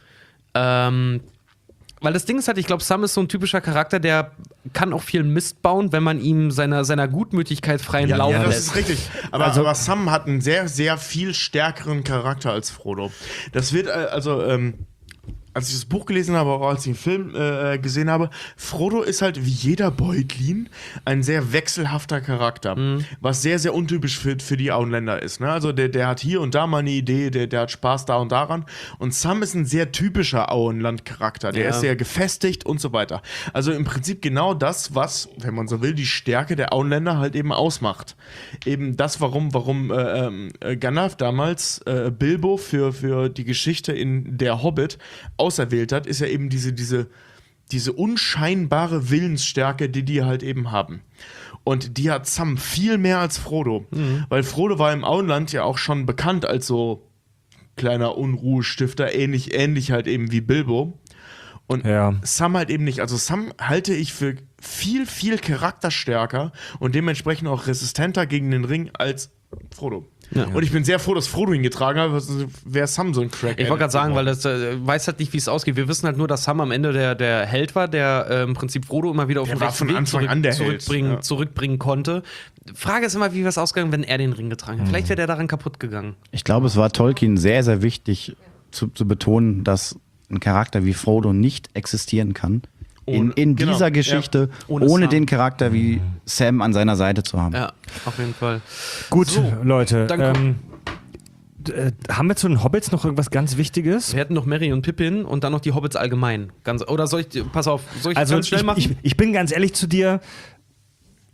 weil das Ding ist halt, ich glaube, Sam ist so ein typischer Charakter, der kann auch viel Mist bauen, wenn man ihm seiner Gutmütigkeit freien Lauf Ja, das lässt. ist richtig. Aber Sam hat einen sehr, sehr viel stärkeren Charakter als Frodo. Das wird, als ich das Buch gelesen habe, auch als ich den Film gesehen habe, Frodo ist halt wie jeder Beutlin ein sehr wechselhafter Charakter, was sehr, sehr untypisch für die Auenländer ist. Ne? Also der hat hier und da mal eine Idee, der hat Spaß da und daran. Und Sam ist ein sehr typischer Auenland-Charakter. Der ist sehr gefestigt und so weiter. Also im Prinzip genau das, was, wenn man so will, die Stärke der Auenländer halt eben ausmacht. Eben das, warum Gandalf damals Bilbo für die Geschichte in Der Hobbit auserwählt hat, ist ja eben diese unscheinbare Willensstärke, die halt eben haben. Und die hat Sam viel mehr als Frodo. Weil Frodo war im Auenland ja auch schon bekannt als so kleiner Unruhestifter, ähnlich halt eben wie Bilbo. Und Sam halt eben nicht. Also Sam halte ich für viel, viel charakterstärker und dementsprechend auch resistenter gegen den Ring als Frodo. Ja. Und ich bin sehr froh, dass Frodo ihn getragen hat, wäre Sam so ein Crack. Ich wollte gerade sagen, weil das weiß halt nicht, wie es ausgeht. Wir wissen halt nur, dass Sam am Ende der Held war, der im Prinzip Frodo immer wieder auf den rechten Weg zurückbringen konnte. Frage ist immer, wie wäre es ausgegangen, wenn er den Ring getragen hat. Vielleicht wäre der daran kaputt gegangen. Ich glaube, es war Tolkien sehr, sehr wichtig zu betonen, dass ein Charakter wie Frodo nicht existieren kann. In dieser Geschichte, ohne den Charakter wie Sam an seiner Seite zu haben. Ja, auf jeden Fall. Gut, So, Leute. dann Haben wir zu den Hobbits noch irgendwas ganz Wichtiges? Wir hätten noch Merry und Pippin und dann noch die Hobbits allgemein. Oder soll ich ganz schnell machen? Ich bin ganz ehrlich zu dir.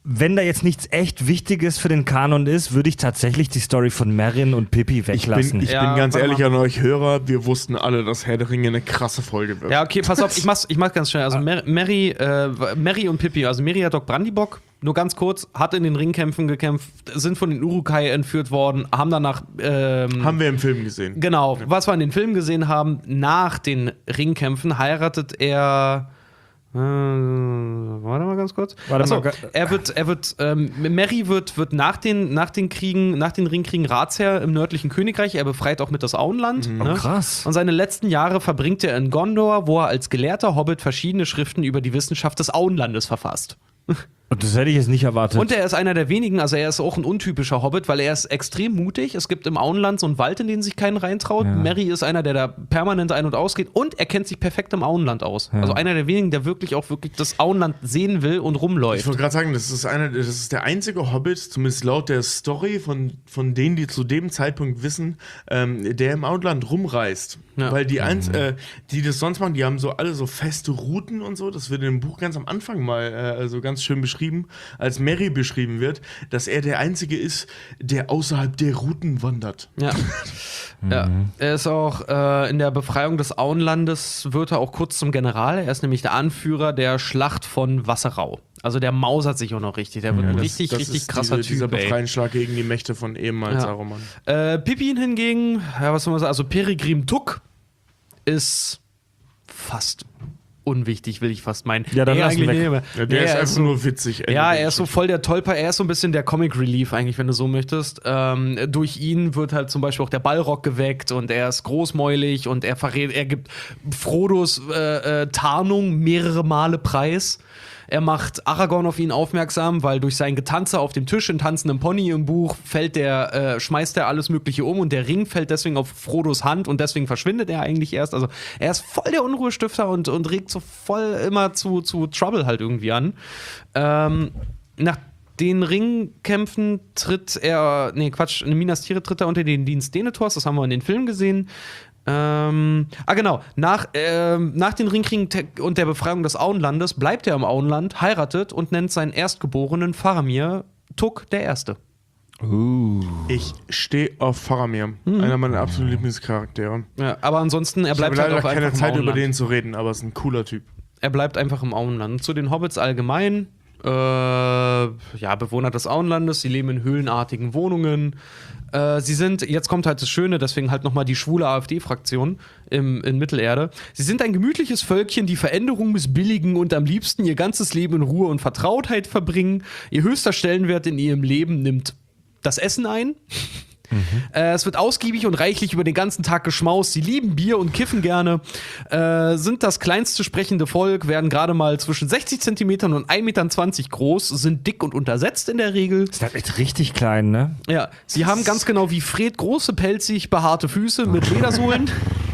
wenn da jetzt nichts echt Wichtiges für den Kanon ist, würde ich tatsächlich die Story von Merrin und Pippi weglassen. Ich bin ganz ehrlich an euch Hörer, wir wussten alle, dass Herr der Ringe eine krasse Folge wird. Ja, okay, pass auf, ich mach ganz schnell. Also Merry und Pippi, also Meriadoc Brandybock, nur ganz kurz, hat in den Ringkämpfen gekämpft, sind von den Urukai entführt worden, haben danach haben wir im Film gesehen. Genau, was wir in den Filmen gesehen haben, nach den Ringkämpfen heiratet er. Warte mal ganz kurz. Merry wird nach den Kriegen, nach den Ringkriegen Ratsherr im nördlichen Königreich. Er befreit auch mit das Auenland. Oh, krass. Und seine letzten Jahre verbringt er in Gondor, wo er als gelehrter Hobbit verschiedene Schriften über die Wissenschaft des Auenlandes verfasst. Das hätte ich jetzt nicht erwartet. Und er ist einer der wenigen, also er ist auch ein untypischer Hobbit, weil er ist extrem mutig. Es gibt im Auenland so einen Wald, in den sich keinen reintraut. Ja. Merry ist einer, der da permanent ein- und ausgeht und er kennt sich perfekt im Auenland aus. Ja. Also einer der wenigen, der wirklich das Auenland sehen will und rumläuft. Ich wollte gerade sagen, das ist der einzige Hobbit, zumindest laut der Story von denen, die zu dem Zeitpunkt wissen, der im Auenland rumreist. Ja. Weil die das sonst machen, die haben so alle so feste Routen und so. Das wird in dem Buch ganz am Anfang mal so ganz schön beschrieben, als Merry beschrieben wird, dass er der Einzige ist, der außerhalb der Routen wandert. Ja. Ja. Er ist auch in der Befreiung des Auenlandes, wird er auch kurz zum General. Er ist nämlich der Anführer der Schlacht von Wasserau. Also der mausert sich auch noch richtig. Der wird ein richtig krasser Typ. Dieser Befreiungsschlag gegen die Mächte von ehemals Saruman. Pippin hingegen, was soll man sagen, also Peregrim Tuck ist fast unwichtig, will ich fast meinen. Ja, dann lass ihn weg. Der ist einfach nur witzig. Ja, er ist so voll der Tolper, er ist so ein bisschen der Comic Relief eigentlich, wenn du so möchtest. Durch ihn wird halt zum Beispiel auch der Balrog geweckt und er ist großmäulig und er gibt Frodos Tarnung mehrere Male preis. Er macht Aragorn auf ihn aufmerksam, weil durch sein Getanze auf dem Tisch in tanzendem Pony im Buch schmeißt er alles Mögliche um und der Ring fällt deswegen auf Frodos Hand und deswegen verschwindet er eigentlich erst. Also er ist voll der Unruhestifter und regt so voll immer zu Trouble halt irgendwie an. Nach den Ringkämpfen in Minas Tirith tritt er unter den Dienst Denethors, das haben wir in den Filmen gesehen. Genau. Nach den Ringkriegen und der Befreiung des Auenlandes bleibt er im Auenland, heiratet und nennt seinen Erstgeborenen Faramir Tuck der Erste. Ich stehe auf Faramir. Einer meiner absoluten Lieblingscharaktere. Ja, aber ansonsten, er bleibt halt auch einfach keine Zeit im über Auenland. den zu reden, aber ist ein cooler Typ. Er bleibt einfach im Auenland. Zu den Hobbits allgemein. Bewohner des Auenlandes, sie leben in höhlenartigen Wohnungen. Jetzt kommt halt das Schöne, deswegen halt nochmal die schwule AfD-Fraktion in Mittelerde. Sie sind ein gemütliches Völkchen, die Veränderung missbilligen und am liebsten ihr ganzes Leben in Ruhe und Vertrautheit verbringen. Ihr höchster Stellenwert in ihrem Leben nimmt das Essen ein. Es wird ausgiebig und reichlich über den ganzen Tag geschmaust. Sie lieben Bier und kiffen gerne. Sind das kleinste sprechende Volk, werden gerade mal zwischen 60 Zentimetern und 1,20 Metern groß, sind dick und untersetzt in der Regel. Das ist echt richtig klein, ne? Ja, sie haben ganz genau wie Fred große, pelzig behaarte Füße mit Ledersohlen.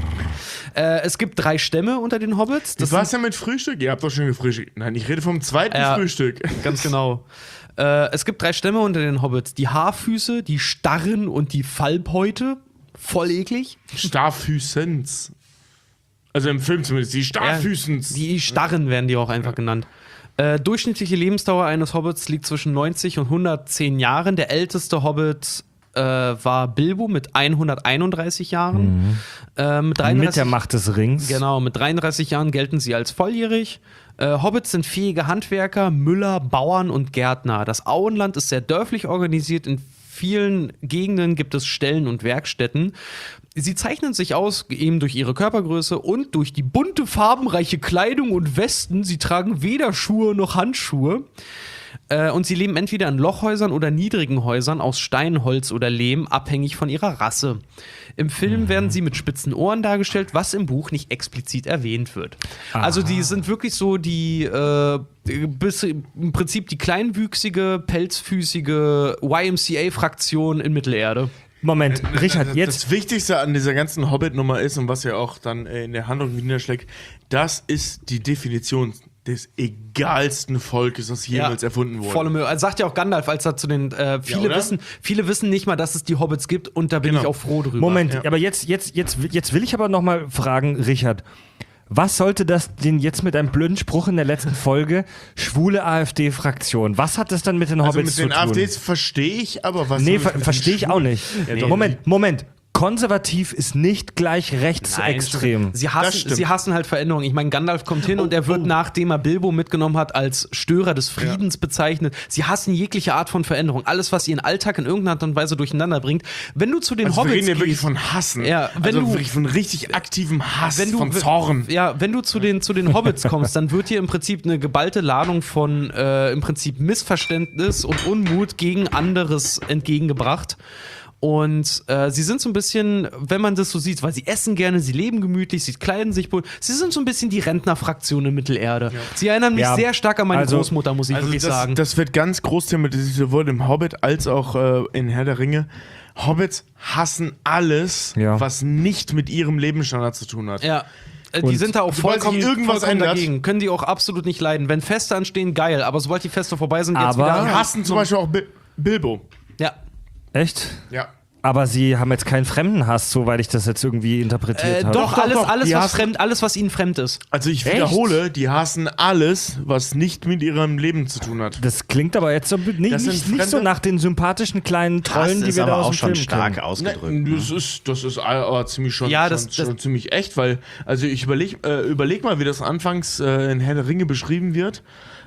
Es gibt 3 Stämme unter den Hobbits. Das war's ja mit Frühstück? Ihr habt doch schon gefrühstückt. Nein, ich rede vom zweiten Frühstück. Ganz genau. Es gibt 3 Stämme unter den Hobbits. Die Haarfüße, die Starren und die Falbhäute. Voll eklig. Starfüßens. Also im Film zumindest. Die Starfüßens. Die Starren werden die auch einfach genannt. Durchschnittliche Lebensdauer eines Hobbits liegt zwischen 90 und 110 Jahren. Der älteste Hobbit war Bilbo mit 131 Jahren. Mit der Macht des Rings. Genau, mit 33 Jahren gelten sie als volljährig. Hobbits sind fähige Handwerker, Müller, Bauern und Gärtner. Das Auenland ist sehr dörflich organisiert. In vielen Gegenden gibt es Ställen und Werkstätten. Sie zeichnen sich aus eben durch ihre Körpergröße und durch die bunte, farbenreiche Kleidung und Westen. Sie tragen weder Schuhe noch Handschuhe. Und sie leben entweder in Lochhäusern oder niedrigen Häusern aus Stein, Holz oder Lehm, abhängig von ihrer Rasse. Im Film werden sie mit spitzen Ohren dargestellt, was im Buch nicht explizit erwähnt wird. Also die sind wirklich so im Prinzip die kleinwüchsige, pelzfüßige YMCA-Fraktion in Mittelerde. Moment, Richard, jetzt. Das Wichtigste an dieser ganzen Hobbit-Nummer ist, und was ja auch dann in der Handlung niederschlägt, das ist die Definition des egalsten Volkes, das jemals erfunden wurde. Volle Mühe. Also sagt ja auch Gandalf, als er zu den viele wissen nicht mal, dass es die Hobbits gibt und da bin ich auch froh drüber. Moment, aber jetzt will ich aber noch mal fragen, Richard, Was sollte das denn jetzt mit einem blöden Spruch in der letzten Folge? Schwule AfD-Fraktion. Was hat das dann mit den Also Hobbits mit den zu tun? AfDs verstehe ich, aber was... Nee, soll das mit verstehe den ich auch nicht. Ja, doch. Moment. Konservativ ist nicht gleich rechtsextrem. Sie Das hassen, stimmt. sie hassen halt Veränderungen. Ich meine, Gandalf kommt hin und er wird, nachdem er Bilbo mitgenommen hat, als Störer des Friedens bezeichnet. Sie hassen jegliche Art von Veränderung. Alles, was ihren Alltag in irgendeiner Art und Weise durcheinander bringt. Wenn du zu den Also wir Hobbits reden ja wirklich gehst, von Hassen. Ja, wenn also du- wirklich von richtig aktivem Hass, wenn du, von Zorn. Ja, wenn du zu den Hobbits kommst, dann wird dir im Prinzip eine geballte Ladung von im Prinzip Missverständnis und Unmut gegen anderes entgegengebracht. Und sie sind so ein bisschen, wenn man das so sieht, weil sie essen gerne, sie leben gemütlich, sie kleiden sich wohl. Sie sind so ein bisschen die Rentnerfraktion in Mittelerde. Sie erinnern mich Ja, sehr stark an meine also- Großmutter, muss ich wirklich sagen. Das wird ganz groß thematisiert, sowohl im Hobbit als auch in Herr der Ringe. Hobbits hassen alles, Ja. was nicht mit ihrem Lebensstandard zu tun hat. Ja. Die Und sind da auch sobald sich vollkommen, irgendwas vollkommen ändert- dagegen. Können die auch absolut nicht leiden. Wenn Feste anstehen, geil. Aber sobald die Feste vorbei sind, geht's Aber- wieder. Die hassen zum Beispiel auch Bilbo. Ja. Echt? Ja. Aber sie haben jetzt keinen Fremdenhass, soweit ich das jetzt irgendwie interpretiert habe. Doch, doch, alles, doch. alles, Die was hassen- alles, was ihnen fremd ist. Also ich Echt? wiederhole, die hassen alles, was nicht mit ihrem Leben zu tun hat. Das klingt aber jetzt so nicht, Das sind nicht so Fremde- nach den sympathischen kleinen Hass Trollen, die ist wir da aber aus auch dem schon Film stark kennen. ausgedrückt. Das ist aber ziemlich schon, Ja, schon ziemlich echt, weil, also ich überleg mal, wie das anfangs in Herr der Ringe beschrieben wird.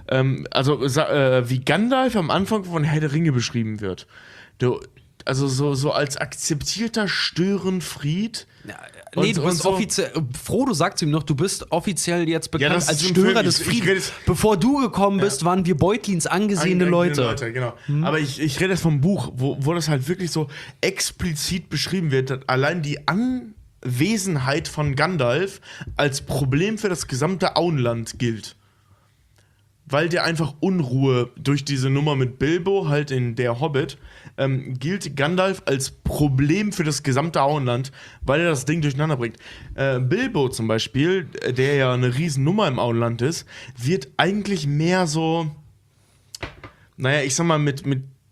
Wie Gandalf am Anfang von Herr der Ringe beschrieben wird. Also so als akzeptierter Störenfried. Nee, Und- du und bist so- offiziell. Frodo sagt ihm noch, du bist offiziell jetzt bekannt das als ist im Störer Film. des Ich rede Friedens. jetzt- Bevor du gekommen bist, waren wir Beutlins angesehene Leute. Genau. Aber ich rede jetzt vom Buch, wo das halt wirklich so explizit beschrieben wird, dass allein die Anwesenheit von Gandalf als Problem für das gesamte Auenland gilt. Weil der einfach Unruhe durch diese Nummer mit Bilbo, halt in der Hobbit, gilt Gandalf als Problem für das gesamte Auenland, weil er das Ding durcheinander bringt. Bilbo zum Beispiel, der ja eine Riesennummer im Auenland ist, wird eigentlich mehr so, naja, ich sag mal, mit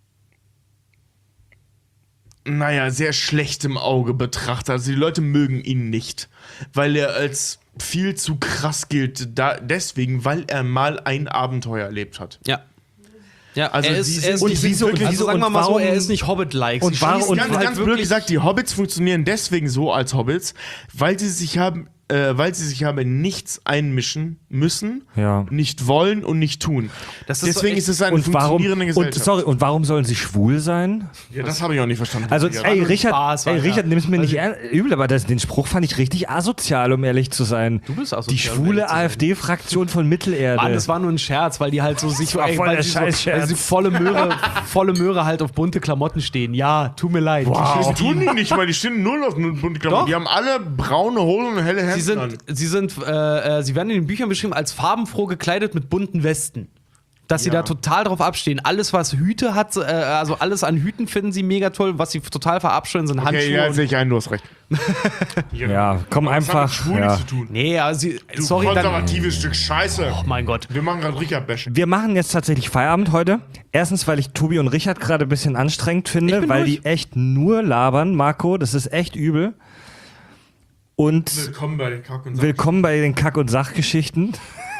sehr schlechtem Auge betrachtet. Also die Leute mögen ihn nicht, weil er als viel zu krass gilt, deswegen, weil er mal ein Abenteuer erlebt hat. Ja. Ja, Also er die ist, sind- er ist und nicht, wieso- also wieso- sagen wir und mal so, warum- er ist nicht Hobbit-like. und Sie warum- schließen und ihn Ganz, halt ganz blöd wirklich- gesagt, die Hobbits funktionieren deswegen so als Hobbits, weil sie sich haben in nichts einmischen müssen, Ja. nicht wollen und nicht tun. Das ist so Deswegen echt- ist es eine Und warum, funktionierende Gesellschaft. und warum sollen sie schwul sein? Ja, das habe ich auch nicht verstanden. Also, Ja. ey, nur Spaß, Alter. Richard, nimm's mir nicht übel, aber den Spruch fand ich richtig asozial, um ehrlich zu sein. Du bist asozial, Die um schwule ehrlich zu sein. AfD-Fraktion von Mittelerde. Mann, das war nur ein Scherz, weil die halt so sich war voll der weil sie Scheißscherz. volle Möhre halt auf bunte Klamotten stehen. Ja, tut mir leid. Das tun die nicht, weil die stehen null auf bunte Klamotten. Doch. Die haben alle braune Hosen und helle Hemden an. Sie werden in den Büchern beschrieben als farbenfroh gekleidet mit bunten Westen. Dass sie Ja. da total drauf abstehen. Alles, was Hüte hat, also alles an Hüten finden sie mega toll. Was sie total verabscheuen, sind Handschuhe. Okay, ja, und- sehe ich ein, du hast recht. Ja, komm Das hat mit einfach. Schwul Ja. nichts zu tun. Nee, also, Du sorry, dann. konservatives Stück Scheiße. Oh mein Gott. Wir machen gerade Richard-Bashing. Wir machen jetzt tatsächlich Feierabend heute. Erstens, weil ich Tobi und Richard gerade ein bisschen anstrengend Ich finde, bin weil durch. die echt nur labern, Marco. Das ist echt übel. Und Willkommen bei den Kack und Sack. willkommen bei den Kack- und Sachgeschichten.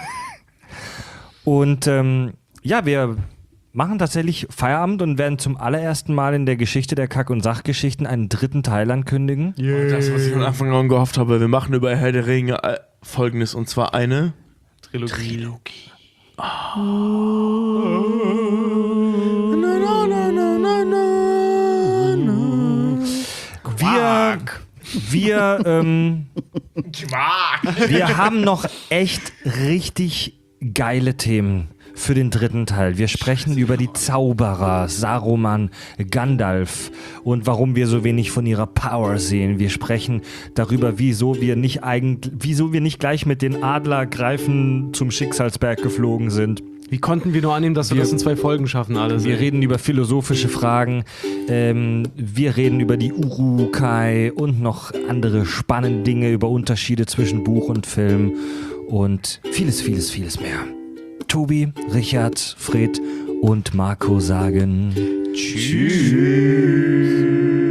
Und ja, wir machen tatsächlich Feierabend und werden zum allerersten Mal in der Geschichte der Kack- und Sachgeschichten einen dritten Teil ankündigen. Das, was ich von Anfang an gehofft habe, wir machen über Herr der Ringe Folgendes, und zwar eine Trilogie. Wir haben noch echt richtig geile Themen für den dritten Teil. Wir sprechen über die Zauberer, Saruman, Gandalf und warum wir so wenig von ihrer Power sehen. Wir sprechen darüber, wieso wir nicht gleich mit den Adlergreifen zum Schicksalsberg geflogen sind. Wie konnten wir nur annehmen, dass wir das in 2 Folgen schaffen, alles? Wir reden über philosophische Fragen, wir reden über die Urukai und noch andere spannende Dinge, über Unterschiede zwischen Buch und Film und vieles, vieles, vieles mehr. Tobi, Richard, Fred und Marco sagen Tschüss.